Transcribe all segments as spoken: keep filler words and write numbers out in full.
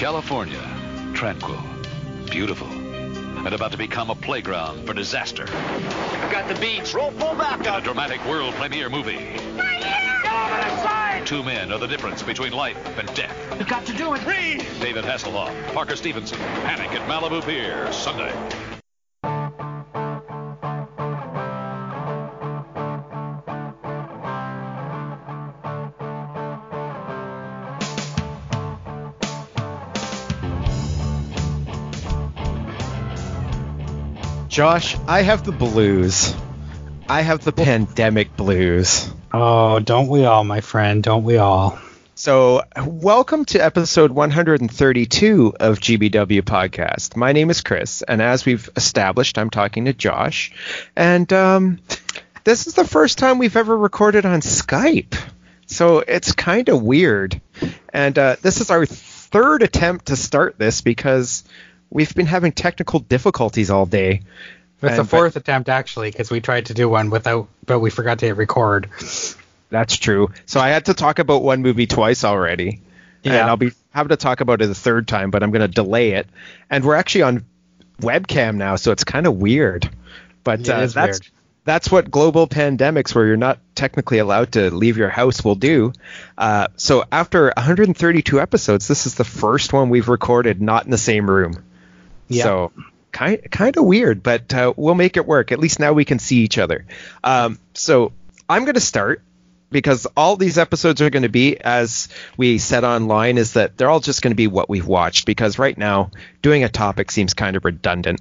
California, tranquil, beautiful, and about to become a playground for disaster. I've got the beats. Roll full back up. A dramatic world premiere movie. Right here! Get over the side! Two men are the difference between life and death. We've got to do it. Breathe! David Hasselhoff, Parker Stevenson, Panic at Malibu Pier, Sunday. Josh, I have the blues. I have the pandemic blues. Oh, don't we all, my friend? Don't we all? So, welcome to episode one hundred thirty-two of G B W Podcast. My name is Chris, and as we've established, I'm talking to Josh. And um, this is the first time we've ever recorded on Skype. So, it's kind of weird. And uh, this is our third attempt to start this because we've been having technical difficulties all day. It's the fourth but, attempt, actually, because we tried to do one without, but we forgot to hit record. That's true. So I had to talk about one movie twice already. Yeah. And I'll be having to talk about it the third time, but I'm going to delay it. And we're actually on webcam now, so it's kind of weird. But uh, that's weird. That's what global pandemics, where you're not technically allowed to leave your house, will do. Uh, so after one hundred thirty-two episodes, this is the first one we've recorded not in the same room. Yeah. So kind kind of weird, but uh, we'll make it work. At least now we can see each other. Um, so I'm going to start because all these episodes are going to be, as we said online, is that they're all just going to be what we've watched, because right now doing a topic seems kind of redundant.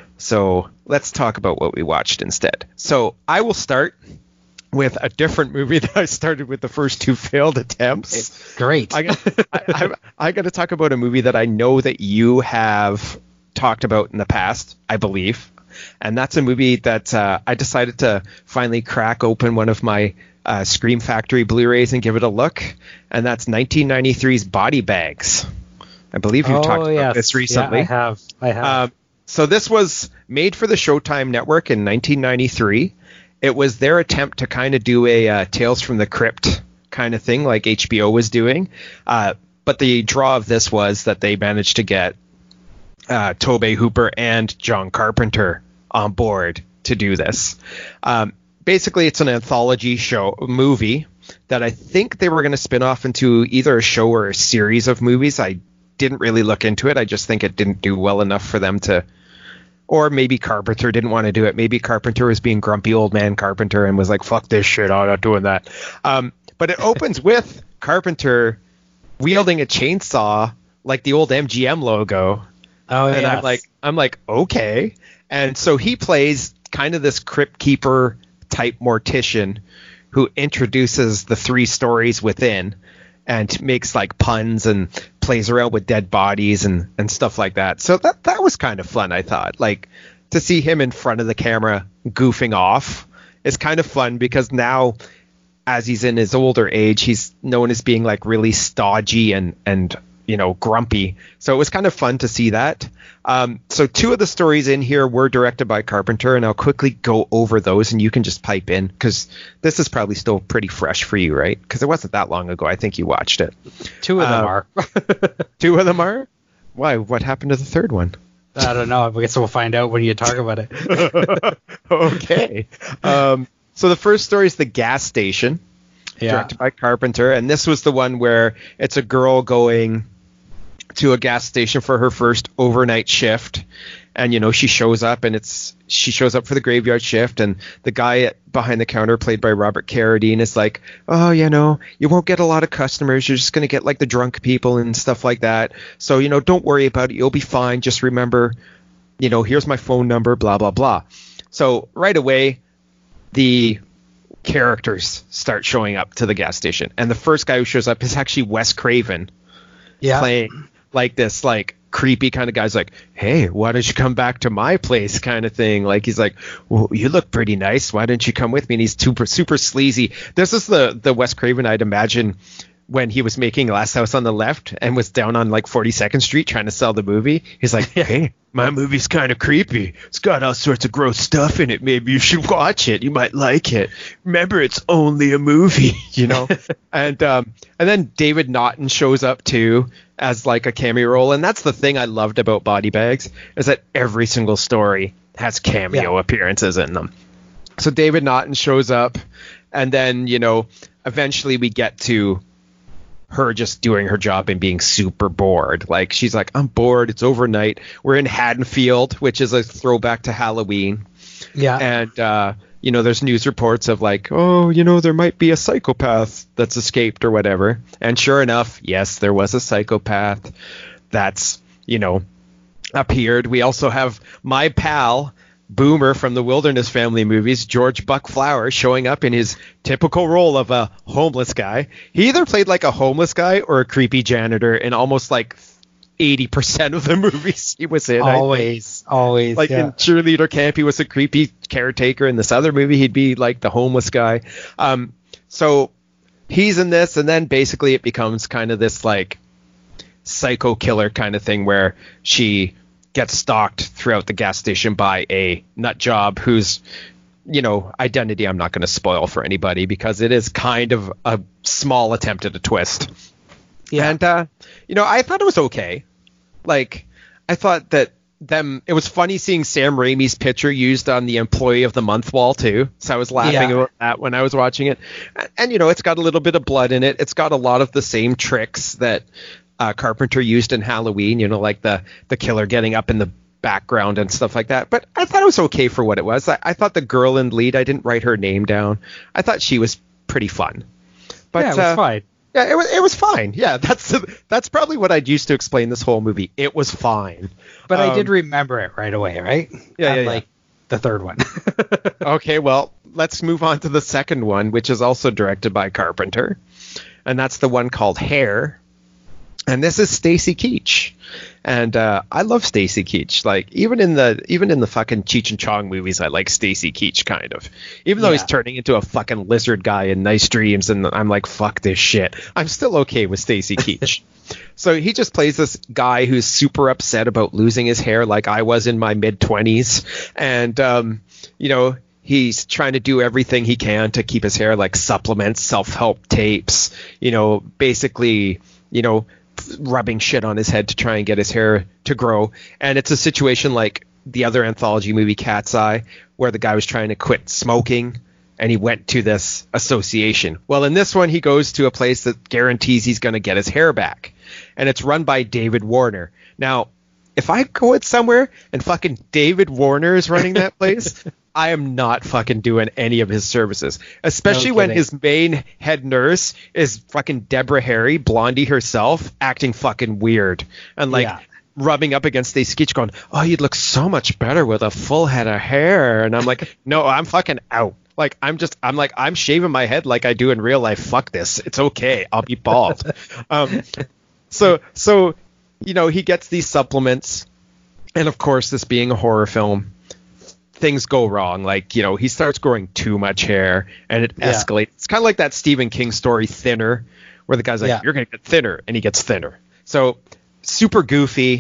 So let's talk about what we watched instead. So I will start with a different movie that I started with the first two failed attempts. Great. I, I, I, I got to talk about a movie that I know that you have talked about in the past, I believe. And that's a movie that uh, I decided to finally crack open one of my uh, Scream Factory Blu-rays and give it a look. And that's nineteen ninety-three's Body Bags. I believe you've oh, talked yes. about this recently. Yeah, I have. I have. Um, so this was made for the Showtime Network in nineteen ninety-three. It was their attempt to kind of do a uh, Tales from the Crypt kind of thing like H B O was doing. Uh, but the draw of this was that they managed to get uh, Tobe Hooper and John Carpenter on board to do this. Um, basically, it's an anthology show movie that I think they were going to spin off into either a show or a series of movies. I didn't really look into it. I just think it didn't do well enough for them to, or maybe Carpenter didn't want to do it. Maybe Carpenter was being grumpy old man Carpenter and was like, fuck this shit, I'm not doing that. Um, but it opens with Carpenter wielding a chainsaw like the old M G M logo. Oh, and yes. I'm like, I'm like, okay. And so he plays kind of this crypt keeper type mortician who introduces the three stories within and makes like puns and plays around with dead bodies and, and stuff like that. So that, that was kind of fun, I thought. Like, to see him in front of the camera goofing off is kind of fun, because now, as he's in his older age, he's known as being like really stodgy and, and you know, grumpy. So it was kind of fun to see that. Um, so two of the stories in here were directed by Carpenter, and I'll quickly go over those and you can just pipe in, because this is probably still pretty fresh for you, right? Because it wasn't that long ago. I think you watched it. Two of them um, are. Two of them are? Why? What happened to the third one? I don't know. I guess we'll find out when you talk about it. Okay. Um, so the first story is The Gas Station, yeah. directed by Carpenter. And this was the one where it's a girl going to a gas station for her first overnight shift, and you know she shows up and it's she shows up for the graveyard shift, and the guy at, behind the counter, played by Robert Carradine, is like, oh, you know, you won't get a lot of customers, you're just going to get like the drunk people and stuff like that, so you know, don't worry about it, you'll be fine, just remember, you know, here's my phone number, blah blah blah. So right away the characters start showing up to the gas station, and the first guy who shows up is actually Wes Craven, yeah, playing like this like creepy kind of guy's like, hey, why don't you come back to my place kind of thing. Like, he's like, well, you look pretty nice, why don't you come with me? And he's super super sleazy. This is the the Wes Craven I'd imagine when he was making Last House on the Left and was down on like forty-second Street trying to sell the movie. He's like, hey, my movie's kind of creepy. It's got all sorts of gross stuff in it. Maybe you should watch it. You might like it. Remember, it's only a movie, you know? and um, and then David Naughton shows up too as like a cameo role. And that's the thing I loved about Body Bags, is that every single story has cameo yeah. appearances in them. So David Naughton shows up, and then, you know, eventually we get to her just doing her job and being super bored. Like, she's like, I'm bored. It's overnight. We're in Haddonfield, which is a throwback to Halloween. Yeah. And, uh, you know, there's news reports of like, oh, you know, there might be a psychopath that's escaped or whatever. And sure enough, yes, there was a psychopath that's, you know, appeared. We also have my pal Boomer from the Wilderness Family movies, George Buck Flower, showing up in his typical role of a homeless guy. He either played like a homeless guy or a creepy janitor in almost like eighty percent of the movies he was in. Always, always. Like yeah. in Cheerleader Camp, he was a creepy caretaker. In this other movie, he'd be like the homeless guy. Um, so he's in this, and then basically it becomes kind of this like psycho killer kind of thing where she gets stalked throughout the gas station by a nut job whose, you know, identity I'm not going to spoil for anybody because it is kind of a small attempt at a twist. Yeah. And, uh, you know, I thought it was okay. Like, I thought that them, it was funny seeing Sam Raimi's picture used on the Employee of the Month wall too. So I was laughing yeah. about that when I was watching it. And, and, you know, it's got a little bit of blood in it. It's got a lot of the same tricks that Uh, Carpenter used in Halloween, you know, like the the killer getting up in the background and stuff like that. But I thought it was okay for what it was. I, I thought the girl in lead, I didn't write her name down. I thought she was pretty fun. But yeah, it was uh, fine. Yeah, it was it was fine. Yeah, that's that's probably what I'd use to explain this whole movie. It was fine. But um, I did remember it right away, right? Yeah, yeah, like yeah. the third one. Okay, well, let's move on to the second one, which is also directed by Carpenter, and that's the one called Hair. And this is Stacy Keach, and uh, I love Stacy Keach. Like even in the even in the fucking Cheech and Chong movies, I like Stacy Keach kind of. Even though yeah. he's turning into a fucking lizard guy in Nice Dreams, and I'm like, fuck this shit. I'm still okay with Stacy Keach. So he just plays this guy who's super upset about losing his hair, like I was in my mid twenties, and um, you know. He's trying to do everything he can to keep his hair, like supplements, self-help tapes, you know, basically, you know, rubbing shit on his head to try and get his hair to grow. And it's a situation like the other anthology movie Cat's Eye, where the guy was trying to quit smoking and he went to this association. Well, in this one, he goes to a place that guarantees he's going to get his hair back. And it's run by David Warner. Now, if I go it somewhere and fucking David Warner is running that place, I am not fucking doing any of his services, especially no when his main head nurse is fucking Deborah Harry, Blondie herself, acting fucking weird and like yeah. rubbing up against Stacy Keach going, oh, you'd look so much better with a full head of hair. And I'm like, no, I'm fucking out. Like, I'm just, I'm like, I'm shaving my head like I do in real life. Fuck this. It's okay. I'll be bald. um, so, so, you know, he gets these supplements. And of course, this being a horror film, things go wrong. Like, you know, he starts growing too much hair and it yeah. escalates. It's kind of like that Stephen King story, Thinner, where the guy's like, yeah. you're going to get thinner. And he gets thinner. So super goofy.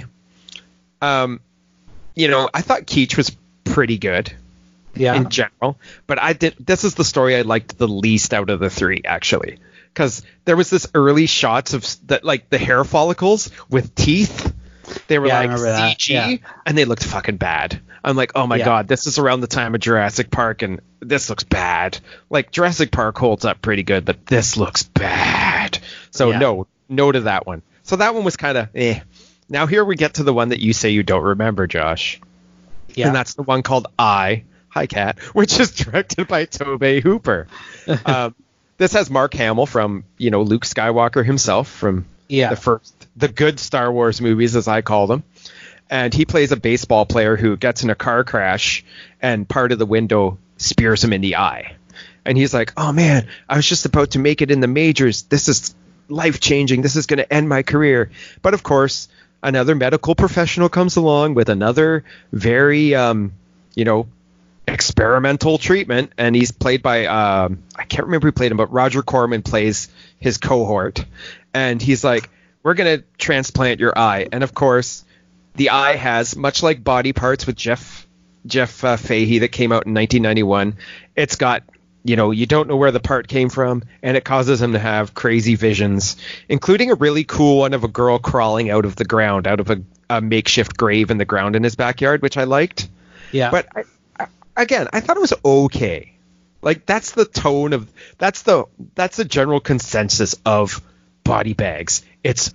Um, you know, I thought Keach was pretty good. Yeah. In general, but I did. This is the story I liked the least out of the three, actually, because there was this early shots of that, like the hair follicles with teeth. They were yeah, like C G, yeah. and they looked fucking bad. I'm like, oh my yeah. god, this is around the time of Jurassic Park, and this looks bad. Like Jurassic Park holds up pretty good, but this looks bad. So yeah. no, no to that one. So that one was kind of eh. Now here we get to the one that you say you don't remember, Josh. Yeah. And that's the one called I. Hi, Cat, which is directed by Tobe Hooper. um, this has Mark Hamill from, you know, Luke Skywalker himself from yeah. the first, the good Star Wars movies, as I call them. And he plays a baseball player who gets in a car crash and part of the window spears him in the eye. And he's like, oh, man, I was just about to make it in the majors. This is life changing. This is going to end my career. But of course, another medical professional comes along with another very, um, you know, experimental treatment, and he's played by um, I can't remember who played him, but Roger Corman plays his cohort, and he's like, we're gonna transplant your eye, and of course the eye has, much like Body Parts with Jeff Jeff uh, Fahey that came out in nineteen ninety-one, it's got, you know, you don't know where the part came from, and it causes him to have crazy visions, including a really cool one of a girl crawling out of the ground, out of a, a makeshift grave in the ground in his backyard, which I liked. Yeah. But I, I, again, I thought it was okay. Like, that's the tone of, that's the, that's the general consensus of Body Bags. It's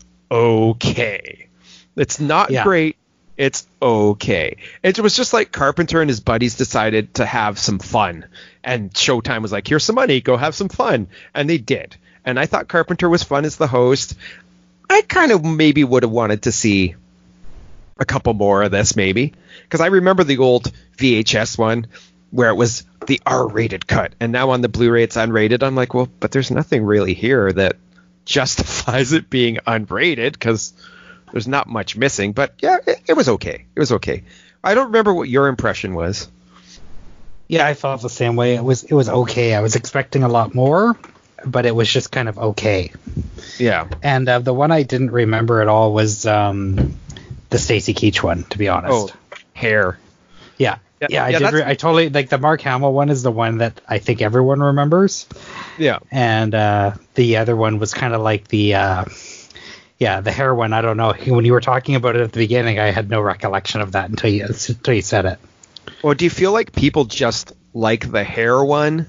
okay. It's not Yeah. great. It's okay. It was just like Carpenter and his buddies decided to have some fun, and Showtime was like, here's some money, go have some fun. And they did. And I thought Carpenter was fun as the host. I kind of maybe would have wanted to see a couple more of this, maybe, because I remember the old V H S one where it was the R-rated cut, and now on the Blu-ray it's unrated. I'm like, well, but there's nothing really here that justifies it being unrated, because there's not much missing. But yeah, it, it was okay. It was okay. I don't remember what your impression was. Yeah, I felt the same way. It was it was okay. I was expecting a lot more, but it was just kind of okay. Yeah. And uh, the one I didn't remember at all was um, the Stacy Keach one, to be honest. Oh, hair. Yeah. Yeah, Yeah, I yeah, did. that's- Re- I totally like the Mark Hamill one is the one that I think everyone remembers, Yeah. and uh, the other one was kind of like the uh, yeah the hair one. I don't know, when you were talking about it at the beginning, I had no recollection of that until you until you said it. Well, do you feel like people just like the hair one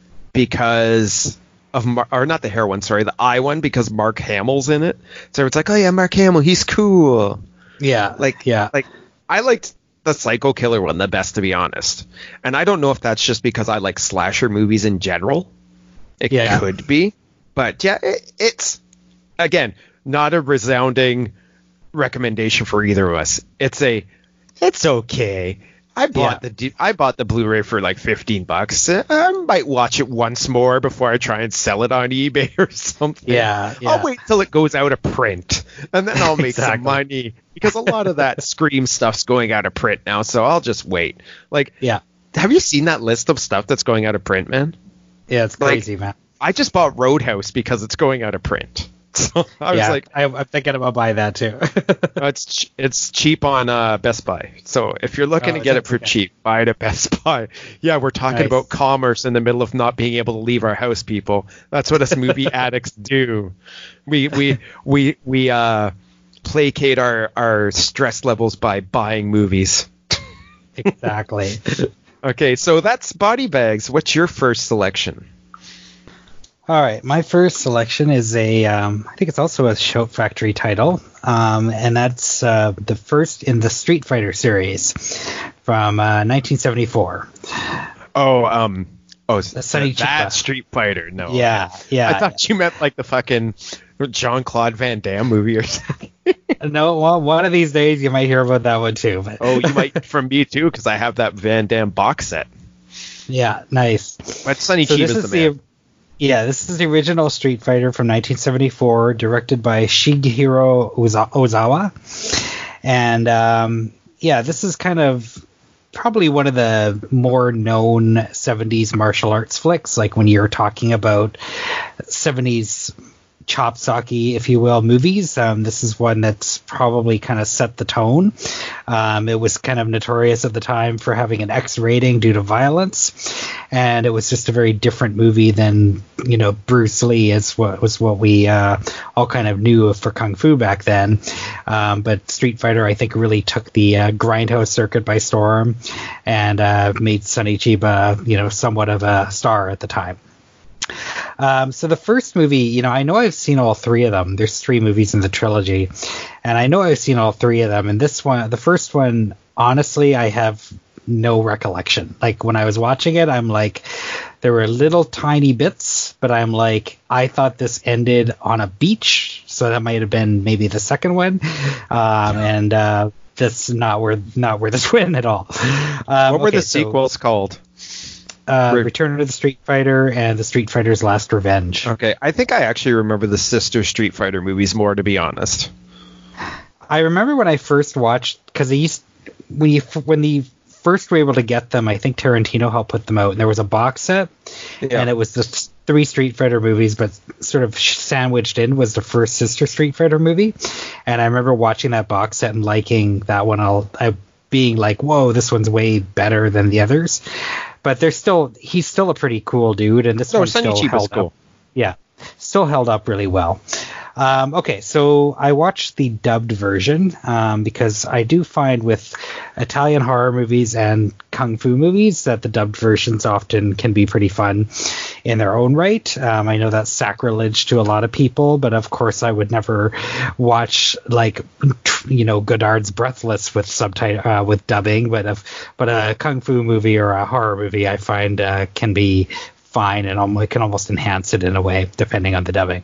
because of Mar- or not the hair one, sorry, the eye one, because Mark Hamill's in it? So it's like, oh yeah, Mark Hamill, he's cool. Yeah, Like, yeah, like I liked the Psycho Killer one the best, to be honest. And I don't know if that's just because I like slasher movies in general. It Yeah. could be, but yeah, it, it's again not a resounding recommendation for either of us. It's a, it's okay. I bought Yeah. the D- I bought the Blu-ray for like fifteen bucks. Uh, I might watch it once more before I try and sell it on eBay or something. Yeah, yeah. I'll wait till it goes out of print, and then I'll make some Exactly. money, because a lot of that Scream stuff's going out of print now. So I'll just wait. Like, yeah, have you seen that list of stuff that's going out of print, man? yeah. It's Like, crazy, man. I just bought Roadhouse because it's going out of print. So I was yeah, like, I, I'm thinking about buying that too. Uh, it's ch- it's cheap on uh, Best Buy. So if you're looking Oh, to get it that's for okay. cheap, buy it at Best Buy. Yeah, we're talking Nice. about commerce in the middle of not being able to leave our house, people. That's what us movie addicts do. We we we we uh placate our our stress levels by buying movies. Exactly. Okay, so that's Body Bags. What's your first selection? All right, my first selection is a, um, I think it's also a Shout Factory title, um, and that's uh, the first in the Street Fighter series from uh, nineteen seventy-four. Oh, um, oh, Sonny that, that Chiba. Street Fighter. No, Yeah, yeah. I thought you meant like the fucking Jean-Claude Van Damme movie or something. No, well, one of these days you might hear about that one too. But Oh, you might from me too, because I have that Van Damme box set. yeah, nice. But Sonny So Chiba's this is the man. the yeah, this is the original Street Fighter from nineteen seventy-four, directed by Shigeru Oza- Ozawa, and um, yeah, this is kind of probably one of the more known seventies martial arts flicks. Like when you're talking about seventies chopsocky, if you will, movies, um, this is one that's probably kind of set the tone. Um, it was kind of notorious at the time for having an X rating due to violence, and it was just a very different movie than, you know, Bruce Lee is what was what we uh, all kind of knew of for Kung Fu back then. Um, but Street Fighter, I think, really took the uh, grindhouse circuit by storm and uh, made Sonny Chiba, you know, somewhat of a star at the time. Um, so the first movie, you know, I know I've seen all three of them. There's three movies in the trilogy, and I know I've seen all three of them. And this one, the first one, honestly, I have no recollection. Like when I was watching it, I'm like, there were little tiny bits, but I'm like, I thought this ended on a beach, so that might have been maybe the second one, um, and uh, that's not where not where this went at all. Um, What were okay, the so, sequels called? Uh, Re- Return of the Street Fighter and the Street Fighter's Last Revenge. Okay, I think I actually remember the sister Street Fighter movies more, to be honest. I remember when I first watched, because I used when you when the first were able to get them, I think Tarantino helped put them out, and there was a box set, yeah. and it was the three Street Fighter movies, but sort of sandwiched in was the first Sister Street Fighter movie. And I remember watching that box set and liking that one. I'll I, being like, whoa, this one's way better than the others. But they're still, he's still a pretty cool dude, and this no, one still held cool. up. Yeah, still held up really well. Um, okay, so I watched the dubbed version um, because I do find with Italian horror movies and kung fu movies that the dubbed versions often can be pretty fun in their own right. Um, I know that's sacrilege to a lot of people, but of course I would never watch like you know Godard's Breathless with subtitle uh, with dubbing, but if, but a kung fu movie or a horror movie I find uh, can be fine, and it can almost enhance it in a way depending on the dubbing.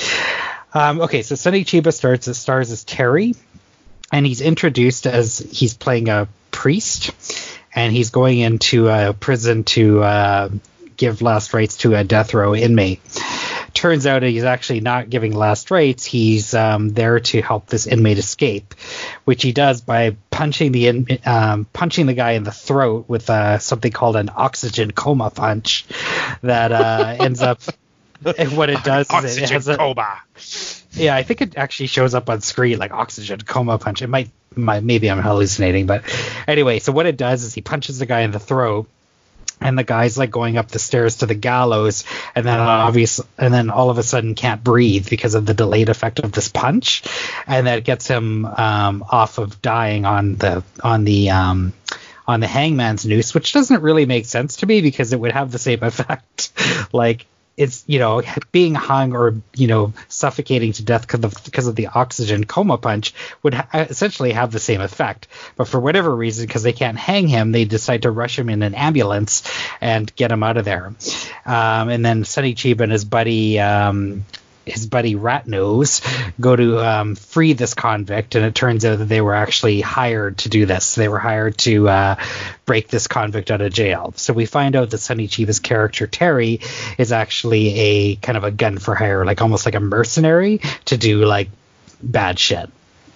Um, okay, so Sonny Chiba starts as stars as Terry, and he's introduced as he's playing a priest, and he's going into a prison to uh, give last rites to a death row inmate. Turns out he's actually not giving last rites. He's um, there to help this inmate escape, which he does by punching the in, um, punching the guy in the throat with uh, something called an oxygen coma punch that uh, ends up. What it does is it has a coma. Yeah, I think it actually shows up on screen like oxygen coma punch. It might, might maybe I'm hallucinating, but anyway. So what it does is he punches the guy in the throat, and the guy's like going up the stairs to the gallows, and then obviously, and then all of a sudden can't breathe because of the delayed effect of this punch, and that gets him um, off of dying on the on the. Um, on the hangman's noose, which doesn't really make sense to me because it would have the same effect. Like, it's, you know, being hung or, you know, suffocating to death because of, because of the oxygen coma punch would ha- essentially have the same effect. But for whatever reason, because they can't hang him, they decide to rush him in an ambulance and get him out of there. Um, and then Sonny Chiba and his buddy... Um, his buddy Ratnose go to um, free this convict, and it turns out that they were actually hired to do this. They were hired to uh, break this convict out of jail. So we find out that Sonny Chiba's character Terry is actually a kind of a gun for hire, like almost like a mercenary to do like bad shit.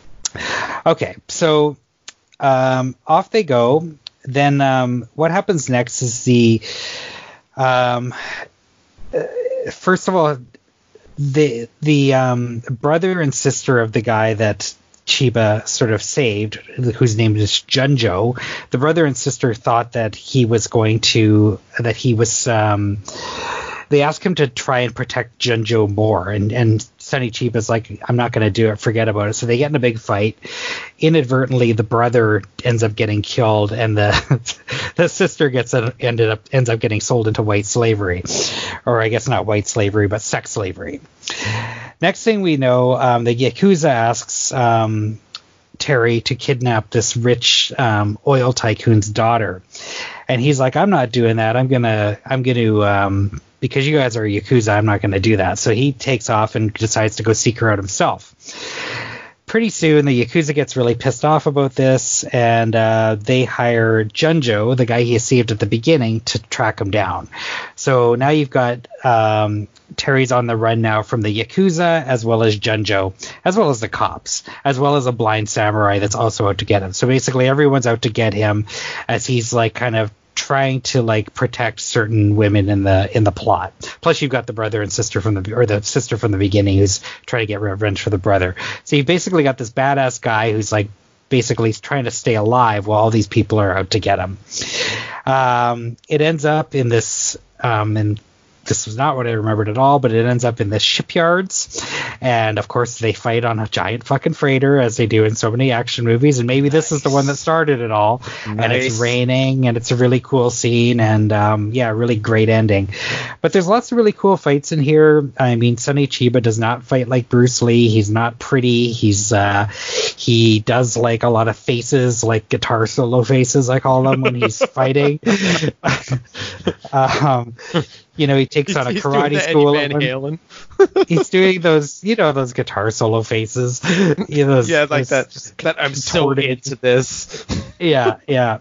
Okay, so um, off they go. Then um, what happens next is the um, uh, first of all, the the um, brother and sister of the guy that Chiba sort of saved, whose name is Junjo, the brother and sister thought that he was going to, that he was, um, they asked him to try and protect Junjo more, and, and Sonny Chiba's like, I'm not going to do it, forget about it. So they get in a big fight. Inadvertently, the brother ends up getting killed, and the the sister gets ended up ends up getting sold into white slavery, or I guess not white slavery, but sex slavery. Next thing we know, um, the Yakuza asks um, Terry to kidnap this rich um, oil tycoon's daughter, and he's like, I'm not doing that. I'm gonna I'm gonna um, because you guys are Yakuza, I'm not going to do that. So he takes off and decides to go seek her out himself. Pretty soon, the Yakuza gets really pissed off about this, and uh, they hire Junjo, the guy he saved at the beginning, to track him down. So now you've got um, Terry's on the run now from the Yakuza, as well as Junjo, as well as the cops, as well as a blind samurai that's also out to get him. So basically, everyone's out to get him as he's like kind of trying to like protect certain women in the in the plot. Plus you've got the brother and sister from the or the sister from the beginning who's trying to get revenge for the brother. So you've basically got this badass guy who's like basically trying to stay alive while all these people are out to get him. Um, it ends up in this um, in this was not what I remembered at all, but it ends up in the shipyards, and of course they fight on a giant fucking freighter, as they do in so many action movies, and maybe this is the one that started it all. Nice. And it's raining, and it's a really cool scene, and um, yeah, really great ending. But there's lots of really cool fights in here. I mean, Sonny Chiba does not fight like Bruce Lee. He's not pretty. He's uh, he does like a lot of faces, like guitar solo faces, I call them, when he's fighting. um, You know, he takes on a he's karate school. Van Halen. He's doing those, you know, those guitar solo faces. You know, those, yeah, like those that. That I'm so into this. Yeah, yeah.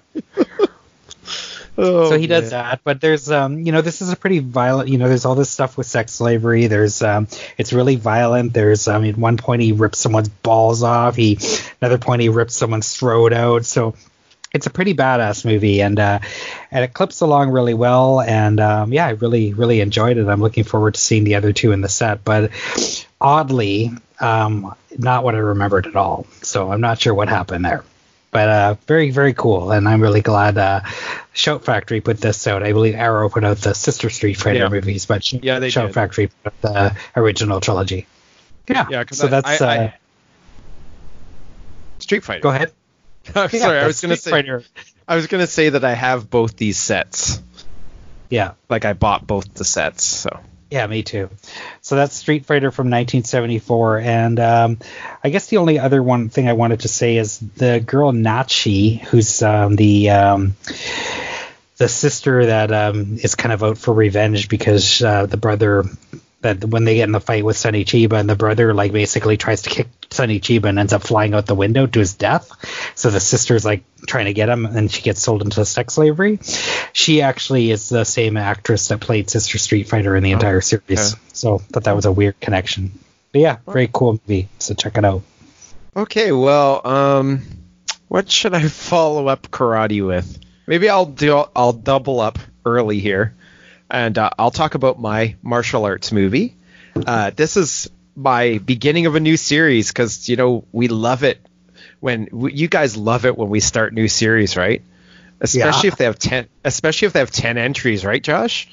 Oh, so he does man. that, but there's, um, you know, this is a pretty violent. You know, there's all this stuff with sex slavery. There's, um, it's really violent. There's, um, at one point he rips someone's balls off. He, another point he rips someone's throat out. So. it's a pretty badass movie, and uh, and it clips along really well. And um, yeah, I really really enjoyed it. I'm looking forward to seeing the other two in the set, but oddly, um, not what I remembered at all. So I'm not sure what happened there. But uh, very, very cool, and I'm really glad uh, Shout Factory put this out. I believe Arrow put out the sister Street Fighter yeah. movies, but yeah, they Shout did. Factory put out the original trilogy. Yeah, yeah. So I, that's I, uh, I, Street Fighter. Go ahead. I'm Yeah, sorry, I was that's going to Street say. Fighter. I was going to say that I have both these sets. Yeah. Like I bought both the sets. So. Yeah, me too. So that's Street Fighter from nineteen seventy-four, and um, I guess the only other one thing I wanted to say is the girl Nachi, who's um, the um, the sister that um, is kind of out for revenge because uh, the brother, that when they get in the fight with Sonny Chiba, and the brother like basically tries to kick Sonny Chiba and ends up flying out the window to his death. So the sister's like trying to get him, and she gets sold into sex slavery. She actually is the same actress that played Sister Street Fighter in the Oh, entire series. okay. So I thought that was a weird connection. But yeah, very cool movie. So check it out. Okay, well, um, what should I follow up karate with? Maybe I'll do. I'll double up early here, and uh, I'll talk about my martial arts movie. Uh, this is my beginning of a new series because you know we love it when we, you guys love it when we start new series, right? Especially Yeah. if they have ten. Especially if they have ten entries, right, Josh?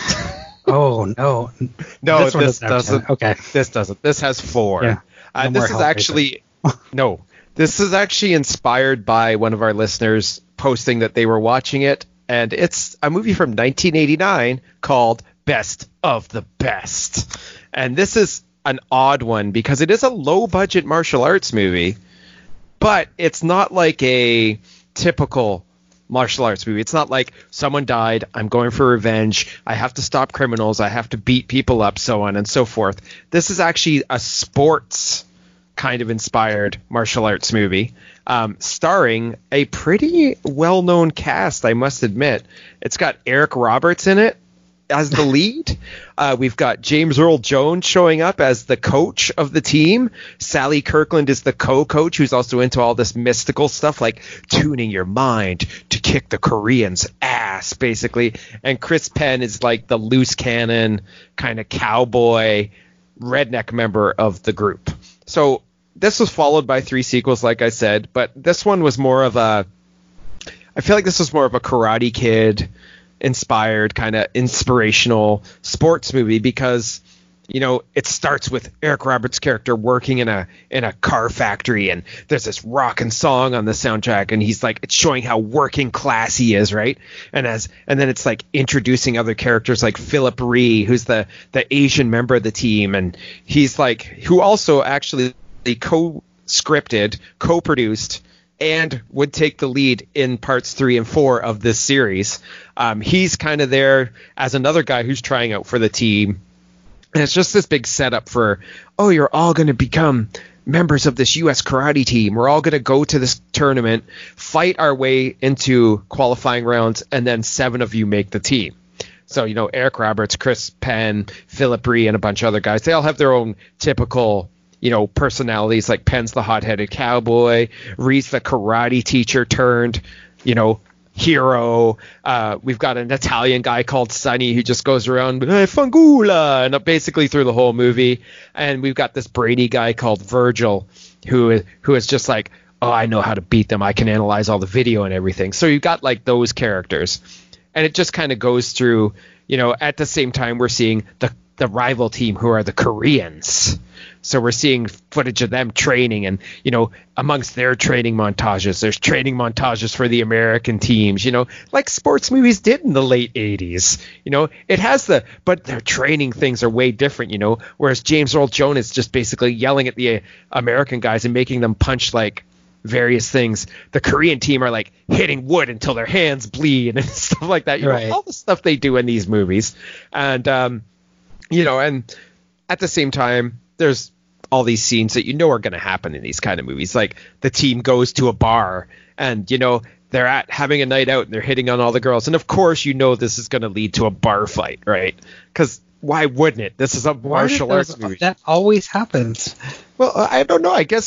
Oh no, No, This one this doesn't have doesn't. ten. Okay. This doesn't. This has four. Yeah. Uh, No this more is Hellraiser. actually no. This is actually inspired by one of our listeners posting that they were watching it, and it's a movie from nineteen eighty-nine called Best of the Best. And this is an odd one because it is a low-budget martial arts movie, but it's not like a typical martial arts movie. It's not like someone died, I'm going for revenge, I have to stop criminals, I have to beat people up, so on and so forth. This is actually a sports kind of inspired martial arts movie, um, starring a pretty well-known cast, I must admit. It's got Eric Roberts in it as the lead. Uh, we've got James Earl Jones showing up as the coach of the team. Sally Kirkland is the co-coach, who's also into all this mystical stuff like tuning your mind to kick the Koreans' ass, basically. And Chris Penn is like the loose cannon kind of cowboy redneck member of the group. So this was followed by three sequels, like I said, but this one was more of a, I feel like this was more of a Karate Kid inspired kind of inspirational sports movie because, you know, it starts with Eric Roberts' character working in a in a car factory, and there's this rockin' song on the soundtrack, and he's like, it's showing how working class he is, right? And as and then it's like introducing other characters like Philip Ree, who's the the Asian member of the team, and he's like, who also actually co-scripted, co-produced, and would take the lead in parts three and four of this series. Um, he's kind of there as another guy who's trying out for the team. And it's just this big setup for, oh, you're all going to become members of this U S karate team. We're all going to go to this tournament, fight our way into qualifying rounds, and then seven of you make the team. So, you know, Eric Roberts, Chris Penn, Philip Ree, and a bunch of other guys, they all have their own typical, you know, personalities. Like Penn's the hot-headed cowboy, Reed's the karate teacher turned, you know, hero. Uh, we've got an Italian guy called Sonny who just goes around, hey, Fangula, and basically through the whole movie. And we've got this brainy guy called Virgil who is, who is just like, oh, I know how to beat them. I can analyze all the video and everything. So you've got like those characters. And it just kind of goes through, you know, at the same time we're seeing the, the rival team who are the Koreans. So we're seeing footage of them training, and, you know, amongst their training montages, there's training montages for the American teams, you know, like sports movies did in the late eighties. You know, it has the, but their training things are way different, you know, whereas James Earl Jones is just basically yelling at the American guys and making them punch like various things. The Korean team are like hitting wood until their hands bleed and stuff like that. You Right. know, all the stuff they do in these movies. And, um, you know, and at the same time, there's all these scenes that you know are going to happen in these kind of movies. Like the team goes to a bar and, you know, they're at having a night out and they're hitting on all the girls. And of course, you know, this is going to lead to a bar fight, right? Because why wouldn't it? This is a martial Why arts does movie. That always happens. Well, I don't know. I guess,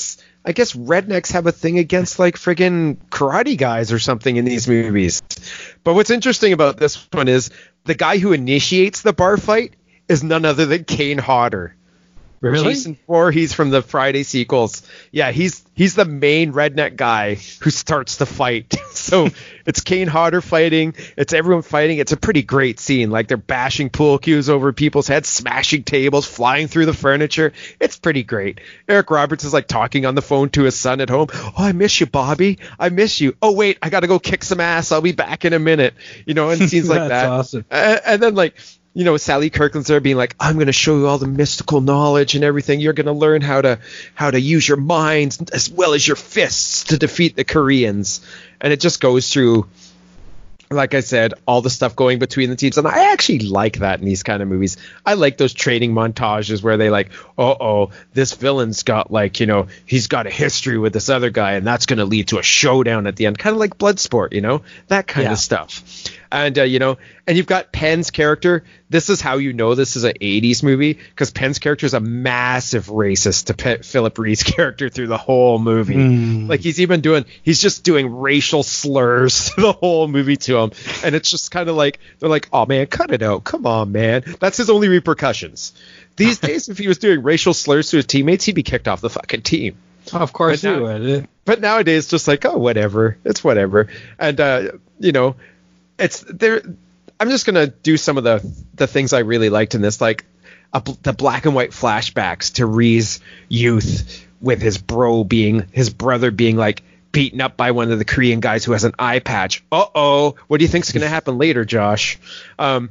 I guess rednecks have a thing against like friggin' karate guys or something in these movies. But what's interesting about this one is the guy who initiates the bar fight is none other than Kane Hodder. Really? Jason Voorhees from the Friday sequels. Yeah, he's he's the main redneck guy who starts the fight. So it's Kane Hodder fighting. It's everyone fighting. It's a pretty great scene. Like they're bashing pool cues over people's heads, smashing tables, flying through the furniture. It's pretty great. Eric Roberts is like talking on the phone to his son at home. Oh, I miss you, Bobby. I miss you. Oh, wait, I got to go kick some ass. I'll be back in a minute. You know, and scenes like That's that. awesome. And, and then like, you know, Sally Kirkland's there being like, I'm going to show you all the mystical knowledge and everything. You're going to learn how to how to use your minds as well as your fists to defeat the Koreans. And it just goes through, like I said, all the stuff going between the teams. And I actually like that in these kind of movies. I like those training montages where they like, uh-oh, this villain's got like, you know, he's got a history with this other guy and that's going to lead to a showdown at the end. Kind of like Bloodsport, you know, that kind Yeah. of stuff. And, uh, you know, and you've got Penn's character. This is how you know this is an eighties movie, because Penn's character is a massive racist to Pe- Philip Ree's character through the whole movie. Mm. Like he's even doing, he's just doing racial slurs the whole movie to him. And it's just kind of like, they're like, oh man, cut it out. Come on, man. That's his only repercussions. These days, if he was doing racial slurs to his teammates, he'd be kicked off the fucking team. Of course But you now- would. But nowadays, it's just like, oh, whatever. It's whatever. And, uh, you know, it's there. I'm just going to do some of the, the things I really liked in this, like a, the black and white flashbacks to Ree's youth with his bro being, his brother being like beaten up by one of the Korean guys who has an eye patch. Uh-oh. What do you think's going to happen later, Josh? Um,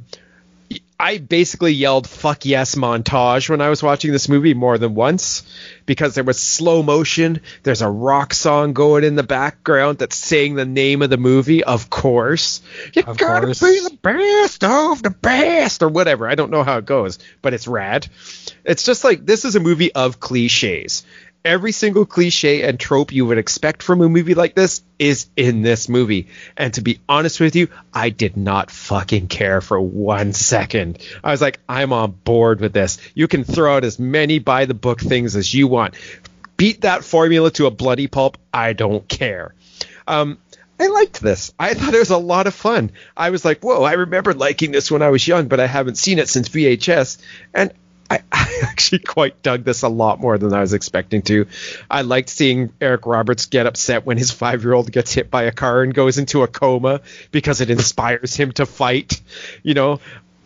I basically yelled "fuck yes" montage when I was watching this movie more than once, because there was slow motion. There's a rock song going in the background that's saying the name of the movie. Of course, you Of gotta course. be the best of the best, or whatever. I don't know how it goes, but it's rad. It's just like, this is a movie of cliches. Every single cliche and trope you would expect from a movie like this is in this movie. And to be honest with you, I did not fucking care for one second. I was like, I'm on board with this. You can throw out as many by the book things as you want. Beat that formula to a bloody pulp. I don't care. Um, I liked this. I thought it was a lot of fun. I was like, whoa, I remember liking this when I was young, but I haven't seen it since V H S. And I, I actually quite dug this a lot more than I was expecting to. I liked seeing Eric Roberts get upset when his five-year-old gets hit by a car and goes into a coma, because it inspires him to fight. You know,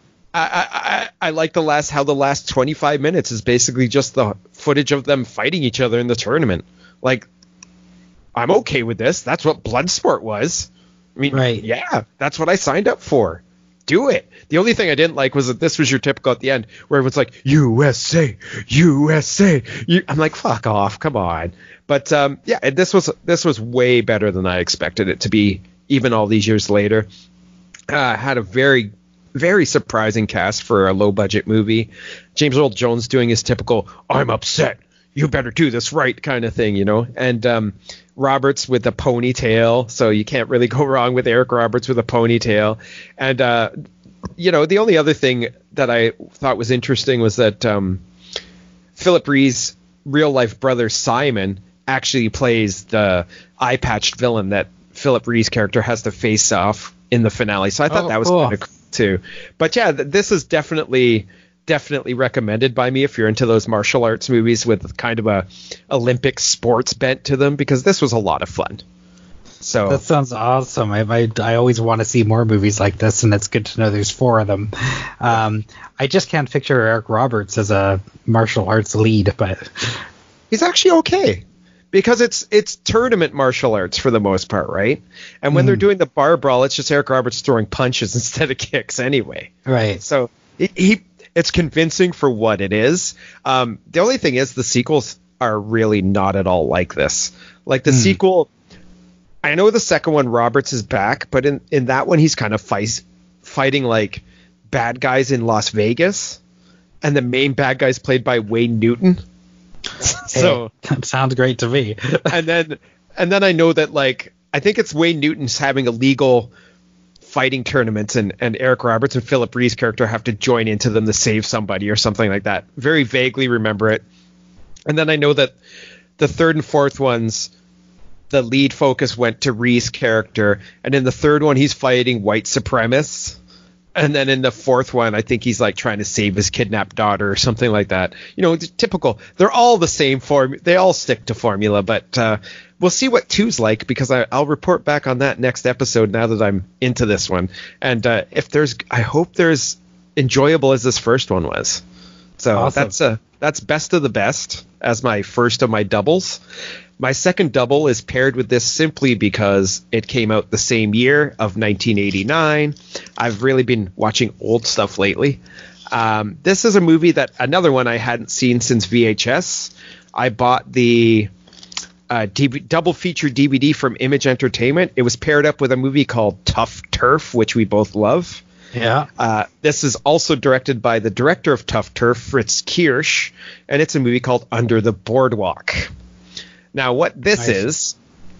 I, I, I like the last, how the last twenty-five minutes is basically just the footage of them fighting each other in the tournament. Like, I'm okay with this. That's what Bloodsport was. I mean, Right. yeah, that's what I signed up for. Do it. The only thing I didn't like was that this was your typical at the end where everyone's like, U S A, U S A. You, I'm like, fuck off, come on. But um, yeah, and this was this was way better than I expected it to be, even all these years later. Uh, had a very, very surprising cast for a low budget movie. James Earl Jones doing his typical, I'm upset, you better do this right kind of thing, you know. And um, Roberts with a ponytail, so you can't really go wrong with Eric Roberts with a ponytail. And uh, you know, the only other thing that I thought was interesting was that um, Philip Ree's real life brother Simon actually plays the eye patched villain that Philip Ree's character has to face off in the finale. So I thought Oh, that was cool. kind of cool too. But yeah, th- this is definitely definitely recommended by me if you're into those martial arts movies with kind of a Olympic sports bent to them, because this was a lot of fun. So That sounds awesome. I, I, I always want to see more movies like this, and it's good to know there's four of them. Um, I just can't picture Eric Roberts as a martial arts lead, but he's actually okay, because it's it's tournament martial arts for the most part, right? And when Mm. they're doing the bar brawl, it's just Eric Roberts throwing punches instead of kicks anyway. right. So he, he it's convincing for what it is. Um, the only thing is the sequels are really not at all like this. Like the Mm. sequel, I know the second one Roberts is back, but in, in that one he's kind of fight, fighting like bad guys in Las Vegas, and the main bad guy's played by Wayne Newton. So Hey, that sounds great to me. and then and then I know that, like, I think it's Wayne Newton's having illegal fighting tournaments, and, and Eric Roberts and Philip Ree's character have to join into them to save somebody or something like that. Very vaguely remember it. And then I know that the third and fourth ones, the lead focus went to Rhee's character, and in the third one he's fighting white supremacists, and then in the fourth one I think he's like trying to save his kidnapped daughter or something like that. You know, typical. They're all the same form. They all stick to formula, but uh, we'll see what two's like, because I, I'll report back on that next episode now that I'm into this one. And uh, if there's, I hope there's enjoyable as this first one was. So awesome. that's a that's best of the best as my first of my doubles. My second double is paired with this simply because it came out the same year of nineteen eighty-nine. I've really been watching old stuff lately. Um, this is a movie that another one I hadn't seen since V H S. I bought the uh, D V- double feature D V D from Image Entertainment. It was paired up with a movie called Tough Turf, which we both love. Yeah. Uh, this is also directed by the director of Tough Turf, Fritz Kirsch, and it's a movie called Under the Boardwalk. Now, what this nice. is,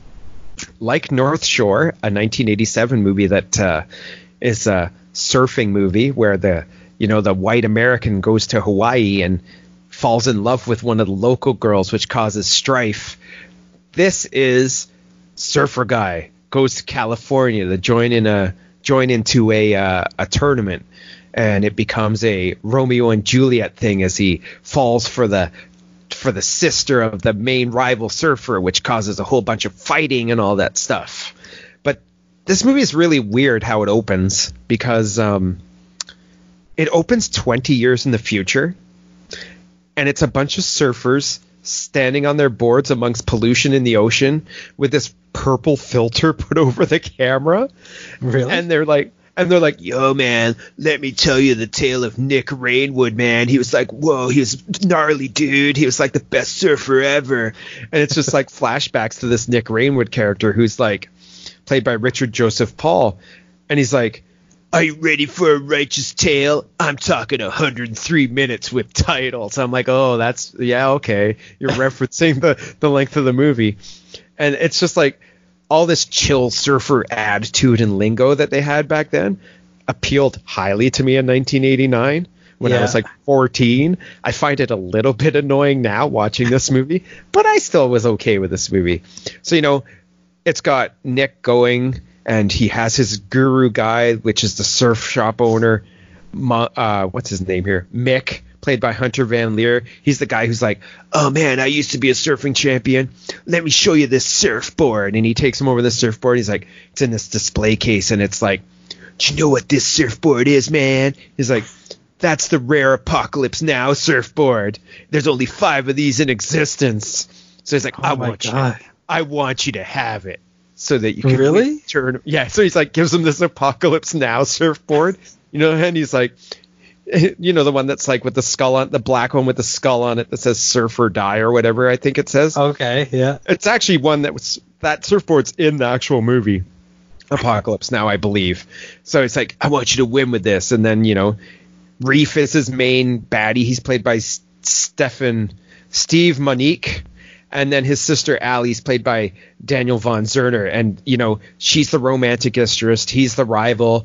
like North Shore, a nineteen eighty-seven movie that uh, is a surfing movie where the you know the white American goes to Hawaii and falls in love with one of the local girls, which causes strife. This is Surfer Guy goes to California to join in a join into a uh, a tournament, and it becomes a Romeo and Juliet thing as he falls for the for the sister of the main rival surfer, which causes a whole bunch of fighting and all that stuff. But this movie is really weird how it opens, because um, it opens twenty years in the future, and it's a bunch of surfers standing on their boards amongst pollution in the ocean with this purple filter put over the camera. Really? And they're like, and they're like, yo, man, let me tell you the tale of Nick Rainwood, man. He was like, whoa, he was gnarly, dude. He was like the best surfer ever. And it's just like flashbacks to this Nick Rainwood character who's like played by Richard Joseph Paul. And he's like, are you ready for a righteous tale? I'm talking one hundred three minutes with titles. I'm like, oh, that's, yeah, okay. You're referencing the, the length of the movie. And it's just like all this chill surfer attitude and lingo that they had back then appealed highly to me in nineteen eighty-nine when yeah. I was like fourteen. I find it a little bit annoying now watching this movie, but I still was okay with this movie. So, you know, it's got Nick going, and he has his guru guy, which is the surf shop owner. Uh, what's his name here? Mick, played by Hunter Van Leer. He's the guy who's like, oh, man, I used to be a surfing champion. Let me show you this surfboard. And he takes him over the surfboard. He's like, it's in this display case. And it's like, do you know what this surfboard is, man? He's like, that's the rare Apocalypse Now surfboard. There's only five of these in existence. So he's like, oh I want God. you. I want you to have it. So that you can really turn. Yeah. So he's like, gives him this Apocalypse Now surfboard, you know, and he's like, you know, the one that's like with the skull on the black one with the skull on it that says surf or die or whatever. I think it says. Okay. Yeah. It's actually one that was that surfboard's in the actual movie Apocalypse Now, I believe. So it's like, I want you to win with this. And then, you know, Reef is his main baddie. He's played by Stefan Steve Monique. And then his sister Allie's played by Daniel Von Zerner, and you know she's the romantic interest. He's the rival.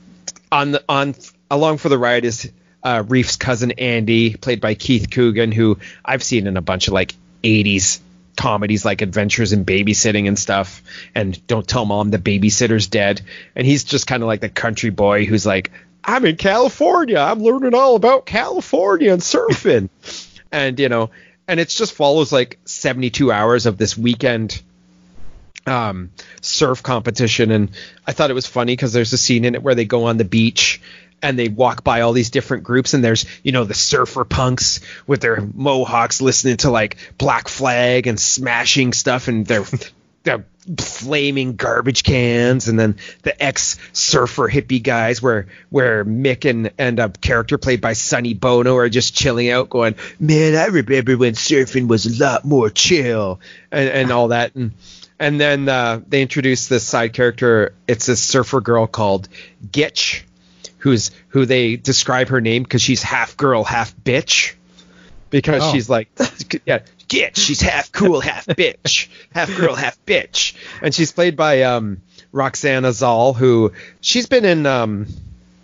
On the on along for the ride is uh, Reef's cousin Andy, played by Keith Coogan, who I've seen in a bunch of like eighties comedies like Adventures in Babysitting and stuff. And Don't Tell Mom the Babysitter's Dead. And he's just kind of like the country boy who's like, I'm in California. I'm learning all about California and surfing, and you know. And it just follows like seventy-two hours of this weekend um, surf competition. And I thought it was funny because there's a scene in it where they go on the beach and they walk by all these different groups. And there's, you know, the surfer punks with their mohawks listening to like Black Flag and smashing stuff. And they're, they're flaming garbage cans. And then the ex-surfer hippie guys where where Mick and, and a character played by Sonny Bono are just chilling out going, man, I remember when surfing was a lot more chill and, and all that. And and then uh, they introduced this side character. It's this surfer girl called Gitch, who's who they describe her name because she's half girl, half bitch. Because oh. she's like, yeah, Gitch, she's half cool, half bitch, half girl, half bitch. And she's played by um, Roxana Zal, who she's been in um, a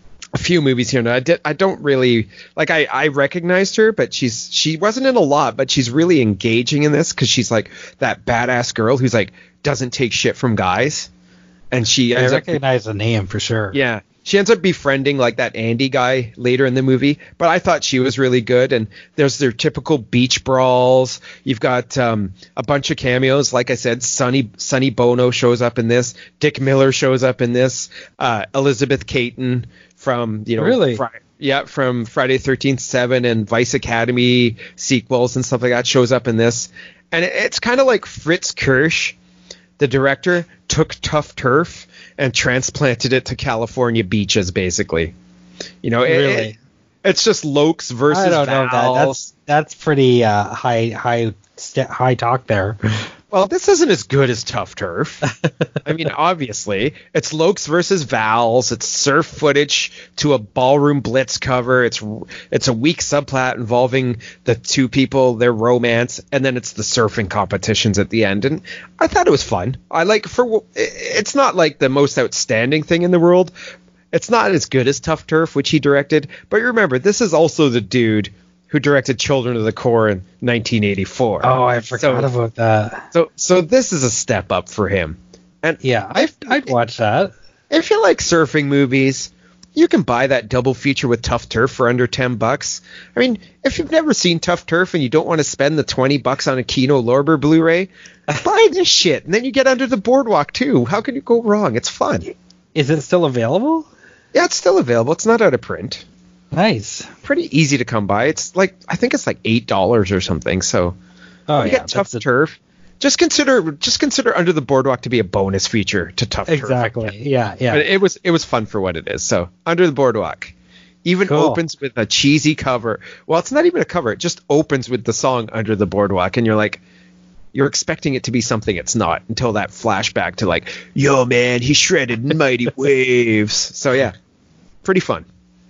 few movies here and there. I did. I don't really like. I I recognized her, but she's she wasn't in a lot, but she's really engaging in this because she's like that badass girl who's like doesn't take shit from guys, and she I ends recognize up, the name for sure. Yeah. She ends up befriending like that Andy guy later in the movie, but I thought she was really good. And there's their typical beach brawls. You've got um, a bunch of cameos. Like I said, Sonny Sonny Bono shows up in this. Dick Miller shows up in this. Uh, Elizabeth Caton from you know really Fri- yeah from Friday the thirteenth seven and Vice Academy sequels and stuff like that shows up in this. And it, it's kind of like Fritz Kirsch, the director, took Tough Turf and transplanted it to California beaches, basically. You know, really, it, it, it's just Lokes versus I don't Val. know that. That's that's pretty uh, high high st- high talk there. Well, this isn't as good as Tough Turf. I mean, obviously, it's Lokes versus Vals. It's surf footage to a ballroom blitz cover. It's it's a weak subplot involving the two people, their romance, and then it's the surfing competitions at the end. And I thought it was fun. I like for it's not like the most outstanding thing in the world. It's not as good as Tough Turf, which he directed. But remember, this is also the dude who directed Children of the Corps in nineteen eighty-four. Oh, I forgot so, about that. So so this is a step up for him. And yeah, I'd, I'd watch that. If you like surfing movies, you can buy that double feature with Tough Turf for under ten bucks. I mean, if you've never seen Tough Turf and you don't want to spend the twenty bucks on a Kino Lorber Blu-ray, buy this shit. And then you get Under the Boardwalk too. How can you go wrong? It's fun. Is it still available? Yeah, it's still available. It's not out of print. Nice. Pretty easy to come by. It's like I think it's like eight dollars or something. So oh, you yeah, get Tough a... Turf. Just consider just consider Under the Boardwalk to be a bonus feature to Tough Turf. Exactly. Yeah, yeah. But it was it was fun for what it is. So Under the Boardwalk even cool. opens with a cheesy cover. Well, it's not even a cover. It just opens with the song Under the Boardwalk, and you're like, you're expecting it to be something it's not until that flashback to like, yo man, he shredded mighty waves. So yeah, pretty fun.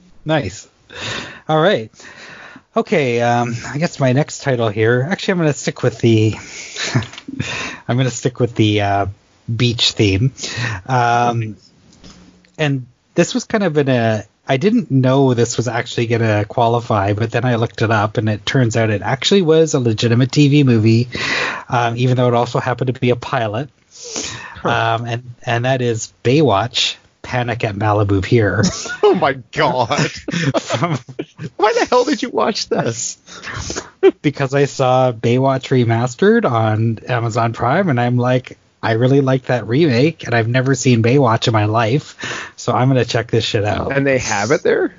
Nice. All right. Okay. Um, I guess my next title here. Actually, I'm going to stick with the. I'm going to stick with the uh, beach theme. Um, and this was kind of in a. I didn't know this was actually going to qualify, but then I looked it up, and it turns out it actually was a legitimate T V movie, um, even though it also happened to be a pilot. Huh. Um, and and that is Baywatch. Panic at Malibu Pier. Oh my god. From, why the hell did you watch this? Because I saw Baywatch remastered on Amazon Prime, and I'm like, I really like that remake, and I've never seen Baywatch in my life, so I'm going to check this shit out. And they have it there?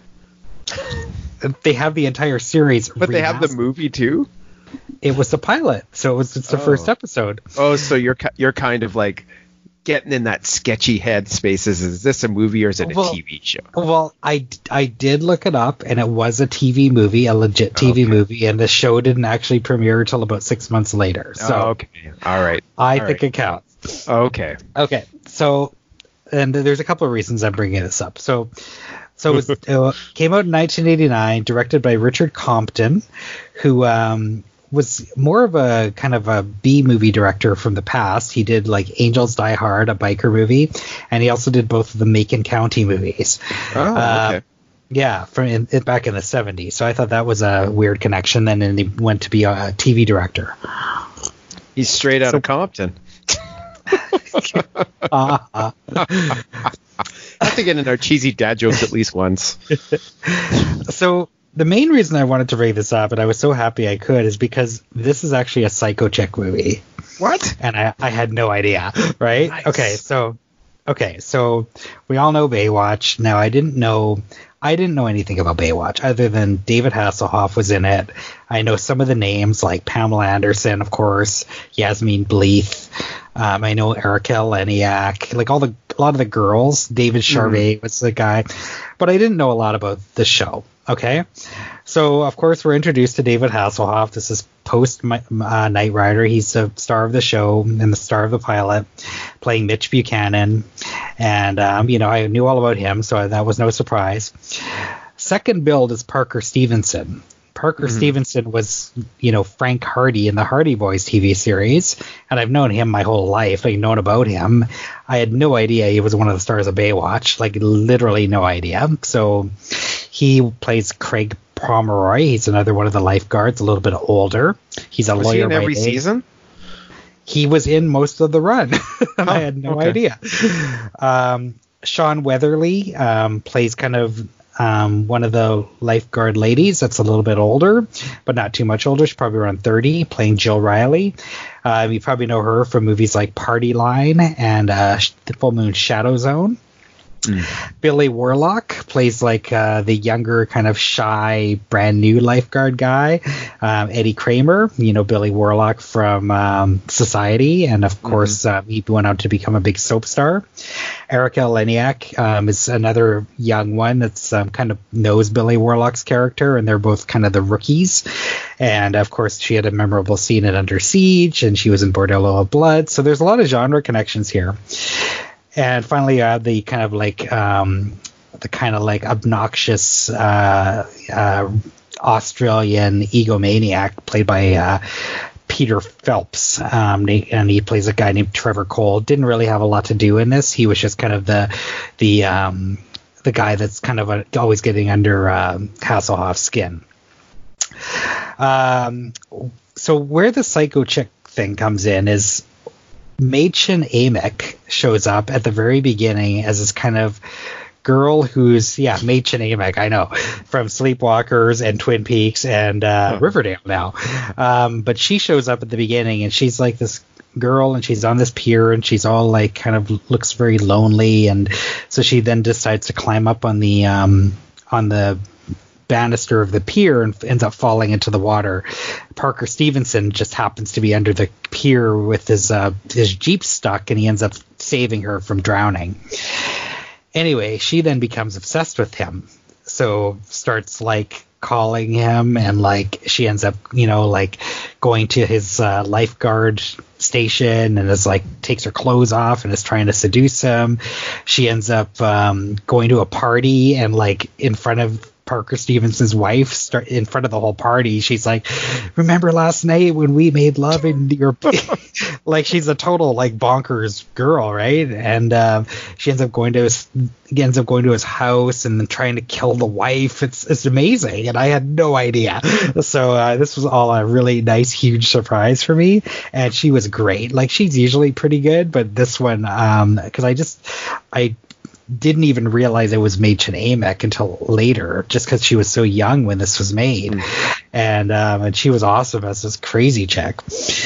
They have the entire series But remastered. They have the movie too? It was the pilot, so it was it's the oh. first episode. Oh, so you're you're kind of like getting in that sketchy head spaces. Is this a movie or is it a well, T V show? Well, I, I did look it up, and it was a T V movie, a legit T V okay. movie, and the show didn't actually premiere until about six months later. So oh, okay, all right. I all think right. it counts. Okay. Okay. So, and there's a couple of reasons I'm bringing this up. So, so it, was, it came out in nineteen eighty-nine, directed by Richard Compton, who um. was more of a kind of a B movie director from the past. He did like Angels Die Hard, a biker movie, and he also did both of the Macon County movies. Oh, okay. Uh, yeah, from in, in, back in the seventies. So I thought that was a weird connection. Then and he went to be a T V director. He's straight out so, of Compton. uh, I have to get in our cheesy dad jokes at least once. So the main reason I wanted to bring this up, and I was so happy I could, is because this is actually a psycho chick movie. What? And I, I had no idea, right? Nice. Okay, so okay, so we all know Baywatch. Now I didn't know I didn't know anything about Baywatch other than David Hasselhoff was in it. I know some of the names like Pamela Anderson, of course, Yasmin Bleeth. Um, I know Erica Leniak, like all the a lot of the girls. David Charvet mm. was the guy, but I didn't know a lot about the show. Okay, so of course we're introduced to David Hasselhoff. This is post uh, Knight Rider. He's the star of the show and the star of the pilot, playing Mitch Buchanan. And um, you know, I knew all about him, so that was no surprise. Second build is Parker Stevenson. Parker Mhm. Stevenson was, you know, Frank Hardy in the Hardy Boys T V series, and I've known him my whole life. I've known about him. I had no idea he was one of the stars of Baywatch, like literally no idea. So he plays Craig Pomeroy. He's another one of the lifeguards, a little bit older. He's a Was lawyer he in by every day. season? He was in most of the run. I had no okay. idea. Um, Sean Weatherly um, plays kind of um, one of the lifeguard ladies that's a little bit older, but not too much older. She's probably around thirty, playing Jill Riley. Uh, you probably know her from movies like Party Line and uh, The Full Moon Shadow Zone. Mm. Billy Warlock plays like uh, the younger, kind of shy, brand new lifeguard guy. Um, Eddie Kramer, you know Billy Warlock from um, Society, and of course mm-hmm. uh, he went on to become a big soap star. Erica Leniak um, is another young one that's um, kind of knows Billy Warlock's character, and they're both kind of the rookies. And of course, she had a memorable scene in Under Siege, and she was in Bordello of Blood. So there's a lot of genre connections here. And finally, uh, the kind of like um, the kind of like obnoxious uh, uh, Australian egomaniac played by uh, Peter Phelps, um, and he plays a guy named Trevor Cole. Didn't really have a lot to do in this. He was just kind of the the um, the guy that's kind of a, always getting under uh, Hasselhoff's skin. Um, so where the psycho chick thing comes in is Machen Amick shows up at the very beginning as this kind of girl who's, yeah, Machen Amick, I know, from Sleepwalkers and Twin Peaks and uh, oh. Riverdale now. Um, but she shows up at the beginning, and she's like this girl, and she's on this pier, and she's all like kind of looks very lonely, and so she then decides to climb up on the um, on the banister of the pier and ends up falling into the water. Parker Stevenson just happens to be under the pier with his uh, his Jeep stuck, and he ends up saving her from drowning. Anyway, she then becomes obsessed with him, so starts like calling him, and like she ends up, you know, like going to his uh, lifeguard station, and is like takes her clothes off and is trying to seduce him. She ends up um, going to a party, and like in front of Parker Stevenson's wife, start in front of the whole party, she's like, remember last night when we made love in your like she's a total like bonkers girl, right? And um, she ends up going to his ends up going to his house and then trying to kill the wife. It's it's amazing, and I had no idea. So uh, this was all a really nice, huge surprise for me, and she was great. Like she's usually pretty good, but this one, um, because I just I. didn't even realize it was Machen Amick until later, just because she was so young when this was made. Mm. And um, and she was awesome as this crazy chick.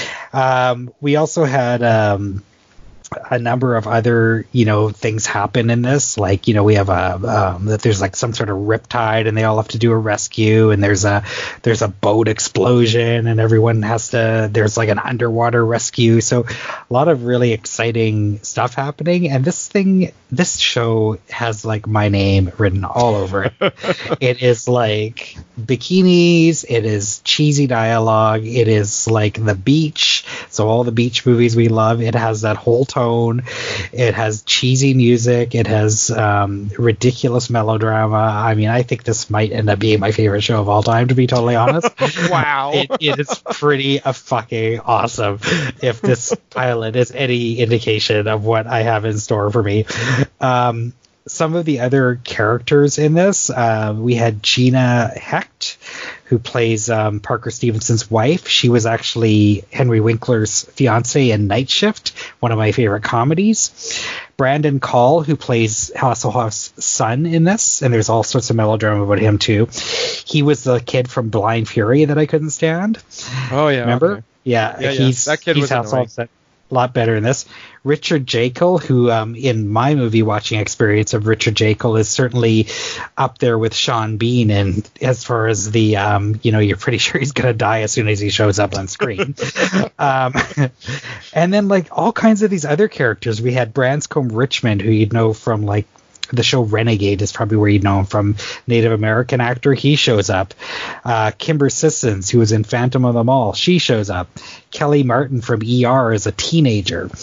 Um, we also had um, a number of other, you know, things happen in this. Like, you know, we have a um, that there's like some sort of riptide, and they all have to do a rescue. And there's a there's a boat explosion, and everyone has to. There's like an underwater rescue. So a lot of really exciting stuff happening. And this thing, this show has like my name written all over it. It is like bikinis. It is cheesy dialogue. It is like the beach. So all the beach movies we love. It has that whole tone. It has cheesy music. It has um, ridiculous melodrama. I mean, I think this might end up being my favorite show of all time, to be totally honest. Wow. It, it is pretty uh, fucking awesome. If this pilot is any indication of what I have in store for me. Um, some of the other characters in this, uh, we had Gina Hecht, who plays um, Parker Stevenson's wife. She was actually Henry Winkler's fiance in Night Shift, one of my favorite comedies. Brandon Call, who plays Hasselhoff's son in this, and there's all sorts of melodrama about him too. He was the kid from Blind Fury that I couldn't stand. Oh yeah, remember? Okay. Yeah, yeah, he's yeah. That kid he's was annoying. Hasselhoff's a lot better in this. Richard Jekyll, who um, in my movie watching experience of Richard Jekyll is certainly up there with Sean Bean, and as far as the um, you know, you're pretty sure he's gonna die as soon as he shows up on screen. um, and then like all kinds of these other characters. We had Branscombe Richmond, who you'd know from like the show Renegade, is probably where you'd know him from. Native American actor, he shows up. Uh, Kimber Sissons, who was in Phantom of the Mall, she shows up. Kelly Martin from E R as a teenager.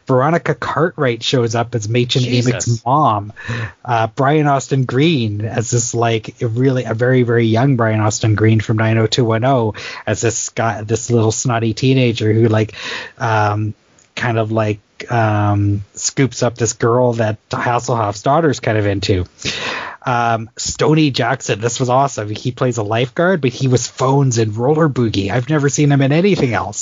Veronica Cartwright shows up as Machen Jesus. Amick's mom. Uh, Brian Austin Green as this like a really a very very young Brian Austin Green from nine oh two one oh as this guy, this little snotty teenager who like um, kind of like um, scoops up this girl that Hasselhoff's daughter's kind of into. Um, Stoney Jackson, this was awesome. He plays a lifeguard, but he was Phones in Roller Boogie. I've never seen him in anything else.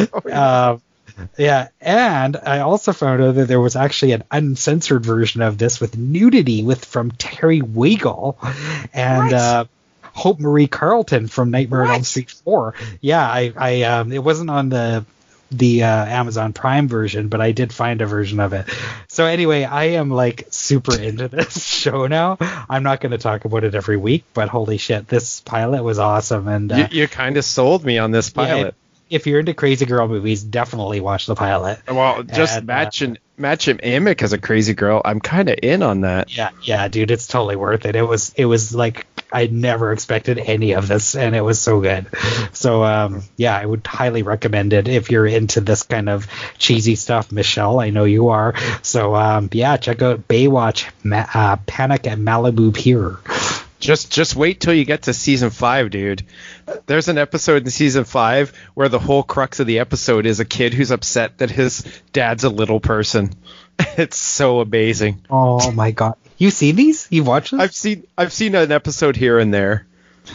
uh, yeah, and I also found out that there was actually an uncensored version of this with nudity with from Terry Weigel and uh, Hope Marie Carlton from Nightmare on Elm Street four. Yeah, I, I um, it wasn't on the the uh, Amazon Prime version, but I did find a version of it. So anyway, I am like super into this show now. I'm not going to talk about it every week, but holy shit, this pilot was awesome. And uh, you, you kind of sold me on this pilot. Yeah, if you're into crazy girl movies, definitely watch the pilot. Well, just and, matching uh, matching Amick as a crazy girl, I'm kind of in on that. Yeah, yeah, dude, it's totally worth it. It was it was like I never expected any of this, and it was so good. So um, yeah, I would highly recommend it if you're into this kind of cheesy stuff. Michelle, I know you are. So um, yeah, check out Baywatch, Ma- uh, Panic at Malibu Pier. Just just wait till you get to season five, dude. There's an episode in season five where the whole crux of the episode is a kid who's upset that his dad's a little person. It's so amazing. Oh my god. You seen these? You've watched them? I've seen I've seen an episode here and there.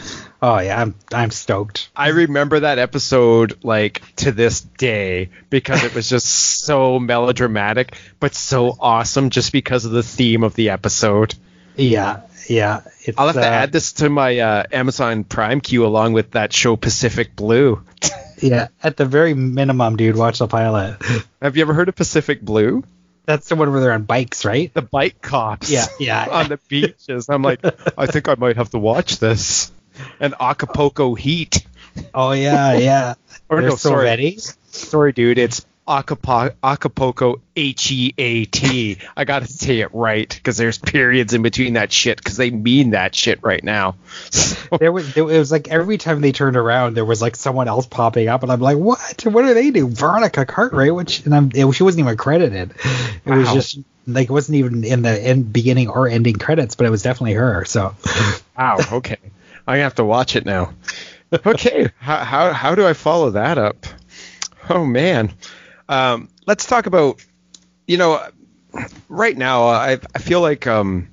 Oh yeah, I'm I'm stoked. I remember that episode like to this day because it was just so melodramatic but so awesome just because of the theme of the episode. Yeah. Yeah, it's, I'll have to uh, add this to my uh, Amazon Prime queue along with that show Pacific Blue. Yeah, at the very minimum, dude, watch the pilot. Have you ever heard of Pacific Blue? That's the one where they're on bikes, right? The bike cops. Yeah, yeah. On the beaches. I'm like, I think I might have to watch this. And Acapulco Heat. Oh yeah, yeah. Or They're no, so sorry. ready. Sorry, dude. It's Acapo- Acapulco H E A T. I gotta say it right because there's periods in between that shit because they mean that shit right now. So, There was, there, it was like every time they turned around, there was like someone else popping up, and I'm like, what? What do they do? Veronica Cartwright, which, and I'm, it, she wasn't even credited. It was Wow. just like it wasn't even in the end, beginning or ending credits, but it was definitely her. So, wow. Okay, I have to watch it now. Okay, how how how do I follow that up? Oh man. Um, let's talk about, you know, right now, I I feel like um,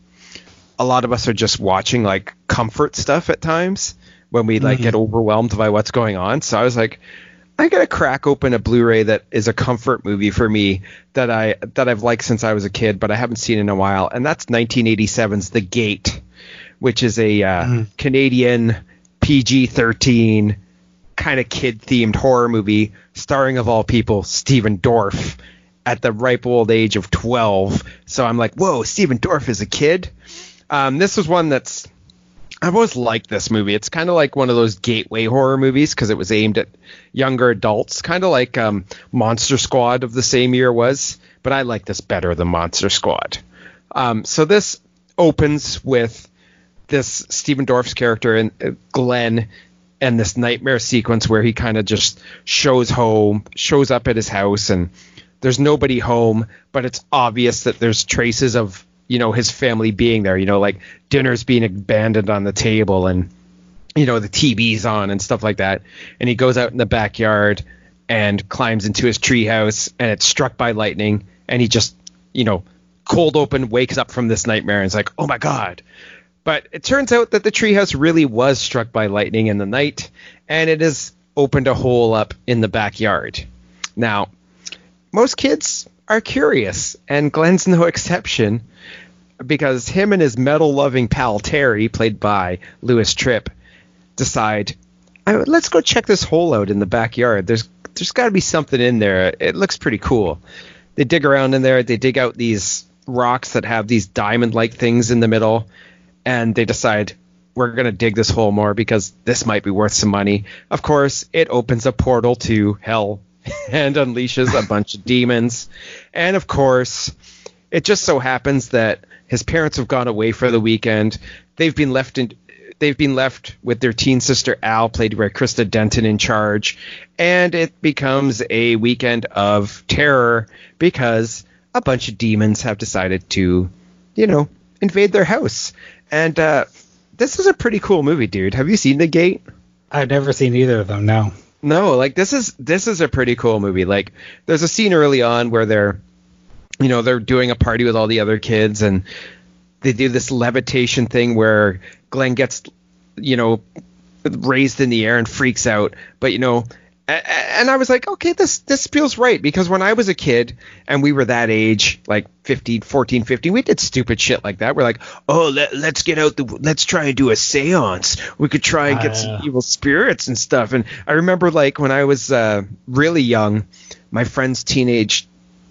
a lot of us are just watching like comfort stuff at times when we like Mm-hmm. get overwhelmed by what's going on. So I was like, I gotta crack open a Blu-ray that is a comfort movie for me that I that I've liked since I was a kid, but I haven't seen in a while, and that's nineteen eighty-seven's The Gate, which is a uh, Mm. Canadian P G thirteen kind of kid-themed horror movie starring, of all people, Stephen Dorff at the ripe old age of twelve. So I'm like, whoa, Stephen Dorff is a kid? Um, this was one that's I've always liked this movie. It's kind of like one of those gateway horror movies because it was aimed at younger adults, kind of like um, Monster Squad of the same year was, but I like this better than Monster Squad. Um, so this opens with this Stephen Dorff's character and uh, Glenn and this nightmare sequence where he kind of just shows home, shows up at his house, and there's nobody home, but it's obvious that there's traces of, you know, his family being there, you know, like dinner's being abandoned on the table and, you know, the T V's on and stuff like that. And he goes out in the backyard and climbs into his treehouse and it's struck by lightning. And he just, you know, cold open, wakes up from this nightmare and is like, oh my God. But it turns out that the treehouse really was struck by lightning in the night, and it has opened a hole up in the backyard. Now, most kids are curious, and Glenn's no exception, because him and his metal-loving pal Terry, played by Louis Tripp, decide, let's go check this hole out in the backyard. There's there's got to be something in there. It looks pretty cool. They dig around in there. They dig out these rocks that have these diamond-like things in the middle, and they decide, we're going to dig this hole more because this might be worth some money. Of course, it opens a portal to hell and unleashes a bunch of demons. And of course, it just so happens that his parents have gone away for the weekend. They've been left in, they've been left with their teen sister Al, played by Krista Denton, in charge, and it becomes a weekend of terror because a bunch of demons have decided to, you know, invade their house. And uh, this is a pretty cool movie, dude. Have you seen The Gate? I've never seen either of them, no. No, like this is this is a pretty cool movie. Like there's a scene early on where they're, you know, they're doing a party with all the other kids, and they do this levitation thing where Glenn gets, you know, raised in the air and freaks out. But, you know, and I was like, okay, this this feels right, because when I was a kid and we were that age, like fifteen, fourteen, fifteen, we did stupid shit like that. We're like, oh, let, let's get out the, let's try and do a seance. We could try and get uh, some evil spirits and stuff. And I remember, like, when I was uh, really young, my friend's teenage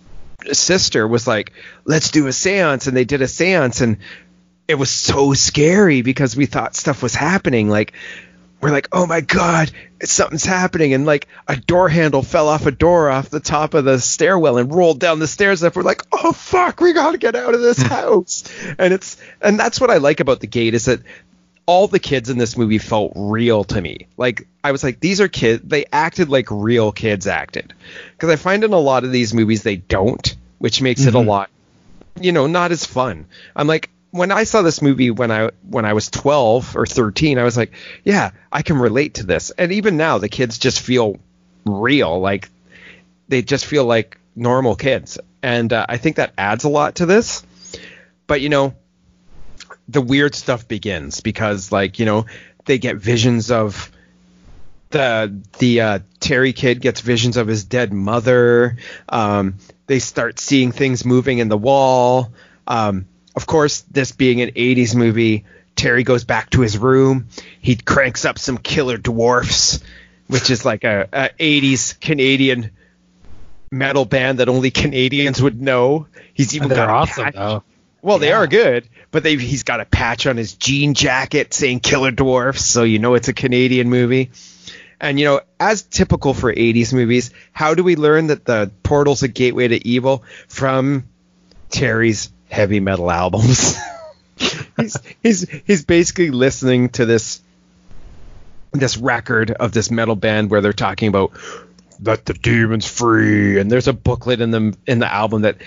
sister was like, let's do a seance. And they did a seance, and it was so scary because we thought stuff was happening. Like, we're like, oh my God, something's happening. And like a door handle fell off a door off the top of the stairwell and rolled down the stairs. And we're like, oh fuck, we got to get out of this house. And it's, and that's what I like about The Gate, is that all the kids in this movie felt real to me. Like, I was like, these are kids. They acted like real kids acted. Because I find in a lot of these movies, they don't, which makes mm-hmm. it a lot, you know, not as fun. I'm like, when I saw this movie when I when I was twelve or thirteen, I was like, yeah, I can relate to this. And even now, the kids just feel real. Like, they just feel like normal kids. And uh, I think that adds a lot to this. But, you know, the weird stuff begins because, like, you know, they get visions of the the uh, Terry kid gets visions of his dead mother. Um, they start seeing things moving in the wall. Um, Of course, this being an eighties movie, Terry goes back to his room. He cranks up some Killer Dwarfs, which is like a, a eighties Canadian metal band that only Canadians would know. He's even They're got a awesome, patch. though. Well, they Yeah. are good, but they he's got a patch on his jean jacket saying Killer Dwarfs, so you know it's a Canadian movie. And, you know, as typical for eighties movies, how do we learn that the portal's a gateway to evil? From Terry's heavy metal albums. he's he's he's basically listening to this this record of this metal band where they're talking about let the demons free, and there's a booklet in the in the album that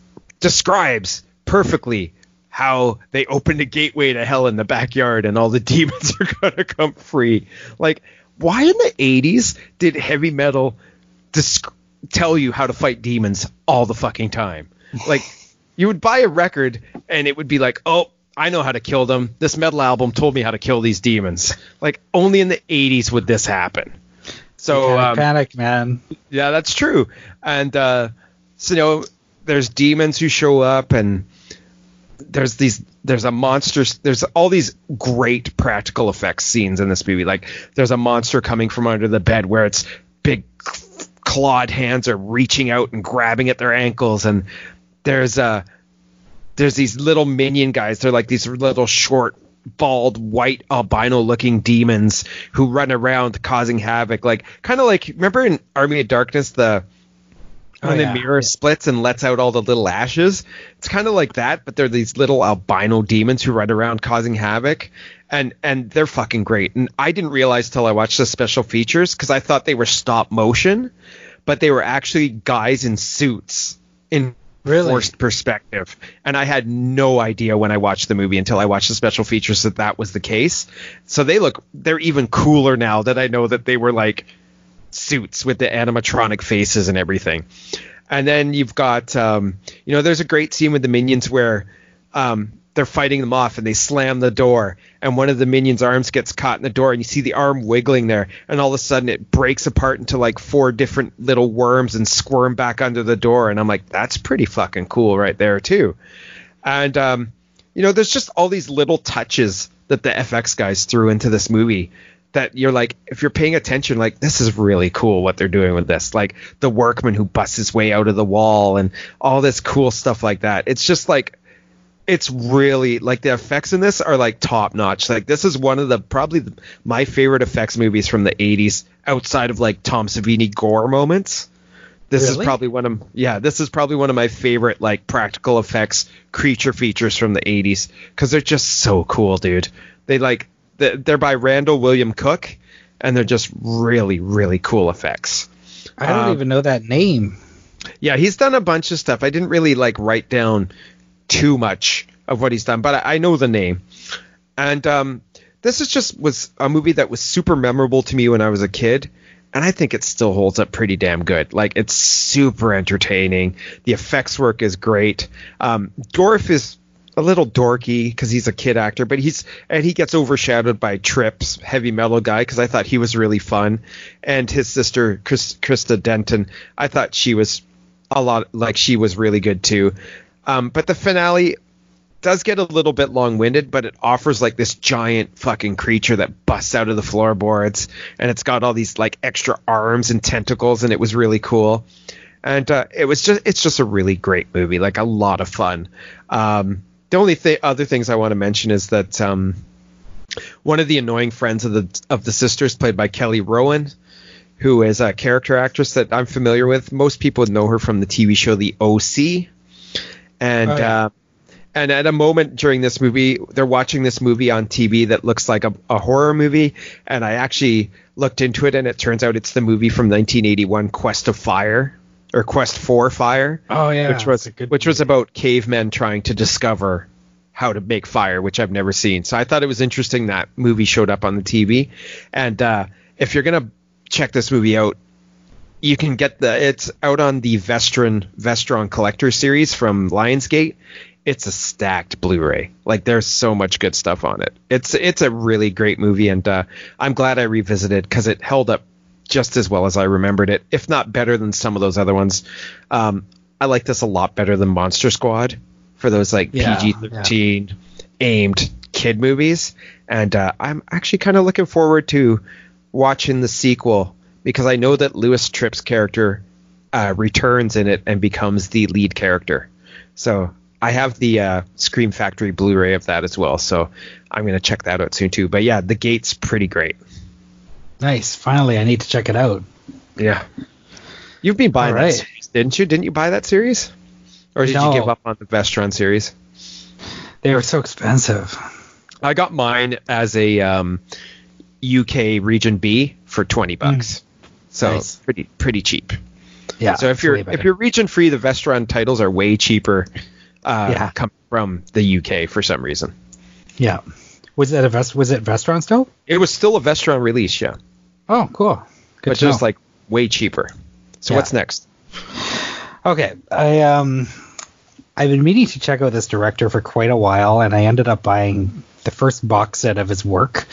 describes perfectly how they opened a gateway to hell in the backyard and all the demons are gonna come free. Like, why in the eighties did heavy metal disc- tell you how to fight demons all the fucking time? Like, you would buy a record and it would be like, oh, I know how to kill them. This metal album told me how to kill these demons. Like, only in the eighties would this happen. So um, panic, man. Yeah, that's true. And uh, so, you know, there's demons who show up, and there's these there's a monster. There's all these great practical effects scenes in this movie. Like, there's a monster coming from under the bed where its big clawed hands are reaching out and grabbing at their ankles, and There's uh, there's these little minion guys. They're like these little short, bald, white, albino-looking demons who run around causing havoc. Like, kind of like, remember in Army of Darkness, the when Oh, yeah. the mirror splits and lets out all the little ashes? It's kind of like that, but they're these little albino demons who run around causing havoc, and and they're fucking great. And I didn't realize till I watched the special features, because I thought they were stop motion, but they were actually guys in suits in Really? forced perspective. And I had no idea when I watched the movie until I watched the special features that that was the case. So they look, they're even cooler now that I know that they were like suits with the animatronic faces and everything. And then you've got, um, you know, there's a great scene with the minions where um, they're fighting them off and they slam the door, and one of the minions' arms gets caught in the door, and you see the arm wiggling there, and all of a sudden it breaks apart into like four different little worms and squirm back under the door. And I'm like, that's pretty fucking cool right there too. And um, you know, there's just all these little touches that the F X guys threw into this movie that you're like, if you're paying attention, like, this is really cool what they're doing with this. Like the workman who busts his way out of the wall and all this cool stuff like that. It's just like, it's really like the effects in this are like top notch. Like, this is one of the probably the, my favorite effects movies from the eighties outside of like Tom Savini gore moments. This Really? is probably one of yeah, this is probably one of my favorite like practical effects creature features from the eighties, because they're just so cool, dude. They like They're by Randall William Cook, and they're just really, really cool effects. I don't um, even know that name. Yeah, he's done a bunch of stuff. I didn't really like write down too much of what he's done, but I, I know the name. And um, this is just was a movie that was super memorable to me when I was a kid, and I think it still holds up pretty damn good. Like, it's super entertaining. The effects work is great. Um, Dorff is a little dorky because he's a kid actor, but he's and he gets overshadowed by Tripp's heavy metal guy, because I thought he was really fun, and his sister Chris, Krista Denton, I thought she was a lot like she was really good too. Um, but the finale does get a little bit long-winded, but it offers like this giant fucking creature that busts out of the floorboards, and it's got all these like extra arms and tentacles, and it was really cool. And uh, it was just it's just a really great movie, like a lot of fun. Um, The only th- other things I want to mention is that um, one of the annoying friends of the of the sisters, played by Kelly Rowan, who is a character actress that I'm familiar with. Most people know her from the T V show The O C. And oh, yeah. uh, and at a moment during this movie, they're watching this movie on T V that looks like a, a horror movie. And I actually looked into it, and it turns out it's the movie from nineteen eighty-one, Quest of Fire. Or Quest for Fire. Oh yeah, which was which was about cavemen trying to discover how to make fire, which I've never seen. So I thought it was interesting that movie showed up on the T V. And uh, if you're gonna check this movie out, you can get the it's out on the Vestron Vestron Collector series from Lionsgate. It's a stacked Blu-ray. Like, there's so much good stuff on it. It's it's a really great movie, and uh, I'm glad I revisited because it held up just as well as I remembered it, if not better than some of those other ones. Um, I like this a lot better than Monster Squad for those like yeah, P G thirteen yeah. aimed kid movies. And uh, I'm actually kind of looking forward to watching the sequel, because I know that Louis Tripp's character uh, returns in it and becomes the lead character. So I have the uh, Scream Factory Blu-ray of that as well. So I'm going to check that out soon too. But yeah, The Gate's pretty great. Nice. Finally, I need to check it out. Yeah. You've been buying right. that series, didn't you? Didn't you buy that series? Or did no. you give up on the Vestron series? They were so expensive. I got mine as a um, U K Region B for twenty bucks. Mm. So nice. pretty pretty cheap. Yeah. So if you're if you're region free, the Vestron titles are way cheaper uh, yeah. coming from the U K for some reason. Yeah. Was it a Vest? Was it Vestron still? It was still a Vestron release, yeah. Oh, cool. Good but just know. like way cheaper. So yeah. what's next? Okay, I um, I've been meaning to check out this director for quite a while, and I ended up buying the first box set of his work,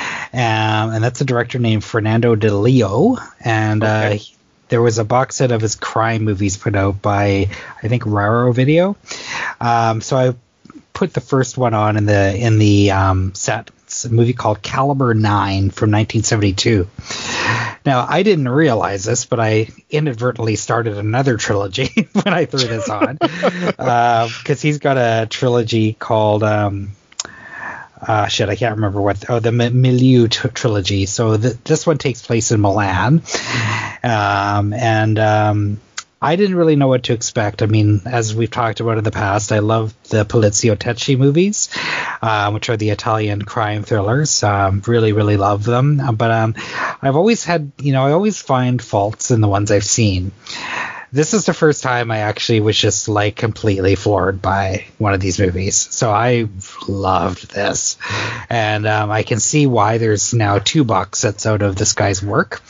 um, and that's a director named Fernando de Leo, and okay. uh, there was a box set of his crime movies put out by I think Raro Video. Um, so I put the first one on in the in the um, set. It's a movie called Caliber nine from nineteen seventy-two. Now, I didn't realize this, but I inadvertently started another trilogy when I threw this on, because uh, he's got a trilogy called um, uh, shit, I can't remember what. Oh, the Milieu t- trilogy. So th- this one takes place in Milan, um, and um, I didn't really know what to expect. I mean, as we've talked about in the past, I love the Polizio Tecci movies, uh, which are the Italian crime thrillers. Um, really, really love them. But um, I've always had, you know, I always find faults in the ones I've seen. This is the first time I actually was just like completely floored by one of these movies. So I loved this. And um, I can see why there's now two box sets out of this guy's work.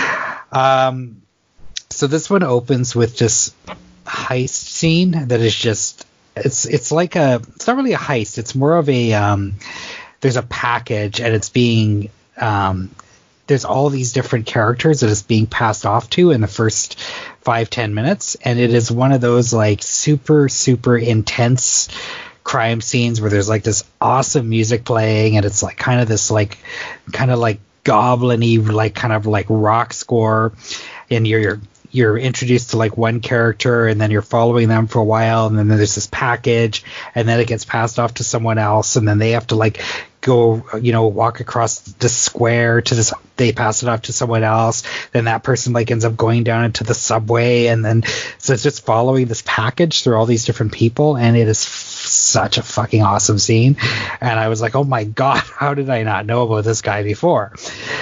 Um, So this one opens with this heist scene that is just it's it's like a it's not really a heist. It's more of a um, there's a package and it's being um, there's all these different characters that it's being passed off to in the first five ten minutes, and it is one of those like super super intense crime scenes where there's like this awesome music playing, and it's like kind of this like kind of like goblin-y like kind of like rock score, and you're, you're you're introduced to like one character and then you're following them for a while, and then there's this package, and then it gets passed off to someone else, and then they have to like go, you know, walk across the square to this, they pass it off to someone else, then that person like ends up going down into the subway, and then so it's just following this package through all these different people, and it is f- such a fucking awesome scene. And I was like, oh my God, how did I not know about this guy before?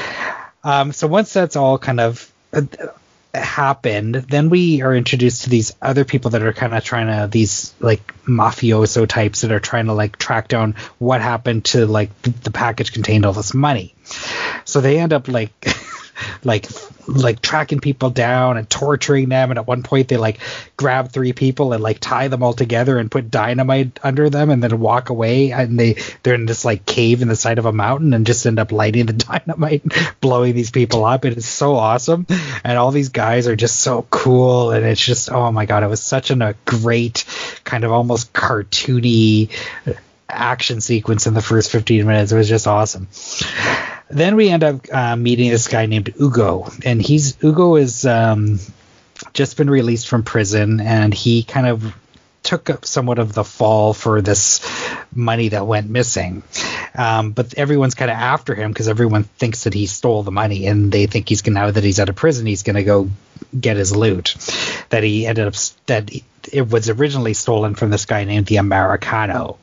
Um, so once that's all kind of uh, happened, then we are introduced to these other people that are kind of trying to, these like mafioso types that are trying to like track down what happened to like the package contained all this money. So they end up like like like tracking people down and torturing them, and at one point they like grab three people and like tie them all together and put dynamite under them and then walk away, and they they're in this like cave in the side of a mountain and just end up lighting the dynamite, blowing these people up. It is so awesome, and all these guys are just so cool, and it's just, oh my God, it was such an, a great kind of almost cartoony action sequence in the first fifteen minutes. It was just awesome. Then we end up uh, meeting this guy named Ugo, and he's Ugo is um, just been released from prison, and he kind of took up somewhat of the fall for this money that went missing. Um, but everyone's kind of after him because everyone thinks that he stole the money, and they think he's gonna, now that he's out of prison, he's going to go get his loot that he ended up that it was originally stolen from this guy named the Americano.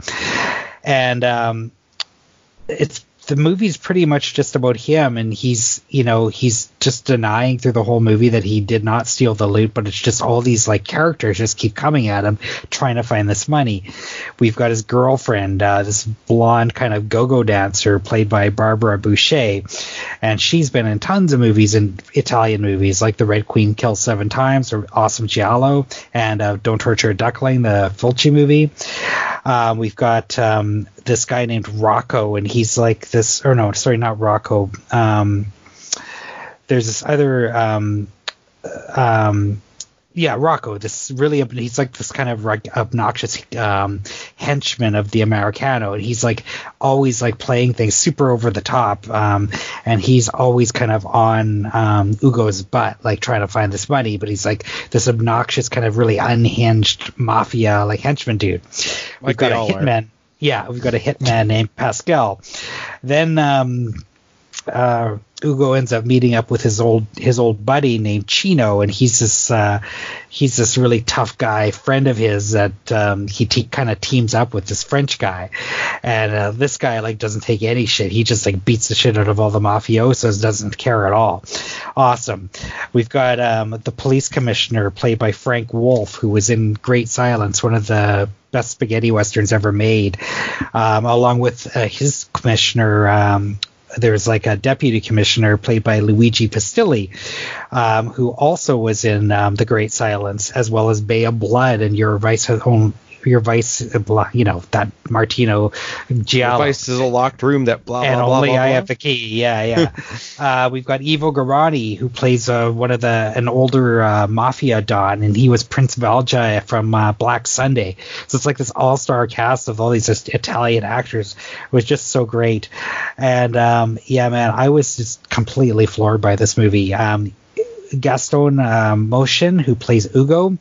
And um, it's the movie's pretty much just about him, and he's, you know, he's just denying through the whole movie that he did not steal the loot, but it's just all these like characters just keep coming at him trying to find this money. We've got his girlfriend, uh, this blonde kind of go-go dancer played by Barbara Boucher, and she's been in tons of movies, in Italian movies like The Red Queen Kills Seven Times, or Awesome Giallo, and uh, Don't Torture a Duckling, the Fulci movie. Um, we've got um, this guy named Rocco, and he's like this, or no, sorry, not Rocco. Um, there's this other, um, um, yeah, Rocco, this really, he's like this kind of like obnoxious um, henchman of the Americano, and he's like always like playing things super over the top, um, and he's always kind of on um, Ugo's butt, like trying to find this money, but he's like this obnoxious kind of really unhinged mafia like henchman dude. Like we've got a hitman. Are. Yeah, we've got a hitman named Pascal. Then um, uh, Ugo ends up meeting up with his old his old buddy named Chino, and he's this uh, he's this really tough guy friend of his that um, he te- kind of teams up with this French guy, and uh, this guy like doesn't take any shit. He just like beats the shit out of all the mafiosos, doesn't care at all. Awesome. We've got um, the police commissioner played by Frank Wolf, who was in Great Silence, one of the best spaghetti westerns ever made, um, along with uh, his commissioner. Um, there's like a deputy commissioner played by Luigi Pistilli, um, who also was in um, The Great Silence, as well as Bay of Blood and Your Vice Home. Your vice, you know, that Martino Giallo. Your vice is a locked room that blah, blah, and blah, only blah, blah, I blah. have the key. Yeah, yeah. uh, we've got Ivo Garani, who plays uh, one of the, an older uh, mafia don, and he was Prince Valja from uh, Black Sunday. So it's like this all-star cast of all these just Italian actors. It was just so great. And um, yeah, man, I was just completely floored by this movie. Um, Gaston uh, Motion, who plays Ugo,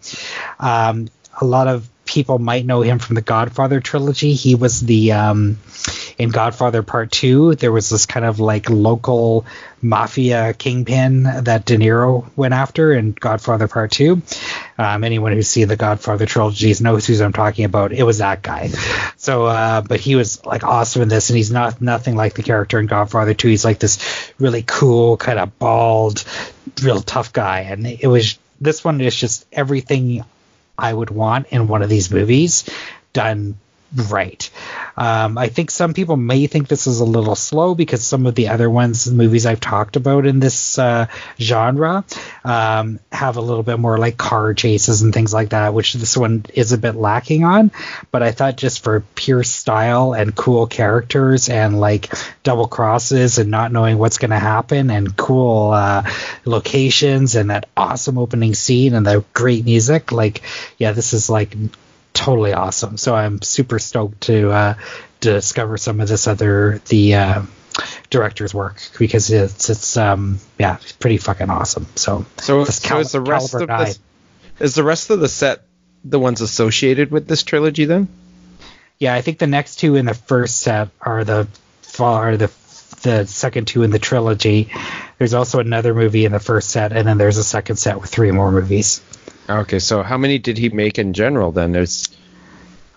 um, a lot of people might know him from the Godfather trilogy. He was the um, in Godfather Part Two. There was this kind of like local mafia kingpin that De Niro went after in Godfather Part Two. Um, anyone who's seen the Godfather trilogies knows who I'm talking about. It was that guy. So, uh, but he was like awesome in this, and he's not nothing like the character in Godfather Two. He's like this really cool, kind of bald, real tough guy, and it was this one is just everything I would want in one of these movies done right. Um, I think some people may think this is a little slow because some of the other ones, the movies I've talked about in this uh, genre, um, have a little bit more like car chases and things like that, which this one is a bit lacking on. But I thought just for pure style and cool characters and like double crosses and not knowing what's going to happen and cool uh, locations and that awesome opening scene and the great music, like, yeah, this is like totally awesome. So I'm super stoked to uh, discover some of this other the uh, director's work because it's it's um yeah it's pretty fucking awesome. So so, so Cal- is the rest of this, is the rest of the set the ones associated with this trilogy then? Yeah, I think the next two in the first set are the are the the second two in the trilogy. There's also another movie in the first set, and then there's a second set with three more movies. Okay, so how many did he make in general then? There's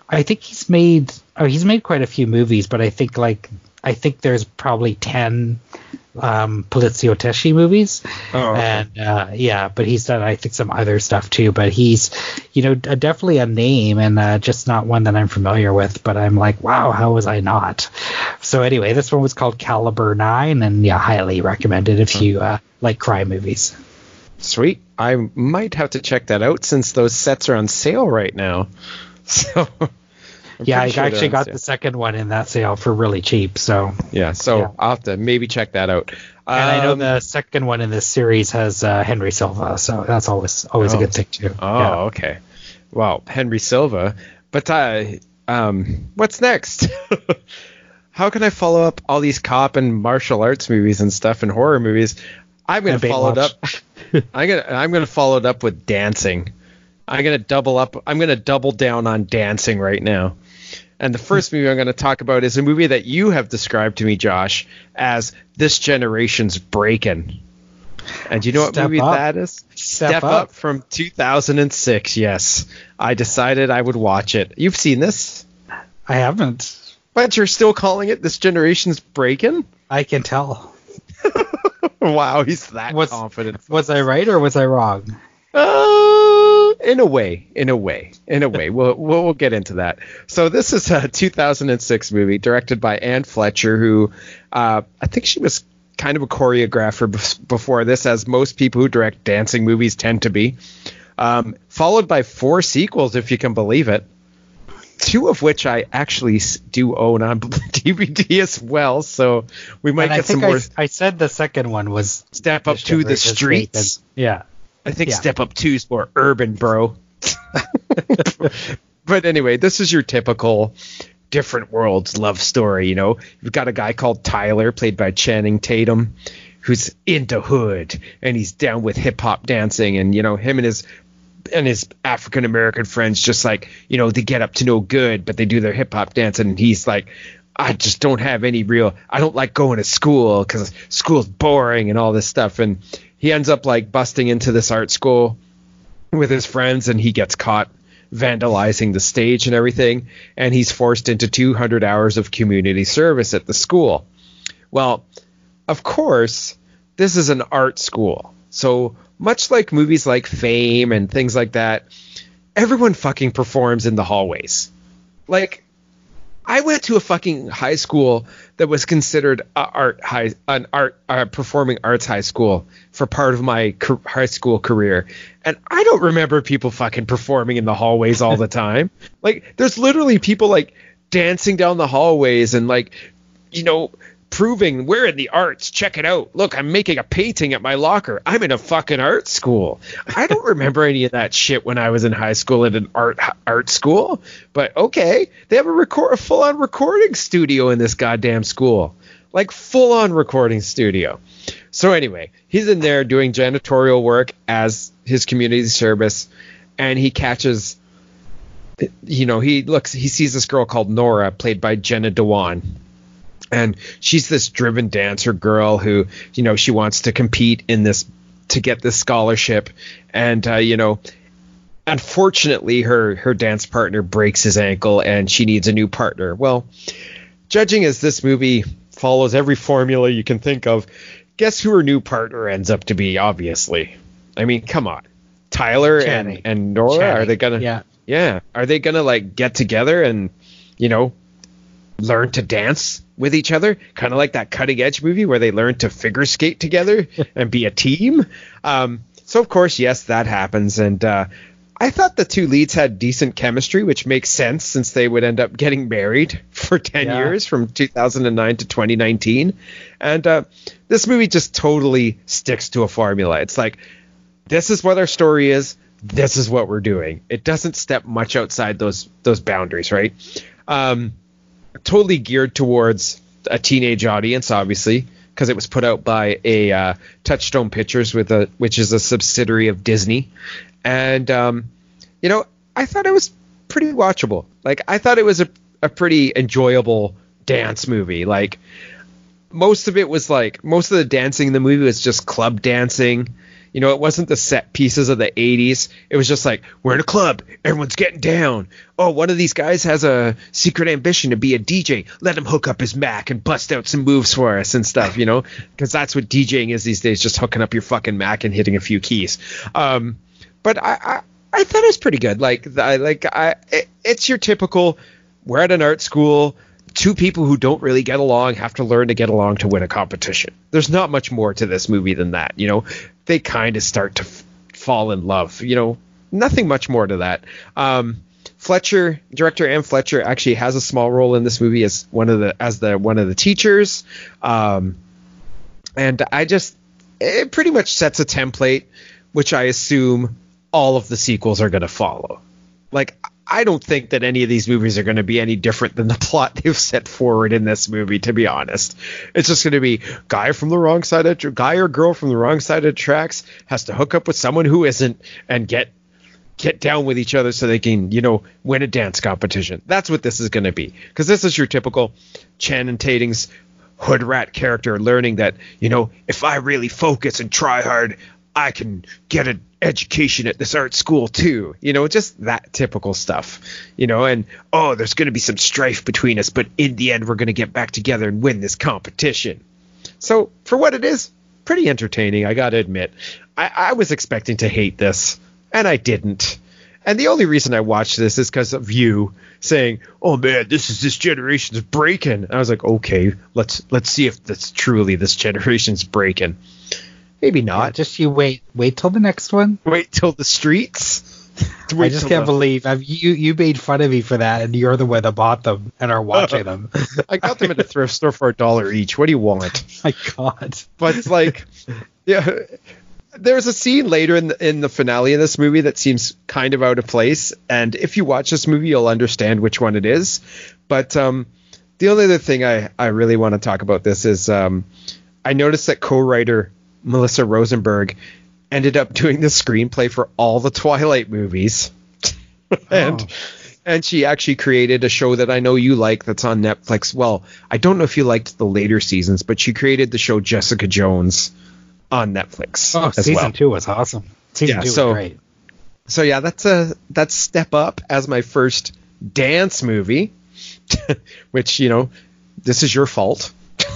I think he's made oh he's made quite a few movies, but I think like I think there's probably ten um, Polizio Tesci movies. Oh, okay. And uh, yeah, but he's done I think some other stuff too. But he's you know definitely a name and uh, just not one that I'm familiar with. But I'm like, wow, how was I not? So anyway, this one was called Caliber Nine, and yeah, highly recommended if you uh, like crime movies. Sweet. I might have to check that out since those sets are on sale right now. So I'm yeah, I sure actually got sale. the second one in that sale for really cheap. So yeah, so yeah. I'll have to maybe check that out. And I know Um, the second one in this series has uh, Henry Silva, so that's always always Oh. a good thing too. Oh, Yeah. okay. Well, Henry Silva. But uh, um, what's next? How can I follow up all these cop and martial arts movies and stuff and horror movies? I'm gonna And follow it Baywatch. up. I'm gonna I'm gonna follow it up with dancing. I'm gonna double up. I'm gonna double down on dancing right now. And the first movie I'm going to talk about is a movie that you have described to me, Josh, as this generation's Breakin'. And you know what Step movie Up. that is? Step Up. Up. From two thousand six. Yes, I decided I would watch it. You've seen this, I haven't. but you're still calling it this generation's Breakin'? I can tell. Wow, he's that Was- confident. Was I right or was I wrong? Uh, in a way, in a way, in a way. We'll, we'll we'll get into that. So this is a two thousand six movie directed by Anne Fletcher, who uh, I think she was kind of a choreographer bef- before this, as most people who direct dancing movies tend to be. Um, followed by four sequels, if you can believe it. Two of which I actually s- do own on D V D as well, so we might And I get some think more. I, I said the second one was Step Up This to the Generation's Streets. Breakin'. Yeah. I think Yeah. Step Up two is more urban, bro. But anyway, this is your typical different worlds love story, you know. You've got a guy called Tyler, played by Channing Tatum, who's into hood, and he's down with hip-hop dancing, and, you know, him and his and his African-American friends just, like, you know, they get up to no good, but they do their hip-hop dancing, and he's like, I just don't have any real, I don't like going to school because school's boring and all this stuff. And he ends up like busting into this art school with his friends, and he gets caught vandalizing the stage and everything. And he's forced into two hundred hours of community service at the school. Well, of course, this is an art school. So much like movies like Fame and things like that, everyone fucking performs in the hallways. Like, I went to a fucking high school that was considered a art high, an art, uh, performing arts high school for part of my ca- high school career, and I don't remember people fucking performing in the hallways all the time. Like, there's literally people like dancing down the hallways and like, you know, proving we're in the arts. Check it out. Look, I'm making a painting at my locker. I'm in a fucking art school. I don't remember any of that shit when I was in high school at an art art school. But okay, they have a record, a full on recording studio in this goddamn school, like full on recording studio. So anyway, he's in there doing janitorial work as his community service, and he catches, you know, he looks, he sees this girl called Nora, played by Jenna Dewan. And she's this driven dancer girl who, you know, she wants to compete in this to get this scholarship. And, uh, you know, unfortunately, her her dance partner breaks his ankle and she needs a new partner. Well, judging as this movie follows every formula you can think of, guess who her new partner ends up to be, obviously. I mean, come on. Tyler and, and Nora, Channing. are they going to. Yeah. Yeah. Are they going to, like, get together and, you know, learn to dance with each other, kind of like that Cutting Edge movie where they learn to figure skate together and be a team? Um, so of course, yes, that happens. And uh, I thought the two leads had decent chemistry, which makes sense since they would end up getting married for ten Yeah. years from two thousand nine to twenty nineteen. And uh, this movie just totally sticks to a formula. It's like, this is what our story is. This is what we're doing. It doesn't step much outside those those boundaries, right? Um, totally geared towards a teenage audience, obviously, because it was put out by a uh, Touchstone Pictures, with a which is a subsidiary of Disney. And um, you know, I thought it was pretty watchable. Like, I thought it was a, a pretty enjoyable dance movie. Like, most of it was like most of the dancing in the movie was just club dancing. You know, it wasn't the set pieces of the eighties. It was just like, we're in a club, everyone's getting down. Oh, one of these guys has a secret ambition to be a D J. Let him hook up his Mac and bust out some moves for us and stuff, you know, because that's what DJing is these days, just hooking up your fucking Mac and hitting a few keys. Um, but I, I, I thought it was pretty good. Like, I, like I, it, it's your typical, we're at an art school, two people who don't really get along have to learn to get along to win a competition. There's not much more to this movie than that. You know, they kind of start to f- fall in love, you know, nothing much more to that. Um, Fletcher, director Ann Fletcher, actually has a small role in this movie as one of the, as the, one of the teachers. Um, and I just, it pretty much sets a template, which I assume all of the sequels are going to follow. Like, I don't think that any of these movies are going to be any different than the plot they've set forward in this movie, to be honest. It's just going to be guy from the wrong side of guy or girl from the wrong side of the tracks has to hook up with someone who isn't and get get down with each other so they can, you know, win a dance competition. That's what this is going to be, because this is your typical Channing Tatum's hood rat character learning that, you know, if I really focus and try hard, I can get an education at this art school too, you know, just that typical stuff, you know, and oh, there's going to be some strife between us, but in the end, we're going to get back together and win this competition. So for what it is, pretty entertaining, I got to admit. I, I was expecting to hate this, and I didn't. And the only reason I watched this is because of you saying, "Oh man, this is this generation's breaking." I was like, okay, let's let's see if that's truly this generation's breaking. Maybe not. Yeah, just you wait. Wait till the next one. Wait till the streets. I just can't the... believe I've, you you made fun of me for that, and you're the one that bought them and are watching them. I got them at a thrift store for a dollar each. What do you want? My God. But it's like, yeah, there's a scene later in the, in the finale of this movie that seems kind of out of place, and if you watch this movie, you'll understand which one it is. But um, the only other thing I, I really want to talk about this is um, I noticed that co-writer Melissa Rosenberg ended up doing the screenplay for all the Twilight movies. and oh. and she actually created a show that I know you like that's on Netflix. Well, I don't know if you liked the later seasons, but she created the show Jessica Jones on Netflix. Oh, as season well. two was awesome. Season yeah, two so, was great. So yeah, that's a that's Step Up as my first dance movie, which, you know, this is your fault.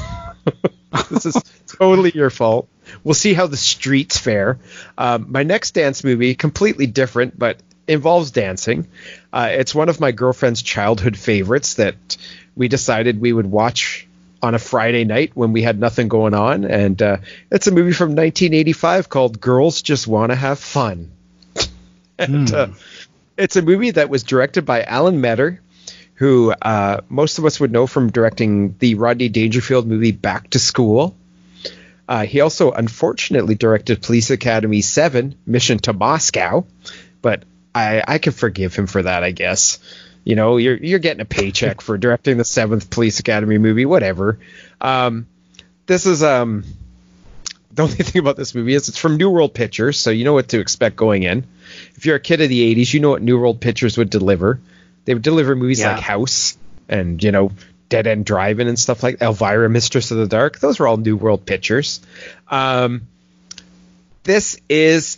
This is totally your fault. We'll see how the streets fare. Um, my next dance movie, completely different, but involves dancing. Uh, it's one of my girlfriend's childhood favorites that we decided we would watch on a Friday night when we had nothing going on. And uh, it's a movie from nineteen eighty-five called Girls Just Want to Have Fun. and mm. uh, it's a movie that was directed by Alan Metter, who uh, most of us would know from directing the Rodney Dangerfield movie Back to School. Uh, he also unfortunately directed Police Academy seven, Mission to Moscow, but I, I can forgive him for that, I guess. You know, you're you're getting a paycheck for directing the seventh Police Academy movie, whatever. Um, this is um, the only thing about this movie is it's from New World Pictures, so you know what to expect going in. If you're a kid of the eighties, you know what New World Pictures would deliver. They would deliver movies yeah. like House and, you know, Dead End Drive-In and stuff like Elvira, Mistress of the Dark. Those were all New World Pictures. Um, this is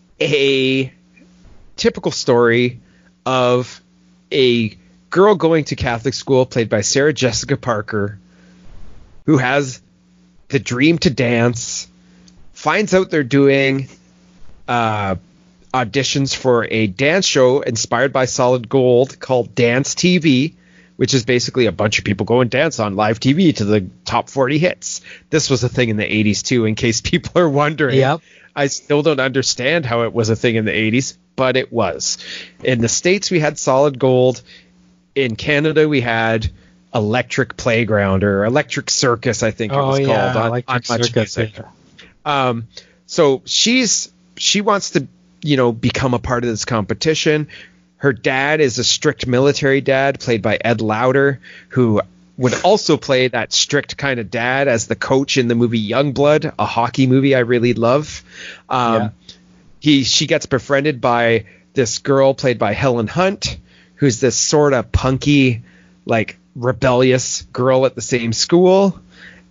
a typical story of a girl going to Catholic school played by Sarah Jessica Parker, who has the dream to dance, finds out they're doing uh, auditions for a dance show inspired by Solid Gold called Dance T V, which is basically a bunch of people go and dance on live T V to the top forty hits. This was a thing in the eighties too, in case people are wondering. Yep. I still don't understand how it was a thing in the eighties, but it was. In the States, we had Solid Gold. In Canada, we had Electric Playground or Electric Circus, I think it was oh, called, yeah, on, Electric on Much Circus, Music. yeah. Um, so she's she wants to, you know, become a part of this competition. Her dad is a strict military dad played by Ed Lauter, who would also play that strict kind of dad as the coach in the movie Youngblood, a hockey movie I really love. Um, yeah. He she gets befriended by this girl played by Helen Hunt, who's this sort of punky, like rebellious girl at the same school.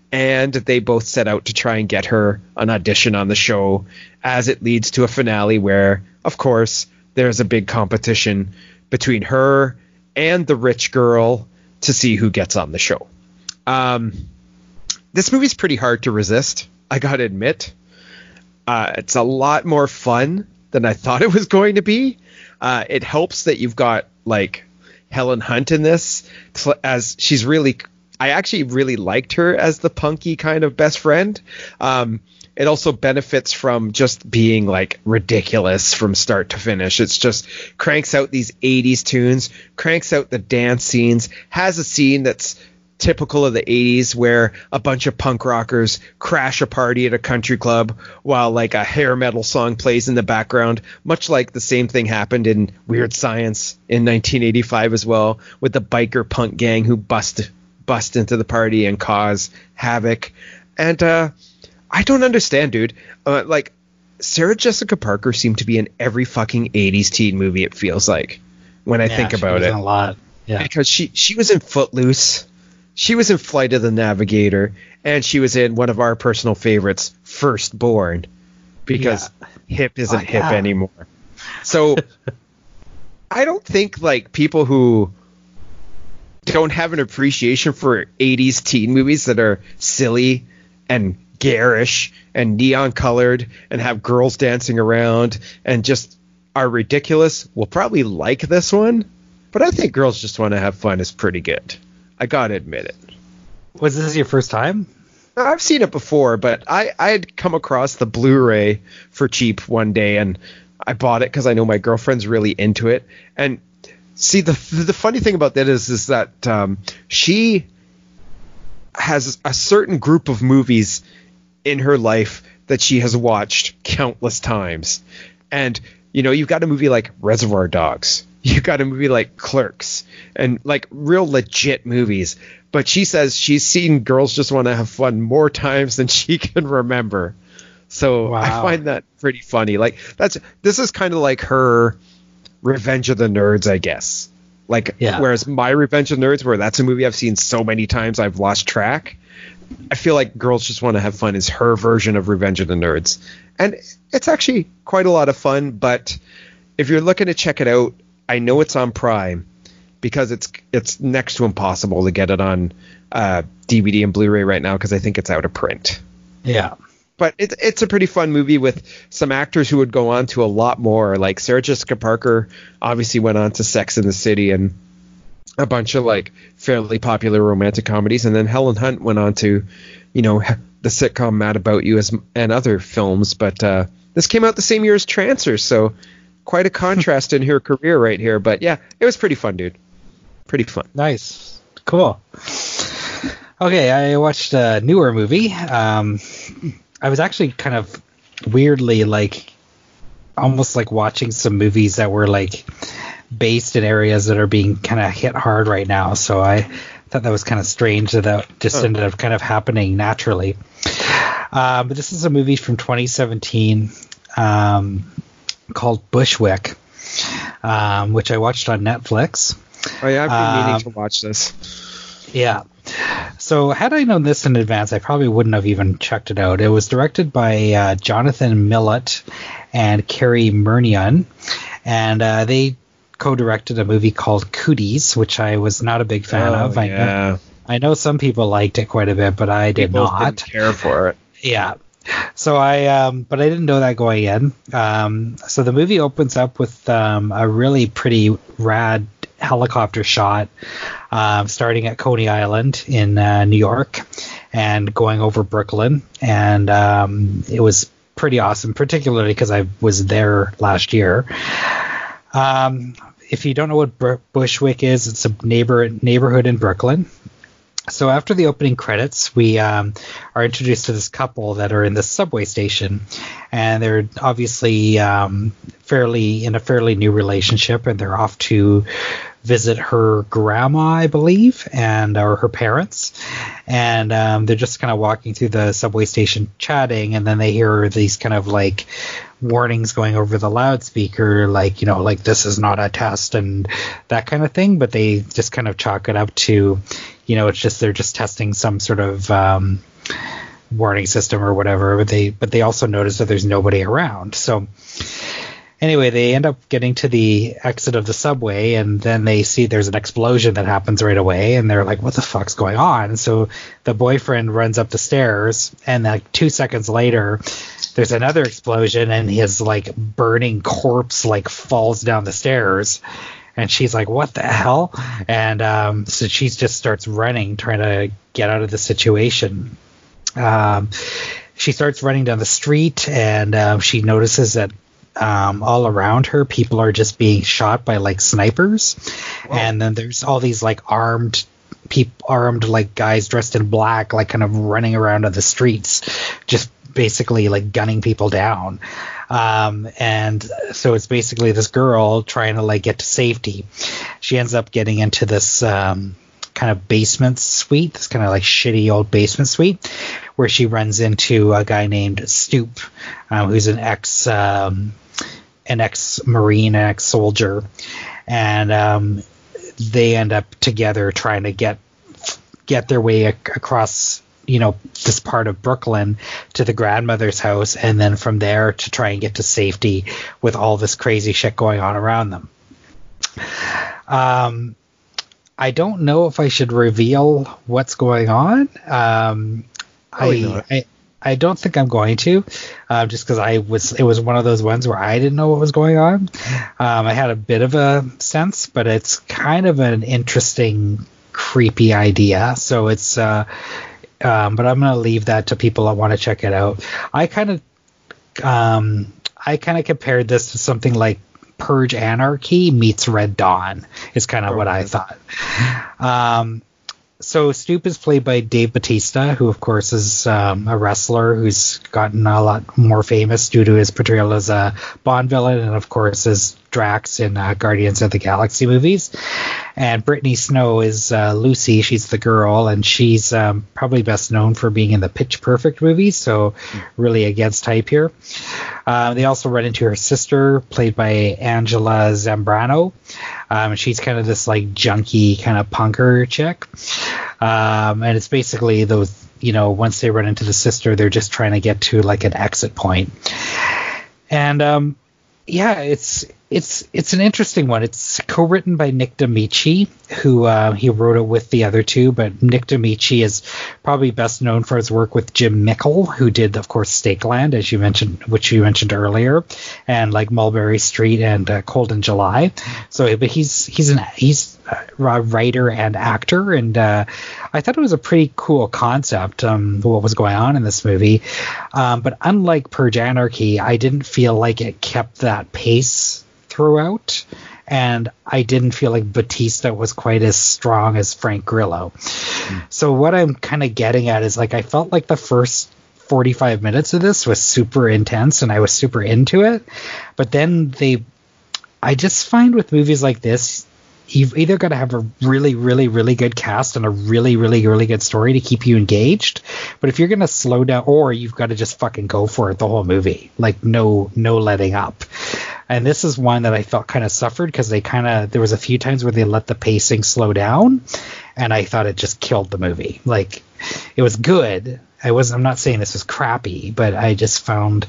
and they both set out to try and get her an audition on the show, as it leads to a finale where, of course, there's a big competition between her and the rich girl to see who gets on the show. Um, this movie's pretty hard to resist, I gotta admit. Uh, it's a lot more fun than I thought it was going to be. Uh, it helps that you've got, like, Helen Hunt in this, as she's really... I actually really liked her as the punky kind of best friend. Um, it also benefits from just being, like, ridiculous from start to finish. It's just cranks out these eighties tunes, cranks out the dance scenes, has a scene that's typical of the eighties where a bunch of punk rockers crash a party at a country club while, like, a hair metal song plays in the background, much like the same thing happened in Weird Science in nineteen eighty-five as well, with the biker punk gang who bust bust into the party and cause havoc. And uh I don't understand, dude. Uh, like, Sarah Jessica Parker seemed to be in every fucking eighties teen movie, it feels like, when I yeah, think about she was it. in a lot. Yeah. Because she she was in Footloose, she was in Flight of the Navigator, and she was in one of our personal favorites, Firstborn, because yeah. hip isn't oh, hip yeah. anymore. So I don't think, like, people who don't have an appreciation for eighties teen movies that are silly and garish and neon colored and have girls dancing around and just are ridiculous will probably like this one. But I think Girls Just Want to Have Fun is pretty good. I gotta admit it. Was this your first time? I've seen it before, but I, I had come across the Blu-ray for cheap one day, and I bought it because I know my girlfriend's really into it. And see, the the funny thing about that is, is that um, she has a certain group of movies in her life that she has watched countless times. And, you know, you've got a movie like Reservoir Dogs. You've got a movie like Clerks, and, like, real legit movies. But she says she's seen Girls Just Want to Have Fun more times than she can remember. So wow. I find that pretty funny. Like, that's this is kind of like her Revenge of the Nerds, I guess. Like, yeah. Whereas my Revenge of the Nerds, where that's a movie I've seen so many times I've lost track, I feel like Girls Just Want to Have Fun is her version of Revenge of the Nerds. And it's actually quite a lot of fun, but if you're looking to check it out, I know it's on Prime because it's it's next to impossible to get it on uh, D V D and Blu-ray right now because I think it's out of print. Yeah. But it, it's a pretty fun movie with some actors who would go on to a lot more. Like Sarah Jessica Parker obviously went on to Sex and the City and a bunch of, like, fairly popular romantic comedies. And then Helen Hunt went on to, you know, the sitcom Mad About You as, and other films. But uh, this came out the same year as Trancers, so quite a contrast in her career right here. But yeah, it was pretty fun, dude. Pretty fun. Nice. Cool. Okay, I watched a newer movie. Um, I was actually kind of weirdly, like, almost like watching some movies that were, like, based in areas that are being kind of hit hard right now. So I thought that was kind of strange that that just oh. ended up kind of happening naturally. Um, but this is a movie from twenty seventeen um, called Bushwick, um, which I watched on Netflix. Oh yeah, I've been meaning um, to watch this. Yeah. So had I known this in advance, I probably wouldn't have even checked it out. It was directed by uh, Jonathan Millett and Carrie Murnion, and uh, they co-directed a movie called Cooties, which I was not a big fan oh, of. I yeah. know, I know some people liked it quite a bit, but I did people not didn't care for it. Yeah. So I, um, but I didn't know that going in. Um, so the movie opens up with um, a really pretty rad helicopter shot, um, starting at Coney Island in uh, New York and going over Brooklyn, and um, it was pretty awesome, particularly because I was there last year. Um, if you don't know what Br- Bushwick is, it's a neighbor neighborhood in Brooklyn. So after the opening credits, we um, are introduced to this couple that are in the subway station, and they're obviously um, fairly in a fairly new relationship, and they're off to visit her grandma, I believe, and or her parents, and um, they're just kind of walking through the subway station chatting, and then they hear these kind of like warnings going over the loudspeaker, like, you know, like this is not a test and that kind of thing, but they just kind of chalk it up to, you know, it's just they're just testing some sort of um, warning system or whatever. But they but they also notice that there's nobody around. So anyway, they end up getting to the exit of the subway, and then they see there's an explosion that happens right away, and they're like, what the fuck's going on? And so the boyfriend runs up the stairs, and like two seconds later, there's another explosion, and his like burning corpse like falls down the stairs. And she's like, what the hell? And um, so she just starts running, trying to get out of the situation. Um, she starts running down the street, and um, she notices that Um, all around her, people are just being shot by like snipers. Whoa. And then there's all these like armed people, armed like guys dressed in black, like kind of running around on the streets, just basically like gunning people down. Um, and so it's basically this girl trying to like get to safety. She ends up getting into this um, kind of basement suite, this kind of like shitty old basement suite, where she runs into a guy named Stoop, um, who's an ex um, an ex-Marine, an ex-soldier, and um, they end up together trying to get get their way ac- across, you know, this part of Brooklyn to the grandmother's house, and then from there to try and get to safety with all this crazy shit going on around them. Um, I don't know if I should reveal what's going on. Um, I, I I don't think I'm going to, uh, just because I was it was one of those ones where I didn't know what was going on. Um, I had a bit of a sense, but it's kind of an interesting, creepy idea. So it's, uh, um, but I'm gonna leave that to people that want to check it out. I kind of, um, I kind of compared this to something like Purge Anarchy meets Red Dawn is kind of what I thought. Um, so Stoop is played by Dave Bautista, who of course is um, a wrestler who's gotten a lot more famous due to his portrayal as a Bond villain, and of course as Drax in uh, Guardians of the Galaxy movies. And Brittany Snow is uh, Lucy. She's the girl, and she's um, probably best known for being in the Pitch Perfect movies, so really against type here. Uh, they also run into her sister, played by Angela Zambrano. Um, she's kind of this like junky kind of punker chick. Um, and it's basically those, you know, once they run into the sister, they're just trying to get to like an exit point. And um, yeah, it's it's it's an interesting one. It's co-written by Nick D'Amici, who uh, he wrote it with the other two, but Nick D'Amici is probably best known for his work with Jim Mickle, who did, of course, Stakeland, as you mentioned, which you mentioned earlier, and like Mulberry Street and uh, Cold in July. So, but he's he's an he's a writer and actor, and uh, I thought it was a pretty cool concept, um, what was going on in this movie. Um, but unlike Purge Anarchy, I didn't feel like it kept that pace throughout, and I didn't feel like Bautista was quite as strong as Frank Grillo. Mm. So what I'm kind of getting at is, like, I felt like the first forty-five minutes of this was super intense and I was super into it, but then they I just find with movies like this, you've either got to have a really, really, really good cast and a really, really, really good story to keep you engaged. But if you're going to slow down, or you've got to just fucking go for it the whole movie, like no, no letting up. And this is one that I felt kind of suffered because they kind of, there was a few times where they let the pacing slow down, and I thought it just killed the movie. Like, it was good. I was, I'm not saying this was crappy, but I just found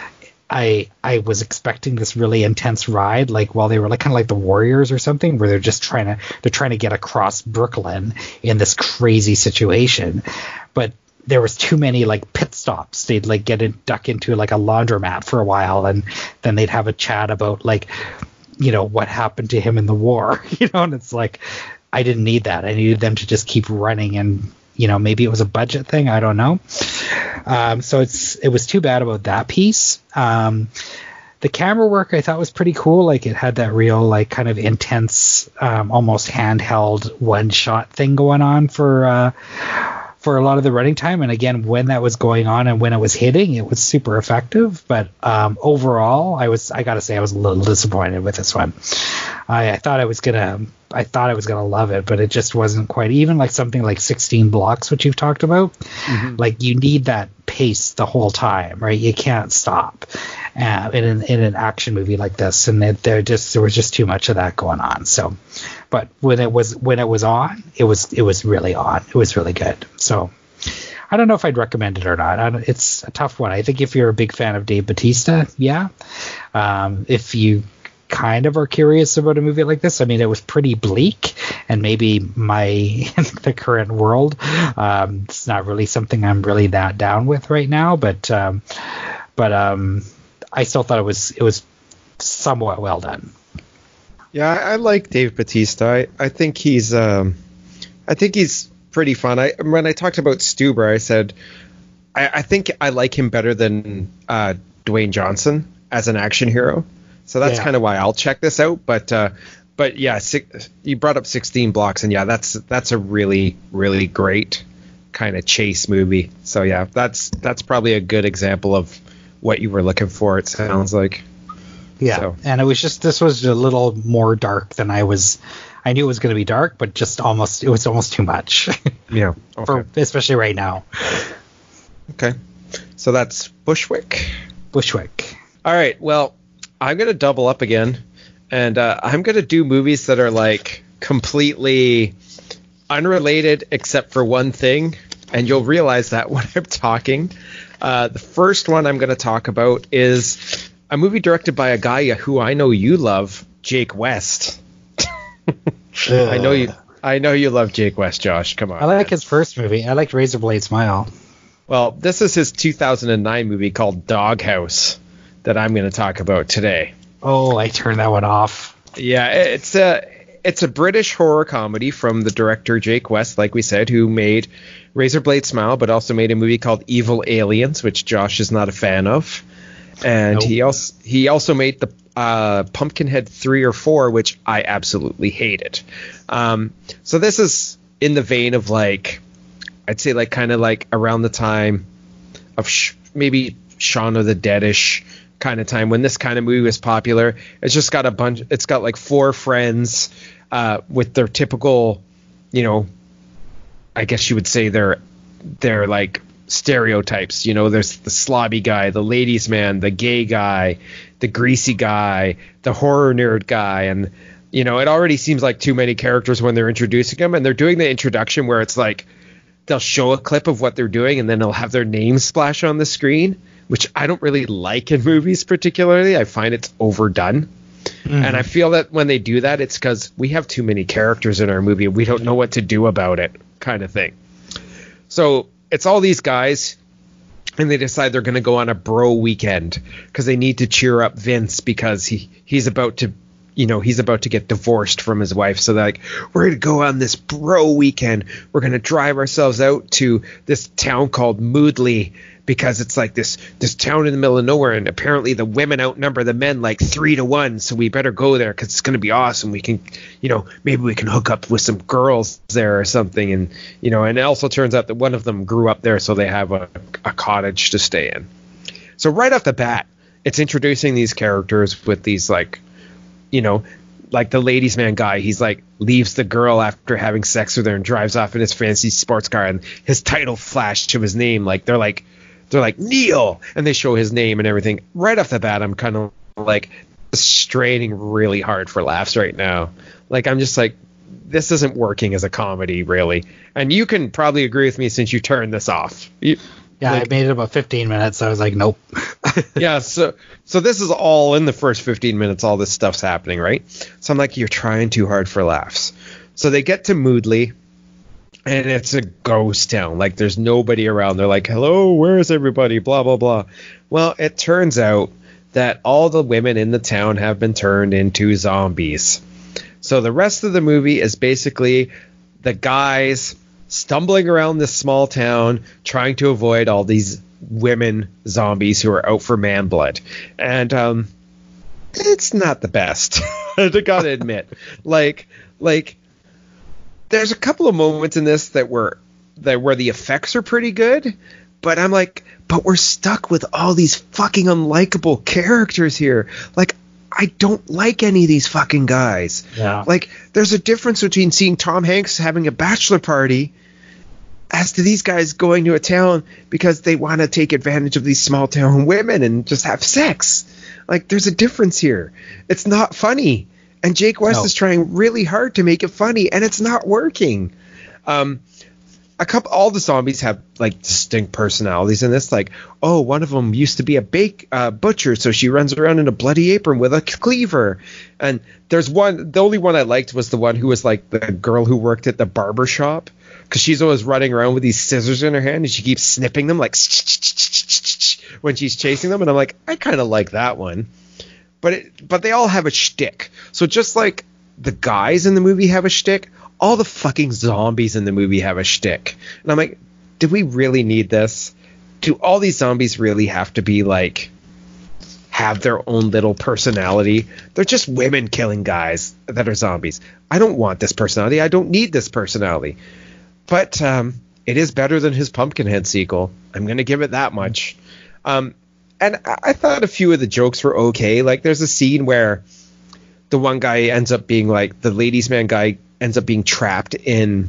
I I was expecting this really intense ride, like while they were like kind of like the Warriors or something, where they're just trying to they're trying to get across Brooklyn in this crazy situation. But there was too many like pit stops. They'd like get in, duck into like a laundromat for a while, and then they'd have a chat about like, you know, what happened to him in the war, you know. And it's like, I didn't need that. I needed them to just keep running, and you know, maybe it was a budget thing. I don't know. Um, so it's it was too bad about that piece. Um, the camera work I thought was pretty cool. Like, it had that real like kind of intense, um, almost handheld one shot thing going on for uh, for a lot of the running time. And again, when that was going on and when it was hitting, it was super effective. But um, overall, I was I gotta say I was a little disappointed with this one. I, I thought I was gonna I thought I was gonna love it, but it just wasn't quite. Even like something like sixteen Blocks, which you've talked about, mm-hmm. like you need that pace the whole time, right? You can't stop uh, in an in an action movie like this, and it, there just there was just too much of that going on. So, but when it was when it was on, it was it was really on. It was really good. So, I don't know if I'd recommend it or not. I don't, it's a tough one. I think if you're a big fan of Dave Bautista, yeah. Um, if you kind of are curious about a movie like this, I mean, it was pretty bleak, and maybe my the current world, um, it's not really something I'm really that down with right now. But um, but um, I still thought it was it was somewhat well done. Yeah, I, I like Dave Bautista. I, I think he's um, I think he's pretty fun. I when I talked about Stuber, I said I, I think I like him better than uh, Dwayne Johnson as an action hero. So that's yeah. kind of why I'll check this out. But uh, but yeah, six, you brought up sixteen Blocks, and yeah, that's that's a really really great kind of chase movie. So yeah, that's that's probably a good example of what you were looking for. It sounds like. Yeah, so. And it was just this was a little more dark than I was. I knew it was going to be dark, but just almost it was almost too much. Yeah, okay. For especially right now. Okay, so that's Bushwick. Bushwick. All right, well. I'm going to double up again, and uh, I'm going to do movies that are like completely unrelated except for one thing, and you'll realize that when I'm talking. Uh, the first one I'm going to talk about is a movie directed by a guy who I know you love, Jake West. I know you. I know you love Jake West, Josh. Come on. I like his first movie. I liked Razor Blade Smile. Well, this is his two thousand nine movie called Doghouse that I'm going to talk about today. Oh, I turned that one off. Yeah, it's a it's a British horror comedy from the director Jake West, like we said, who made Razor Blade Smile, but also made a movie called Evil Aliens, which Josh is not a fan of. And nope. he also he also made the uh, Pumpkinhead three or four, which I absolutely hated. Um, so this is in the vein of like, I'd say like kind of like around the time of sh- maybe Shaun of the Dead-ish kind of time when this kind of movie was popular. It's just got a bunch. It's got like four friends uh, with their typical, you know, I guess you would say they're they're like stereotypes. You know, there's the slobby guy, the ladies' man, the gay guy, the greasy guy, the horror nerd guy, and you know, it already seems like too many characters when they're introducing them, and they're doing the introduction where it's like they'll show a clip of what they're doing and then they'll have their names splash on the screen, which I don't really like in movies particularly. I find it's overdone. Mm-hmm. And I feel that when they do that, it's because we have too many characters in our movie and we don't know what to do about it, kind of thing. So it's all these guys, and they decide they're going to go on a bro weekend because they need to cheer up Vince because he, he's about to, you know, he's about to get divorced from his wife. So they're like, we're going to go on this bro weekend. We're going to drive ourselves out to this town called Moodley, because it's like this this town in the middle of nowhere, and apparently the women outnumber the men like three to one, so we better go there because it's going to be awesome. We can, you know, maybe we can hook up with some girls there or something. And, you know, and it also turns out that one of them grew up there, so they have a, a cottage to stay in. So right off the bat, it's introducing these characters with these, like, you know, like the ladies' man guy, he's like leaves the girl after having sex with her and drives off in his fancy sports car, and his title flashed to his name. Like they're like, They're like, Neil, and they show his name and everything. Right off the bat, I'm kind of like straining really hard for laughs right now. Like, I'm just like, this isn't working as a comedy, really. And you can probably agree with me since you turned this off. You, yeah, like, I made it about fifteen minutes. So I was like, nope. yeah, so so this is all in the first fifteen minutes. All this stuff's happening, right? So I'm like, you're trying too hard for laughs. So they get to Moodley. And it's a ghost town. Like, there's nobody around. They're like, hello, where is everybody? Blah, blah, blah. Well, it turns out that all the women in the town have been turned into zombies. So the rest of the movie is basically the guys stumbling around this small town trying to avoid all these women zombies who are out for man blood. And um, it's not the best, I gotta admit. Like, like... There's a couple of moments in this that were that where the effects are pretty good, but I'm like, but we're stuck with all these fucking unlikable characters here. Like, I don't like any of these fucking guys. Yeah. Like, there's a difference between seeing Tom Hanks having a bachelor party as to these guys going to a town because they want to take advantage of these small town women and just have sex. Like, there's a difference here. It's not funny. And Jake West no. is trying really hard to make it funny, and it's not working. Um, a couple, all the zombies have like distinct personalities in this. Like, oh, one of them used to be a bake uh, butcher, so she runs around in a bloody apron with a cleaver. And there's one, the only one I liked was the one who was like the girl who worked at the barber shop, because she's always running around with these scissors in her hand and she keeps snipping them like when she's chasing them. And I'm like, I kind of like that one. But it, but they all have a shtick. So just like the guys in the movie have a shtick, all the fucking zombies in the movie have a shtick. And I'm like, do we really need this? Do all these zombies really have to be like, have their own little personality? They're just women killing guys that are zombies. I don't want this personality. I don't need this personality. But um, it is better than his Pumpkinhead sequel. I'm going to give it that much. Um, and I-, I thought a few of the jokes were okay. Like there's a scene where the one guy ends up being like, the ladies' man guy ends up being trapped in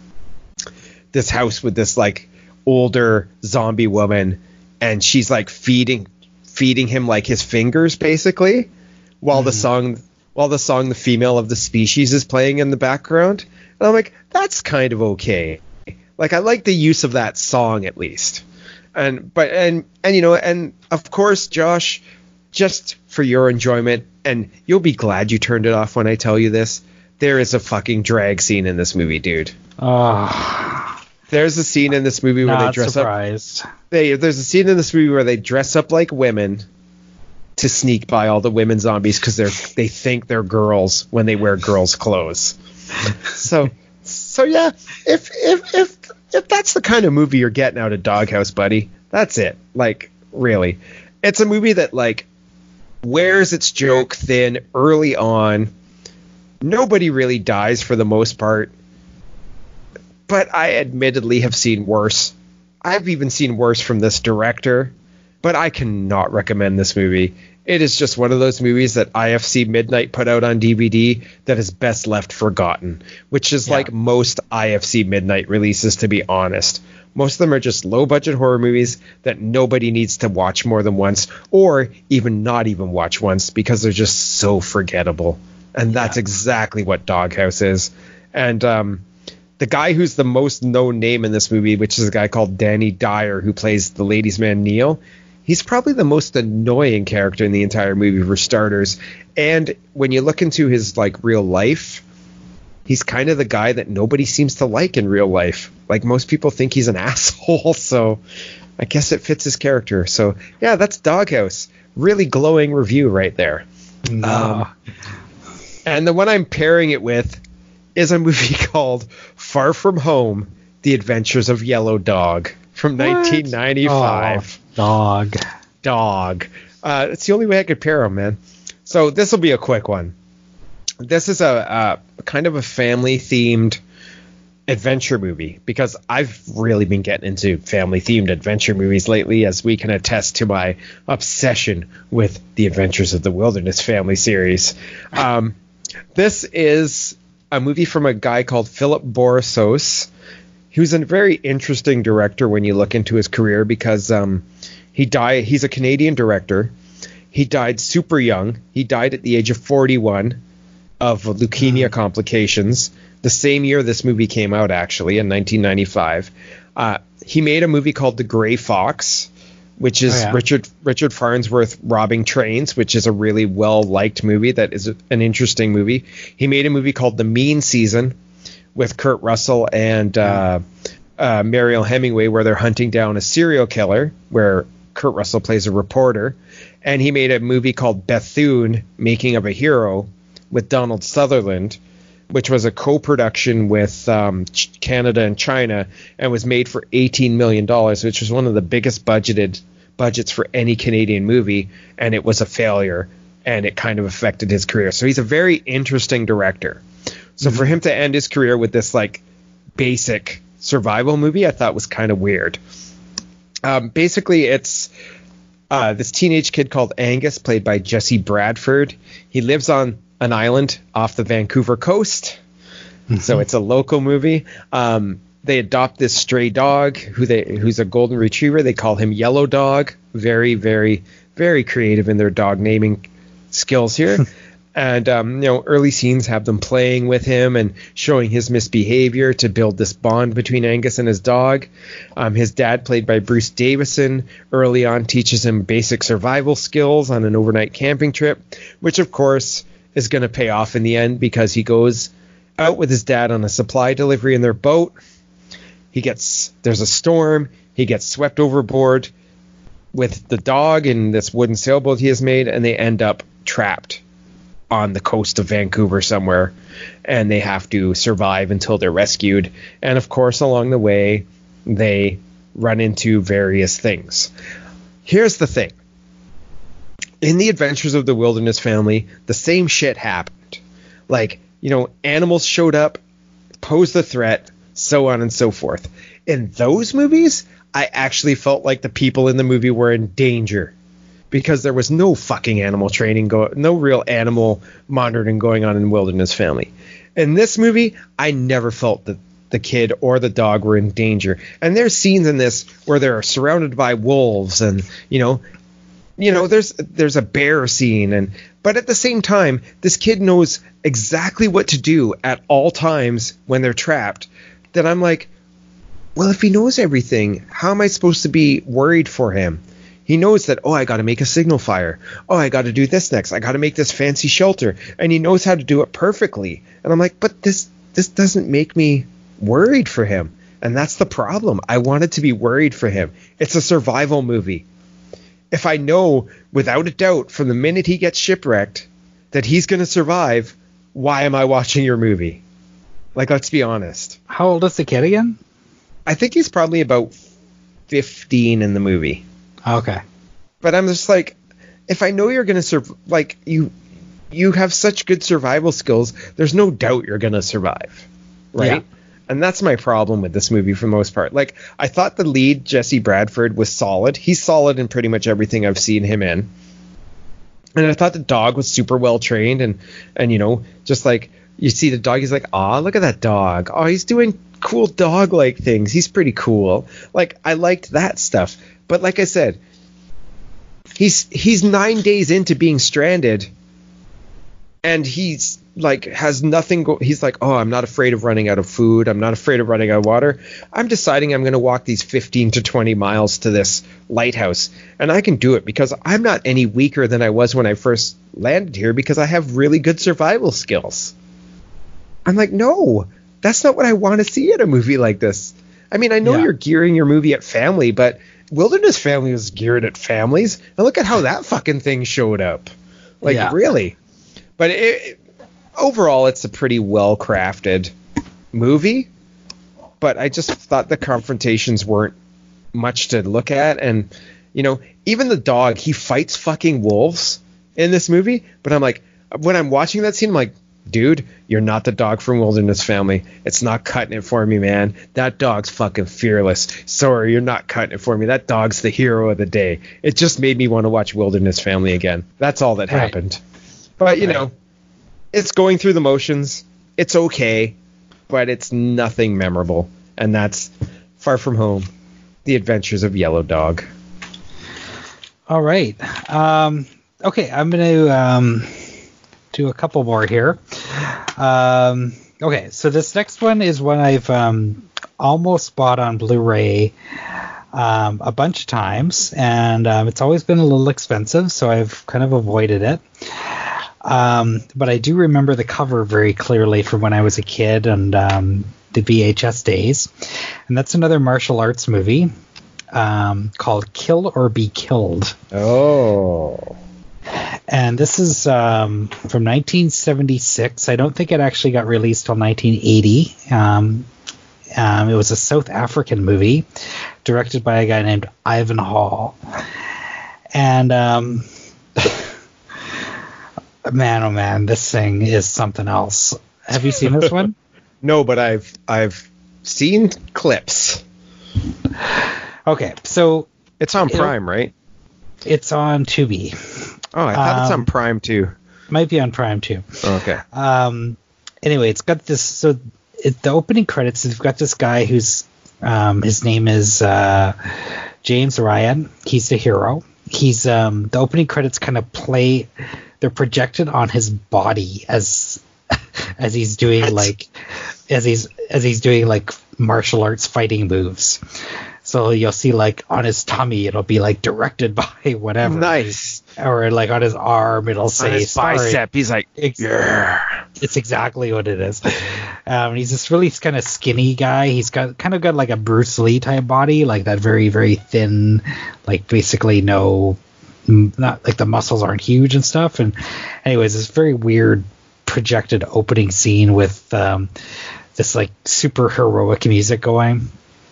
this house with this like older zombie woman, and she's like feeding feeding him like his fingers basically while mm. the song while the song The Female of the Species is playing in the background. And I'm like, that's kind of okay. Like I like the use of that song at least. And but and and you know, and of course, Josh, just for your enjoyment, and you'll be glad you turned it off when I tell you this, there is a fucking drag scene in this movie, dude. Oh. There's a scene in this movie where Not they dress surprised. up. They, there's a scene in this movie where they dress up like women to sneak by all the women zombies because they're they think they're girls when they wear girls' clothes. So, so yeah, if if if if that's the kind of movie you're getting out of Doghouse, buddy, that's it. Like, really, it's a movie that like wears its joke thin early on. Nobody really dies for the most part, but I admittedly have seen worse. I've even seen worse from this director, but I cannot recommend this movie. It is just one of those movies that I F C Midnight put out on D V D that is best left forgotten, which is yeah. like most I F C Midnight releases, to be honest. Most of them are just low-budget horror movies that nobody needs to watch more than once, or even not even watch once, because they're just so forgettable. And that's yeah. exactly what Doghouse is. And um, the guy who's the most known name in this movie, which is a guy called Danny Dyer, who plays the ladies' man Neil, he's probably the most annoying character in the entire movie for starters. And when you look into his like real life, he's kind of the guy that nobody seems to like in real life. Like most people think he's an asshole. So I guess it fits his character. So yeah, that's Doghouse. Really glowing review right there. No. Um, and the one I'm pairing it with is a movie called Far From Home, The Adventures of Yellow Dog from what? nineteen ninety-five. Oh, dog. Dog. Uh, it's the only way I could pair them, man. So this will be a quick one. This is a, a kind of a family-themed adventure movie, because I've really been getting into family-themed adventure movies lately, as we can attest to my obsession with the Adventures of the Wilderness family series. Um, this is a movie from a guy called Philip Borissos. He was a very interesting director when you look into his career, because um, he died. He's a Canadian director. He died super young. He died at the age of forty-one of leukemia complications. The same year this movie came out, actually, in nineteen ninety-five. Uh, he made a movie called The Gray Fox, which is oh, yeah. Richard Richard Farnsworth robbing trains, which is a really well-liked movie that is an interesting movie. He made a movie called The Mean Season with Kurt Russell and uh, uh, Mariel Hemingway, where they're hunting down a serial killer, where Kurt Russell plays a reporter. And he made a movie called Bethune, Making of a Hero, with Donald Sutherland, which was a co-production with um, Canada and China, and was made for eighteen million dollars, which was one of the biggest budgeted budgets for any Canadian movie, and it was a failure, and it kind of affected his career. So he's a very interesting director. So mm-hmm. for him to end his career with this like basic survival movie, I thought was kind of weird. Um, basically, it's uh, this teenage kid called Angus, played by Jesse Bradford. He lives on an island off the Vancouver coast. Mm-hmm. So it's a local movie. Um, they adopt this stray dog who they who's a golden retriever. They call him Yellow Dog. Very, very, very creative in their dog naming skills here. And, um, you know, early scenes have them playing with him and showing his misbehavior to build this bond between Angus and his dog. Um, his dad, played by Bruce Davison, early on teaches him basic survival skills on an overnight camping trip, which, of course, is going to pay off in the end because he goes out with his dad on a supply delivery in their boat. He gets, there's a storm. He gets swept overboard with the dog in this wooden sailboat he has made, and they end up trapped on the coast of Vancouver somewhere, and they have to survive until they're rescued. And of course, along the way, they run into various things. Here's the thing. In the Adventures of the Wilderness Family, the same shit happened. Like, you know, animals showed up, posed a threat, so on and so forth. In those movies, I actually felt like the people in the movie were in danger, because there was no fucking animal training, go, no real animal monitoring going on in Wilderness Family. In this movie, I never felt that the kid or the dog were in danger. And there's scenes in this where they're surrounded by wolves, and you know, you know, there's there's a bear scene, and but at the same time, this kid knows exactly what to do at all times when they're trapped. That I'm like, well, if he knows everything, how am I supposed to be worried for him? He knows that, oh, I got to make a signal fire. Oh, I got to do this next. I got to make this fancy shelter. And he knows how to do it perfectly. And I'm like, but this this doesn't make me worried for him. And that's the problem. I wanted to be worried for him. It's a survival movie. If I know without a doubt from the minute he gets shipwrecked that he's going to survive, why am I watching your movie? Like, let's be honest. How old is the kid again? I think he's probably about fifteen in the movie. Okay. But I'm just like, if I know you're going to survive, like, you you have such good survival skills, there's no doubt you're going to survive, right? Yeah. And that's my problem with this movie for the most part. Like, I thought the lead, Jesse Bradford, was solid. He's solid in pretty much everything I've seen him in. And I thought the dog was super well trained, and, and you know, just like, you see the dog, he's like, aw, look at that dog. Oh, he's doing cool dog-like things. He's pretty cool. Like, I liked that stuff. But like I said, he's he's nine days into being stranded, and he's like has nothing. Go- he's like, oh, I'm not afraid of running out of food. I'm not afraid of running out of water. I'm deciding I'm going to walk these fifteen to twenty miles to this lighthouse, and I can do it because I'm not any weaker than I was when I first landed here because I have really good survival skills. I'm like, no, that's not what I want to see in a movie like this. I mean, I know yeah. you're gearing your movie at family, but Wilderness Family was geared at families. And look at how that fucking thing showed up. Like, yeah. really. But it, it, overall, it's a pretty well-crafted movie. But I just thought the confrontations weren't much to look at. And, you know, even the dog, he fights fucking wolves in this movie. But I'm like, when I'm watching that scene, I'm like, dude, you're not the dog from Wilderness Family. It's not cutting it for me, man. That dog's fucking fearless. Sorry, you're not cutting it for me. That dog's the hero of the day. It just made me want to watch Wilderness Family again. That's all that right. happened. But, you right. know, it's going through the motions. It's okay, but it's nothing memorable. And that's Far From Home, The Adventures of Yellow Dog. All right. Um, okay, I'm going to... Um... do a couple more here. Um, okay, so this next one is one I've um, almost bought on Blu-ray um, a bunch of times, and um, it's always been a little expensive, so I've kind of avoided it. Um, but I do remember the cover very clearly from when I was a kid and um, the V H S days. And that's another martial arts movie um, called Kill or Be Killed. Oh. And this is um, from nineteen seventy-six. I don't think it actually got released till nineteen eighty. Um, um, it was a South African movie directed by a guy named Ivan Hall. And um, man, oh man, this thing is something else. Have you seen this one? No, but I've I've seen clips. Okay, so it's on Prime, right? It's on Tubi. Oh, I thought um, it's on Prime too. Might be on Prime too. Oh, okay. Um. Anyway, it's got this. So it, the opening credits, you've got this guy who's um his name is uh, James Ryan. He's the hero. He's um the opening credits kind of play they're projected on his body as as he's doing what? like as he's as he's doing like martial arts fighting moves. So you'll see like on his tummy it'll be like directed by whatever. Nice. Or like on his arm it'll say on his bicep. He's like, Ex- yeah. It's exactly what it is. Um, he's this really kind of skinny guy. He's got kind of got like a Bruce Lee type body, like that very very thin, like basically no, not like the muscles aren't huge and stuff. And anyways, this very weird projected opening scene with um, this like super heroic music going.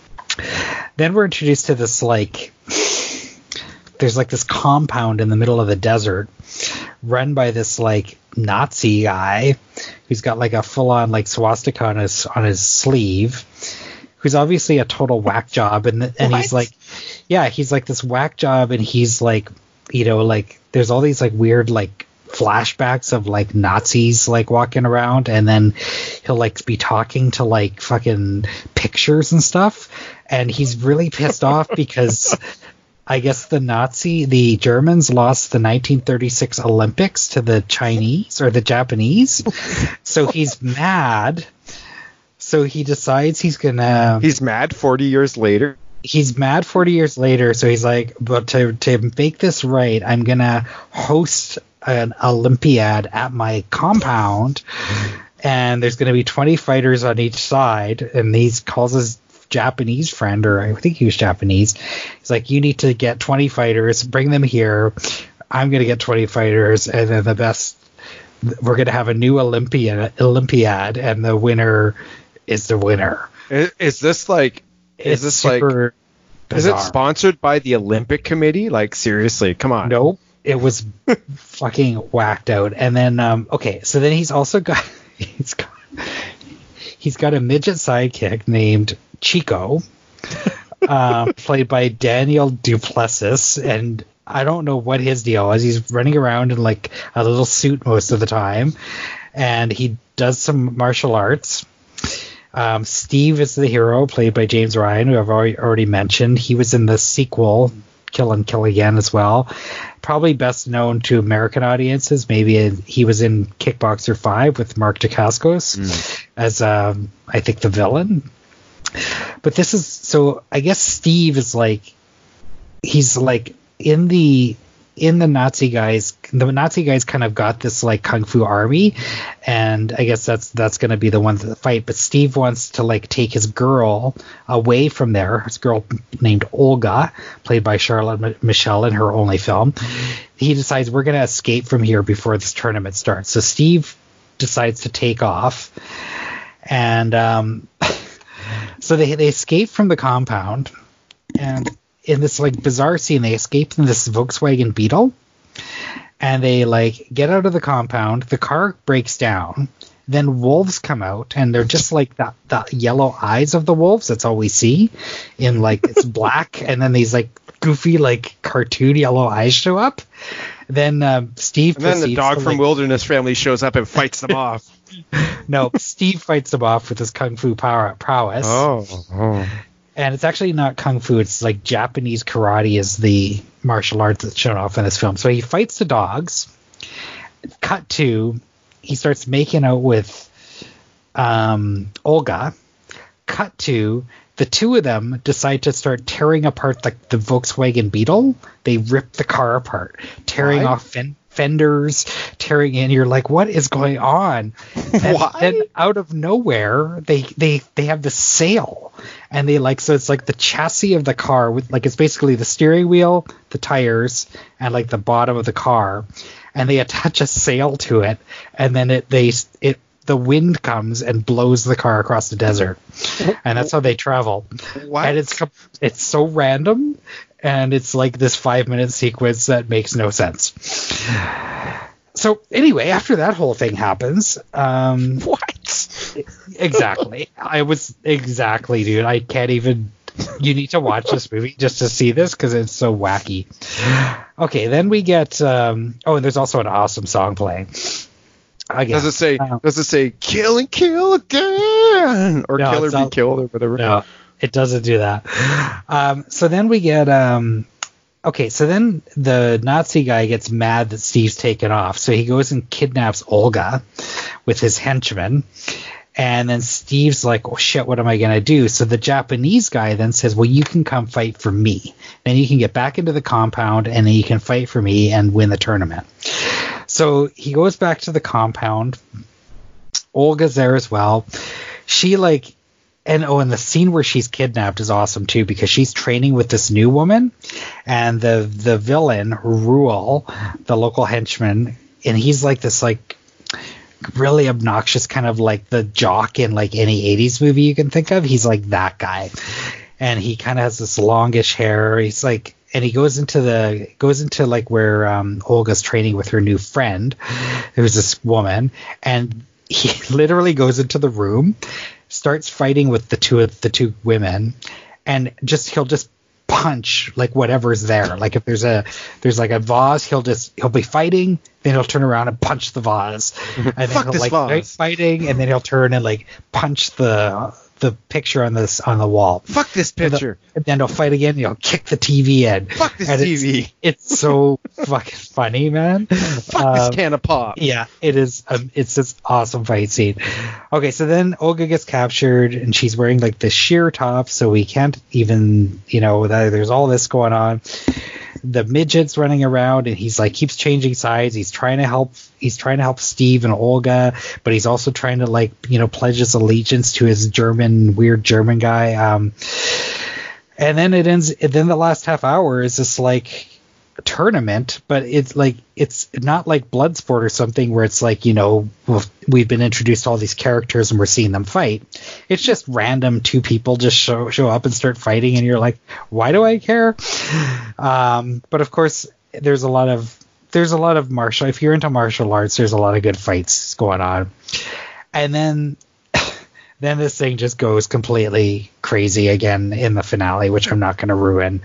Then we're introduced to this like there's like this compound in the middle of the desert run by this like Nazi guy who's got like a full on like swastika on his on his sleeve, who's obviously a total whack job, and and What? he's like yeah he's like this whack job, and he's like, you know, like there's all these like weird like flashbacks of like Nazis like walking around, and then he'll like be talking to like fucking pictures and stuff, and he's really pissed off because I guess the Nazi, the Germans lost the nineteen thirty-six Olympics to the Chinese or the Japanese, so he's mad. So he decides he's gonna. He's mad forty years later. He's mad forty years later, so he's like, but to to make this right, I'm gonna host an Olympiad at my compound, and there's gonna be twenty fighters on each side, and he calls his Japanese friend, or I think he was Japanese. He's like, you need to get twenty fighters, bring them here. I'm gonna get twenty fighters, and then the best. We're gonna have a new Olympia Olympiad, and the winner is the winner. Is, is this like? Is It's this super like? Is it bizarre. sponsored by the Olympic Committee? Like seriously, come on. Nope. It was fucking whacked out. And then um okay, so then he's also got he's got he's got a midget sidekick named Chico, um, played by Daniel Duplessis, and I don't know what his deal is. He's running around in like a little suit most of the time, and he does some martial arts. Um, Steve is the hero, played by James Ryan, who I've already, already mentioned. He was in the sequel, Kill and Kill Again, as well. Probably best known to American audiences. Maybe in, he was in Kickboxer five with Mark Dacascos mm. as, um, I think, the villain. But this is, so I guess Steve is like, he's like in the, in the Nazi guys, the Nazi guys kind of got this like kung fu army, and I guess that's that's going to be the ones that fight. But Steve wants to like take his girl away from there. His girl named Olga, played by Charlotte Michelle in her only film. He decides we're going to escape from here before this tournament starts. So Steve decides to take off, and um, so they they escape from the compound, and in this like bizarre scene, they escape in this Volkswagen Beetle, and they like get out of the compound. The car breaks down. Then wolves come out, and they're just like the, the yellow eyes of the wolves. That's all we see. In like it's black, and then these like goofy like cartoon yellow eyes show up. Then uh, Steve. And then the dog to, from like, Wilderness Family shows up and fights them off. No, Steve fights them off with his kung fu power prowess. Oh. oh. And it's actually not kung fu. It's like Japanese karate is the martial arts that's shown off in this film. So he fights the dogs. Cut to, he starts making out with um, Olga. Cut to, the two of them decide to start tearing apart the, the Volkswagen Beetle. They rip the car apart, tearing Why? off fen- fenders, tearing in. You're like, what is going on? And Why? then out of nowhere, they they they have this sail, and they like, so it's like the chassis of the car with like, it's basically the steering wheel, the tires, and like the bottom of the car, and they attach a sail to it, and then it they it the wind comes and blows the car across the desert, and that's how they travel. What? And it's it's so random, and it's like this five minute sequence that makes no sense. So anyway, after that whole thing happens, um, What? exactly. I was exactly, dude. I can't even. You need to watch this movie just to see this because it's so wacky. Okay, then we get. Um, oh, and there's also an awesome song playing. Again. Does it say? Uh, Does it say "kill and kill again" or No, "kill or it's be not- killed" or whatever? No, it doesn't do that. Um, so then we get um, okay, so then the Nazi guy gets mad that Steve's taken off, so he goes and kidnaps Olga with his henchmen. And then Steve's like, oh, shit, what am I going to do? So the Japanese guy then says, well, you can come fight for me. Then you can get back into the compound, and then you can fight for me and win the tournament. So he goes back to the compound. Olga's there as well. She, like, and oh, and the scene where she's kidnapped is awesome, too, because she's training with this new woman. And the, the villain, Ruel, the local henchman, and he's like this, like, really obnoxious, kind of like the jock in like any eighties movie you can think of. He's like that guy, and he kind of has this longish hair. He's like, and he goes into the goes into like where um, Olga's training with her new friend, who's this woman, and he literally goes into the room, starts fighting with the two of the two women, and just he'll just punch like whatever's there. Like if there's a there's like a vase, he'll just he'll be fighting, then he'll turn around and punch the vase, and then Fuck he'll this like vase. fighting, and then he'll turn and like punch the the picture on this on the wall. Fuck this picture. And then he'll fight again. And he'll kick the T V in. Fuck this and T it's, V. It's so fucking funny, man. Fuck Um, this can of pop. Yeah, it is. Um, it's this awesome fight scene. Okay, so then Olga gets captured, and she's wearing like this sheer top, so we can't even, you know, that, there's all this going on. The midget's running around, and he's like keeps changing sides. He's trying to help. He's trying to help Steve and Olga, but he's also trying to like you know pledge his allegiance to his German weird German guy. Um, and then it ends. And then the last half hour is this like tournament, but it's like it's not like Bloodsport or something where it's like you know we've been introduced to all these characters and we're seeing them fight. It's just random two people just show show up and start fighting, and you're like, why do I care? Um, but of course, there's a lot of there's a lot of martial. If you're into martial arts, there's a lot of good fights going on, and then. Then this thing just goes completely crazy again in the finale, which I'm not going to ruin.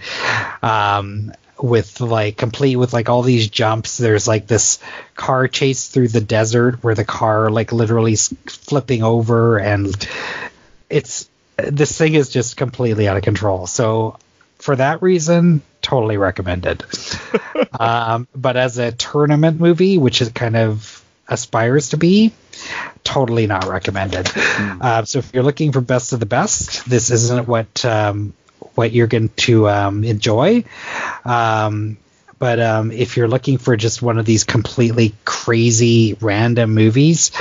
Um, with like complete with like all these jumps. There's like this car chase through the desert where the car like literally is flipping over, and it's this thing is just completely out of control. So for that reason, totally recommended. um, but as a tournament movie, which it kind of aspires to be, totally not recommended. Mm. Uh, so if you're looking for best of the best, this isn't what um, what you're going to um, enjoy. Um, but um, if you're looking for just one of these completely crazy random movies,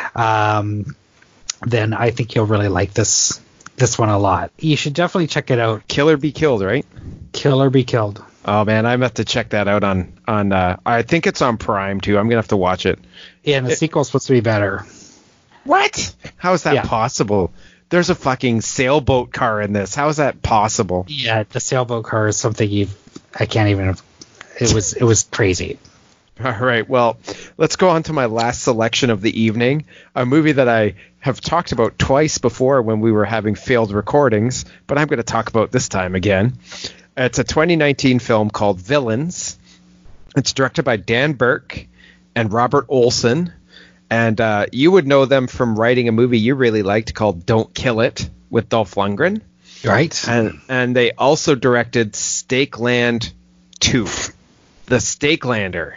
um, then I think you'll really like this this one a lot. You should definitely check it out. Kill or Be Killed, right? Kill or Be Killed. Oh man, I'm gonna have to check that out on on. Uh, I think it's on Prime too. I'm gonna have to watch it. Yeah, and the it, sequel's supposed to be better. What? How is that yeah. possible? There's a fucking sailboat car in this. How is that possible? Yeah, the sailboat car is something you. I can't even. It was it was crazy. All right, well, let's go on to my last selection of the evening, a movie that I have talked about twice before when we were having failed recordings, but I'm going to talk about this time again. It's a twenty nineteen film called Villains. It's directed by Dan Burke and Robert Olson, and uh, you would know them from writing a movie you really liked called Don't Kill It with Dolph Lundgren. Right. And and they also directed Stakeland two, The Stakelander.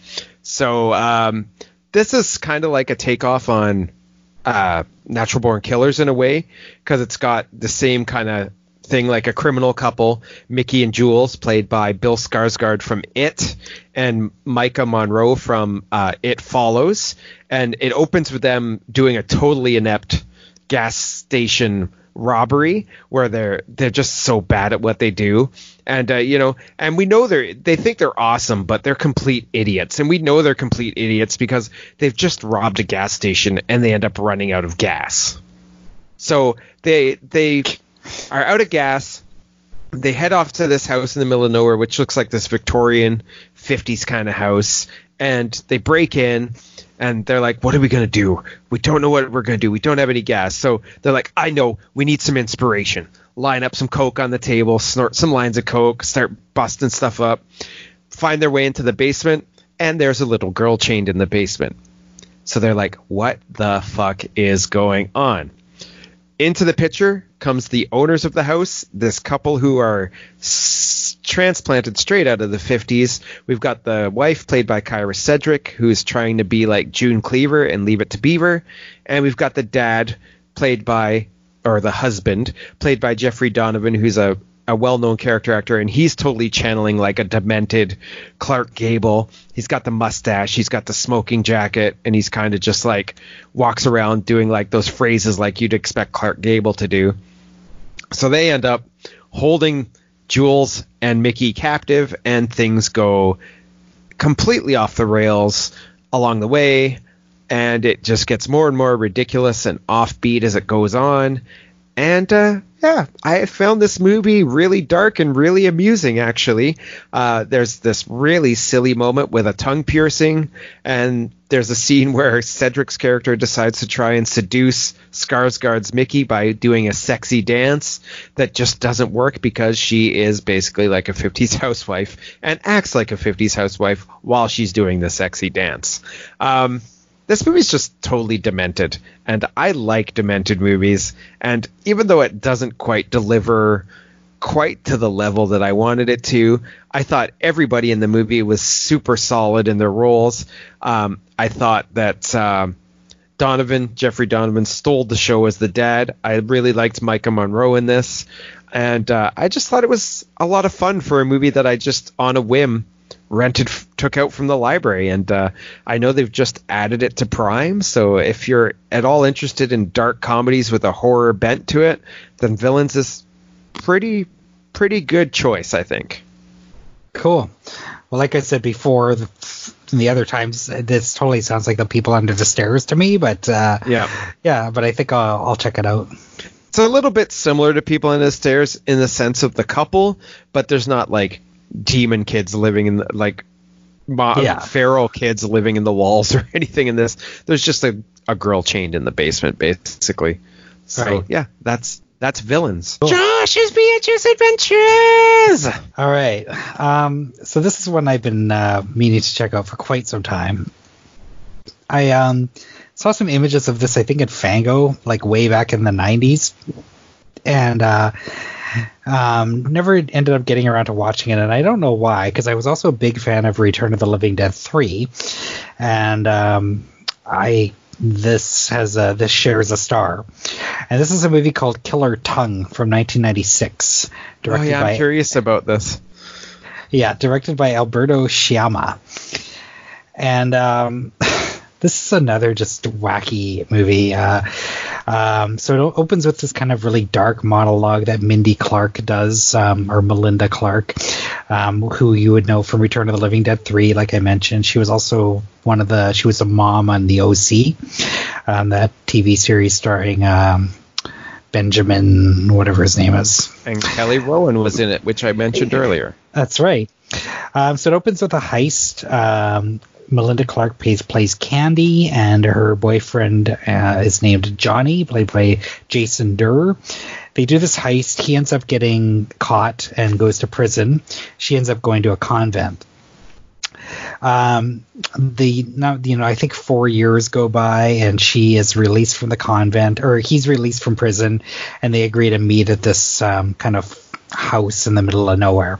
So um, this is kind of like a takeoff on uh, Natural Born Killers in a way, because it's got the same kind of thing, like a criminal couple, Mickey and Jules, played by Bill Skarsgård from It, and Micah Monroe from uh, It Follows. And it opens with them doing a totally inept gas station robbery where they're they're just so bad at what they do, and uh, you know and we know they're they think they're awesome, but they're complete idiots, and we know they're complete idiots because they've just robbed a gas station and they end up running out of gas. So they they are out of gas. They head off to this house in the middle of nowhere, which looks like this Victorian fifties kind of house, and they break in. And they're like, what are we going to do? We don't know what we're going to do. We don't have any gas. So they're like, I know. We need some inspiration. Line up some Coke on the table, snort some lines of Coke, start busting stuff up, find their way into the basement, and there's a little girl chained in the basement. So they're like, what the fuck is going on? into the picture comes the owners of the house, this couple who are s- transplanted straight out of the fifties. We've got the wife played by Kyra Sedgwick, who's trying to be like June Cleaver and Leave It to Beaver. And we've got the dad played by, or the husband played by Jeffrey Donovan, who's a, a well-known character actor, and he's totally channeling like a demented Clark Gable. He's got the mustache, he's got the smoking jacket, and he's kind of just like walks around doing like those phrases like you'd expect Clark Gable to do. So they end up holding Jules and Mickey captive, and things go completely off the rails along the way, and it just gets more and more ridiculous and offbeat as it goes on. And uh, yeah, I found this movie really dark and really amusing, actually. Uh, there's this really silly moment with a tongue piercing, and there's a scene where Cedric's character decides to try and seduce Skarsgård's Mickey by doing a sexy dance that just doesn't work because she is basically like a fifties housewife and acts like a fifties housewife while she's doing the sexy dance. Um, This movie's just totally demented, and I like demented movies, and even though it doesn't quite deliver quite to the level that I wanted it to, I thought everybody in the movie was super solid in their roles. Um, I thought that um, Donovan, Jeffrey Donovan, stole the show as the dad. I really liked Micah Monroe in this, and uh, I just thought it was a lot of fun for a movie that I just, on a whim, rented took out from the library. And uh, I know they've just added it to Prime, so if you're at all interested in dark comedies with a horror bent to it, then Villains is pretty pretty good choice, I think. Cool. Well, like I said before, the, the other times, this totally sounds like The People Under the Stairs to me, but uh, yeah yeah but I think I'll, I'll check it out. It's a little bit similar to People Under the Stairs in the sense of the couple, but there's not like demon kids living in the, like mo- yeah. feral kids living in the walls or anything in this. There's just a, a girl chained in the basement, basically. So right. yeah, that's that's Villains. Cool. Josh's Beatrice Adventures. All right. Um, so this is one I've been uh, meaning to check out for quite some time. I um, saw some images of this, I think, at Fango, like way back in the nineties, and uh, Um, never ended up getting around to watching it, and I don't know why, because I was also a big fan of Return of the Living Dead three, and um, I this has a, this shares a star, and this is a movie called Killer Tongue from nineteen ninety-six. Directed oh yeah, I'm by, curious about this. Yeah, directed by Alberto Chiama, and um, this is another just wacky movie. Uh, Um, so it opens with this kind of really dark monologue that Mindy Clark does, um, or Melinda Clark, um, who you would know from Return of the Living Dead three, like I mentioned. She was also one of the, she was a mom on The O C, um, that T V series starring um, Benjamin, whatever his name is. And Kelly Rowan was in it, which I mentioned earlier. That's right. Um, so it opens with a heist. Um, Melinda Clark plays, plays Candy, and her boyfriend uh, is named Johnny, played by Jason Durr. They do this heist. He ends up getting caught and goes to prison. She ends up going to a convent. Um, the now you know I think four years go by, and she is released from the convent, or he's released from prison, and they agree to meet at this um, kind of house in the middle of nowhere.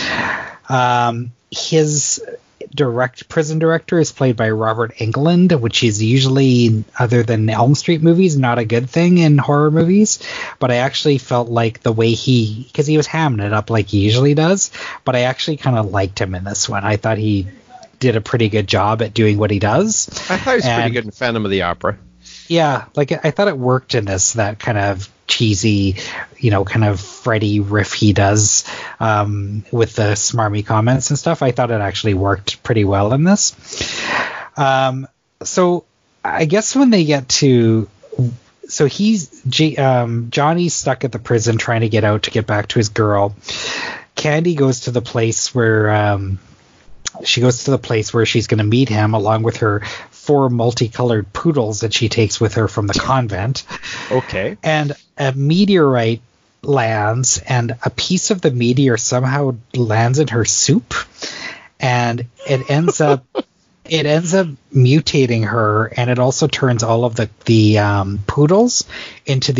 Um, his direct prison director is played by Robert Englund, which is usually, other than Elm Street movies, not a good thing in horror movies. But I actually felt like the way he, because he was hamming it up like he usually does, but I actually kind of liked him in this one. I thought he did a pretty good job at doing what he does. I thought he was and, pretty good in Phantom of the Opera. Yeah, like I thought it worked in this, that kind of cheesy, you know, kind of Freddy riff he does um, with the smarmy comments and stuff. I thought it actually worked pretty well in this. Um, so I guess when they get to, so he's G, um, Johnny's stuck at the prison trying to get out to get back to his girl. Candy goes to the place where um, she goes to the place where she's going to meet him, along with her four multicolored poodles that she takes with her from the convent. Okay. And a meteorite lands, and a piece of the meteor somehow lands in her soup, and it ends up it ends up mutating her, and it also turns all of the the um, poodles into these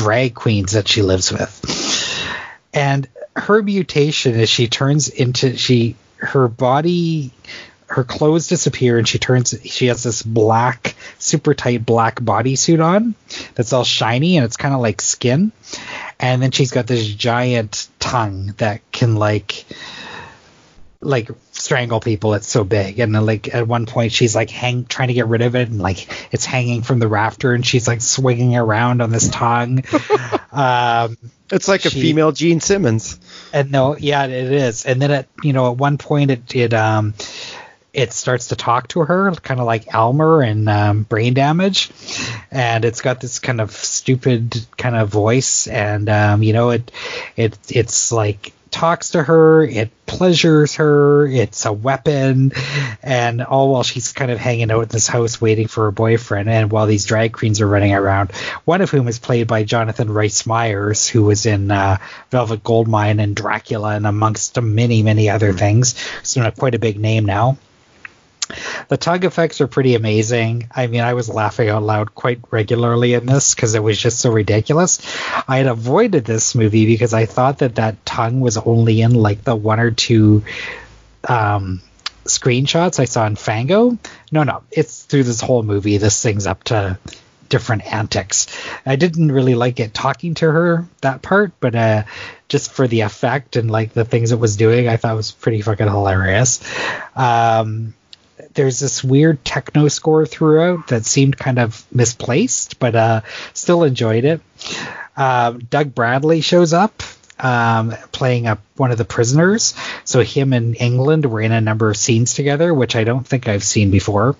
drag queens that she lives with. And her mutation is she turns into she her body her clothes disappear and she turns she has this black super tight black bodysuit on that's all shiny and it's kind of like skin, and then she's got this giant tongue that can like like strangle people. It's so big, and then, like at one point she's like hang trying to get rid of it, and like it's hanging from the rafter, and she's like swinging around on this tongue. um, it's like a she, female Gene Simmons. And no, yeah, it is. And then at you know at one point it it um it starts to talk to her, kind of like Elmer and um, Brain Damage, and it's got this kind of stupid kind of voice, and um, you know it it it's like talks to her, it pleasures her, it's a weapon, and all while she's kind of hanging out in this house waiting for her boyfriend, and while these drag queens are running around, one of whom is played by Jonathan Rhys Meyers, who was in uh, Velvet Goldmine and Dracula and amongst many, many other things. So quite a big name now. The tongue effects are pretty amazing. I mean, I was laughing out loud quite regularly in this because it was just so ridiculous. I had avoided this movie because I thought that that tongue was only in like the one or two um, screenshots I saw in Fango. No, no, it's through this whole movie. This thing's up to different antics. I didn't really like it talking to her, that part, but uh, just for the effect and like the things it was doing, I thought it was pretty fucking hilarious. Um, There's this weird techno score throughout that seemed kind of misplaced, but uh, still enjoyed it. Uh, Doug Bradley shows up um, playing a, one of the prisoners. So him and England were in a number of scenes together, which I don't think I've seen before.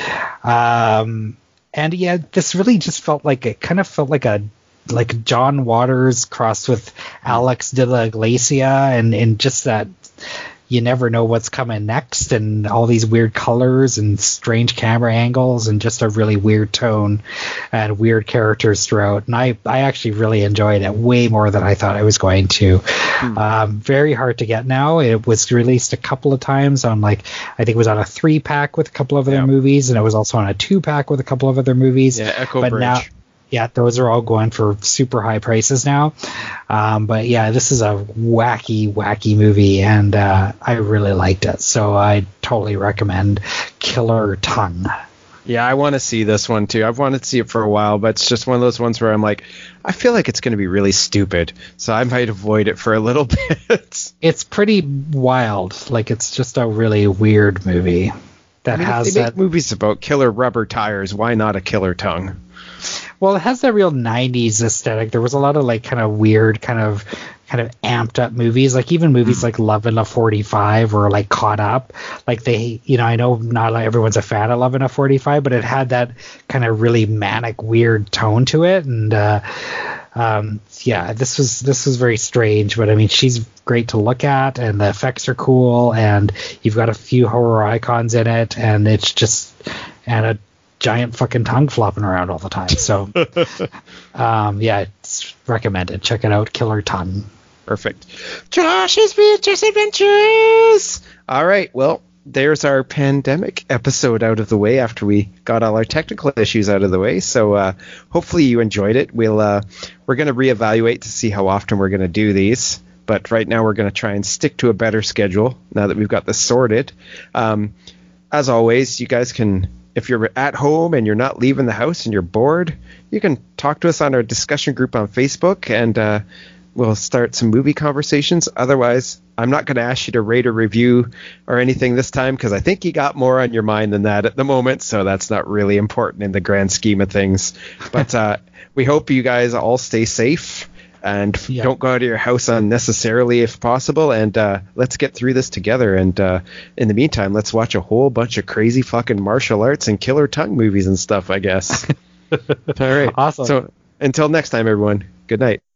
Um, and yeah, this really just felt like it kind of felt like a like John Waters crossed with Alex de la Iglesia, and, and just that you never know what's coming next, and all these weird colors and strange camera angles and just a really weird tone and weird characters throughout. And I, I actually really enjoyed it way more than I thought I was going to. Hmm. Um, very hard to get now. It was released a couple of times on like, I think it was on a three pack with a couple of other yeah. movies, and it was also on a two pack with a couple of other movies. Yeah, Echo but Bridge. Now, yeah, those are all going for super high prices now. Um, but yeah, this is a wacky, wacky movie, and uh, I really liked it. So I totally recommend Killer Tongue. Yeah, I want to see this one too. I've wanted to see it for a while, but it's just one of those ones where I'm like, I feel like it's going to be really stupid, so I might avoid it for a little bit. It's pretty wild. Like, it's just a really weird movie that I mean, has if they that. make movies about killer rubber tires, why not a killer tongue? Well, it has that real nineties aesthetic. There was a lot of like kind of weird, kind of kind of amped up movies. Like even movies mm. like Love in a forty-five or like Caught Up. Like they, you know, I know not everyone's a fan of Love in a forty-five, but it had that kind of really manic, weird tone to it. And uh, um, yeah, this was this was very strange. But I mean, she's great to look at, and the effects are cool, and you've got a few horror icons in it, and it's just and a giant fucking tongue flopping around all the time. So um yeah, it's recommended. Check it out, Killer Tongue. Perfect. Josh's Beatrice Adventures. All right, well, there's our pandemic episode out of the way after we got all our technical issues out of the way. So uh hopefully you enjoyed it. We'll uh we're going to reevaluate to see how often we're going to do these, but right now we're going to try and stick to a better schedule now that we've got this sorted. Um as always, you guys can, if you're at home and you're not leaving the house and you're bored, you can talk to us on our discussion group on Facebook, and uh, we'll start some movie conversations. Otherwise, I'm not going to ask you to rate or review or anything this time, because I think you got more on your mind than that at the moment, so that's not really important in the grand scheme of things. But uh, we hope you guys all stay safe, and yeah. don't go out of your house unnecessarily if possible, and uh, let's get through this together. And uh, in the meantime, let's watch a whole bunch of crazy fucking martial arts and killer tongue movies and stuff, I guess. All right. Awesome. So until next time, everyone, good night.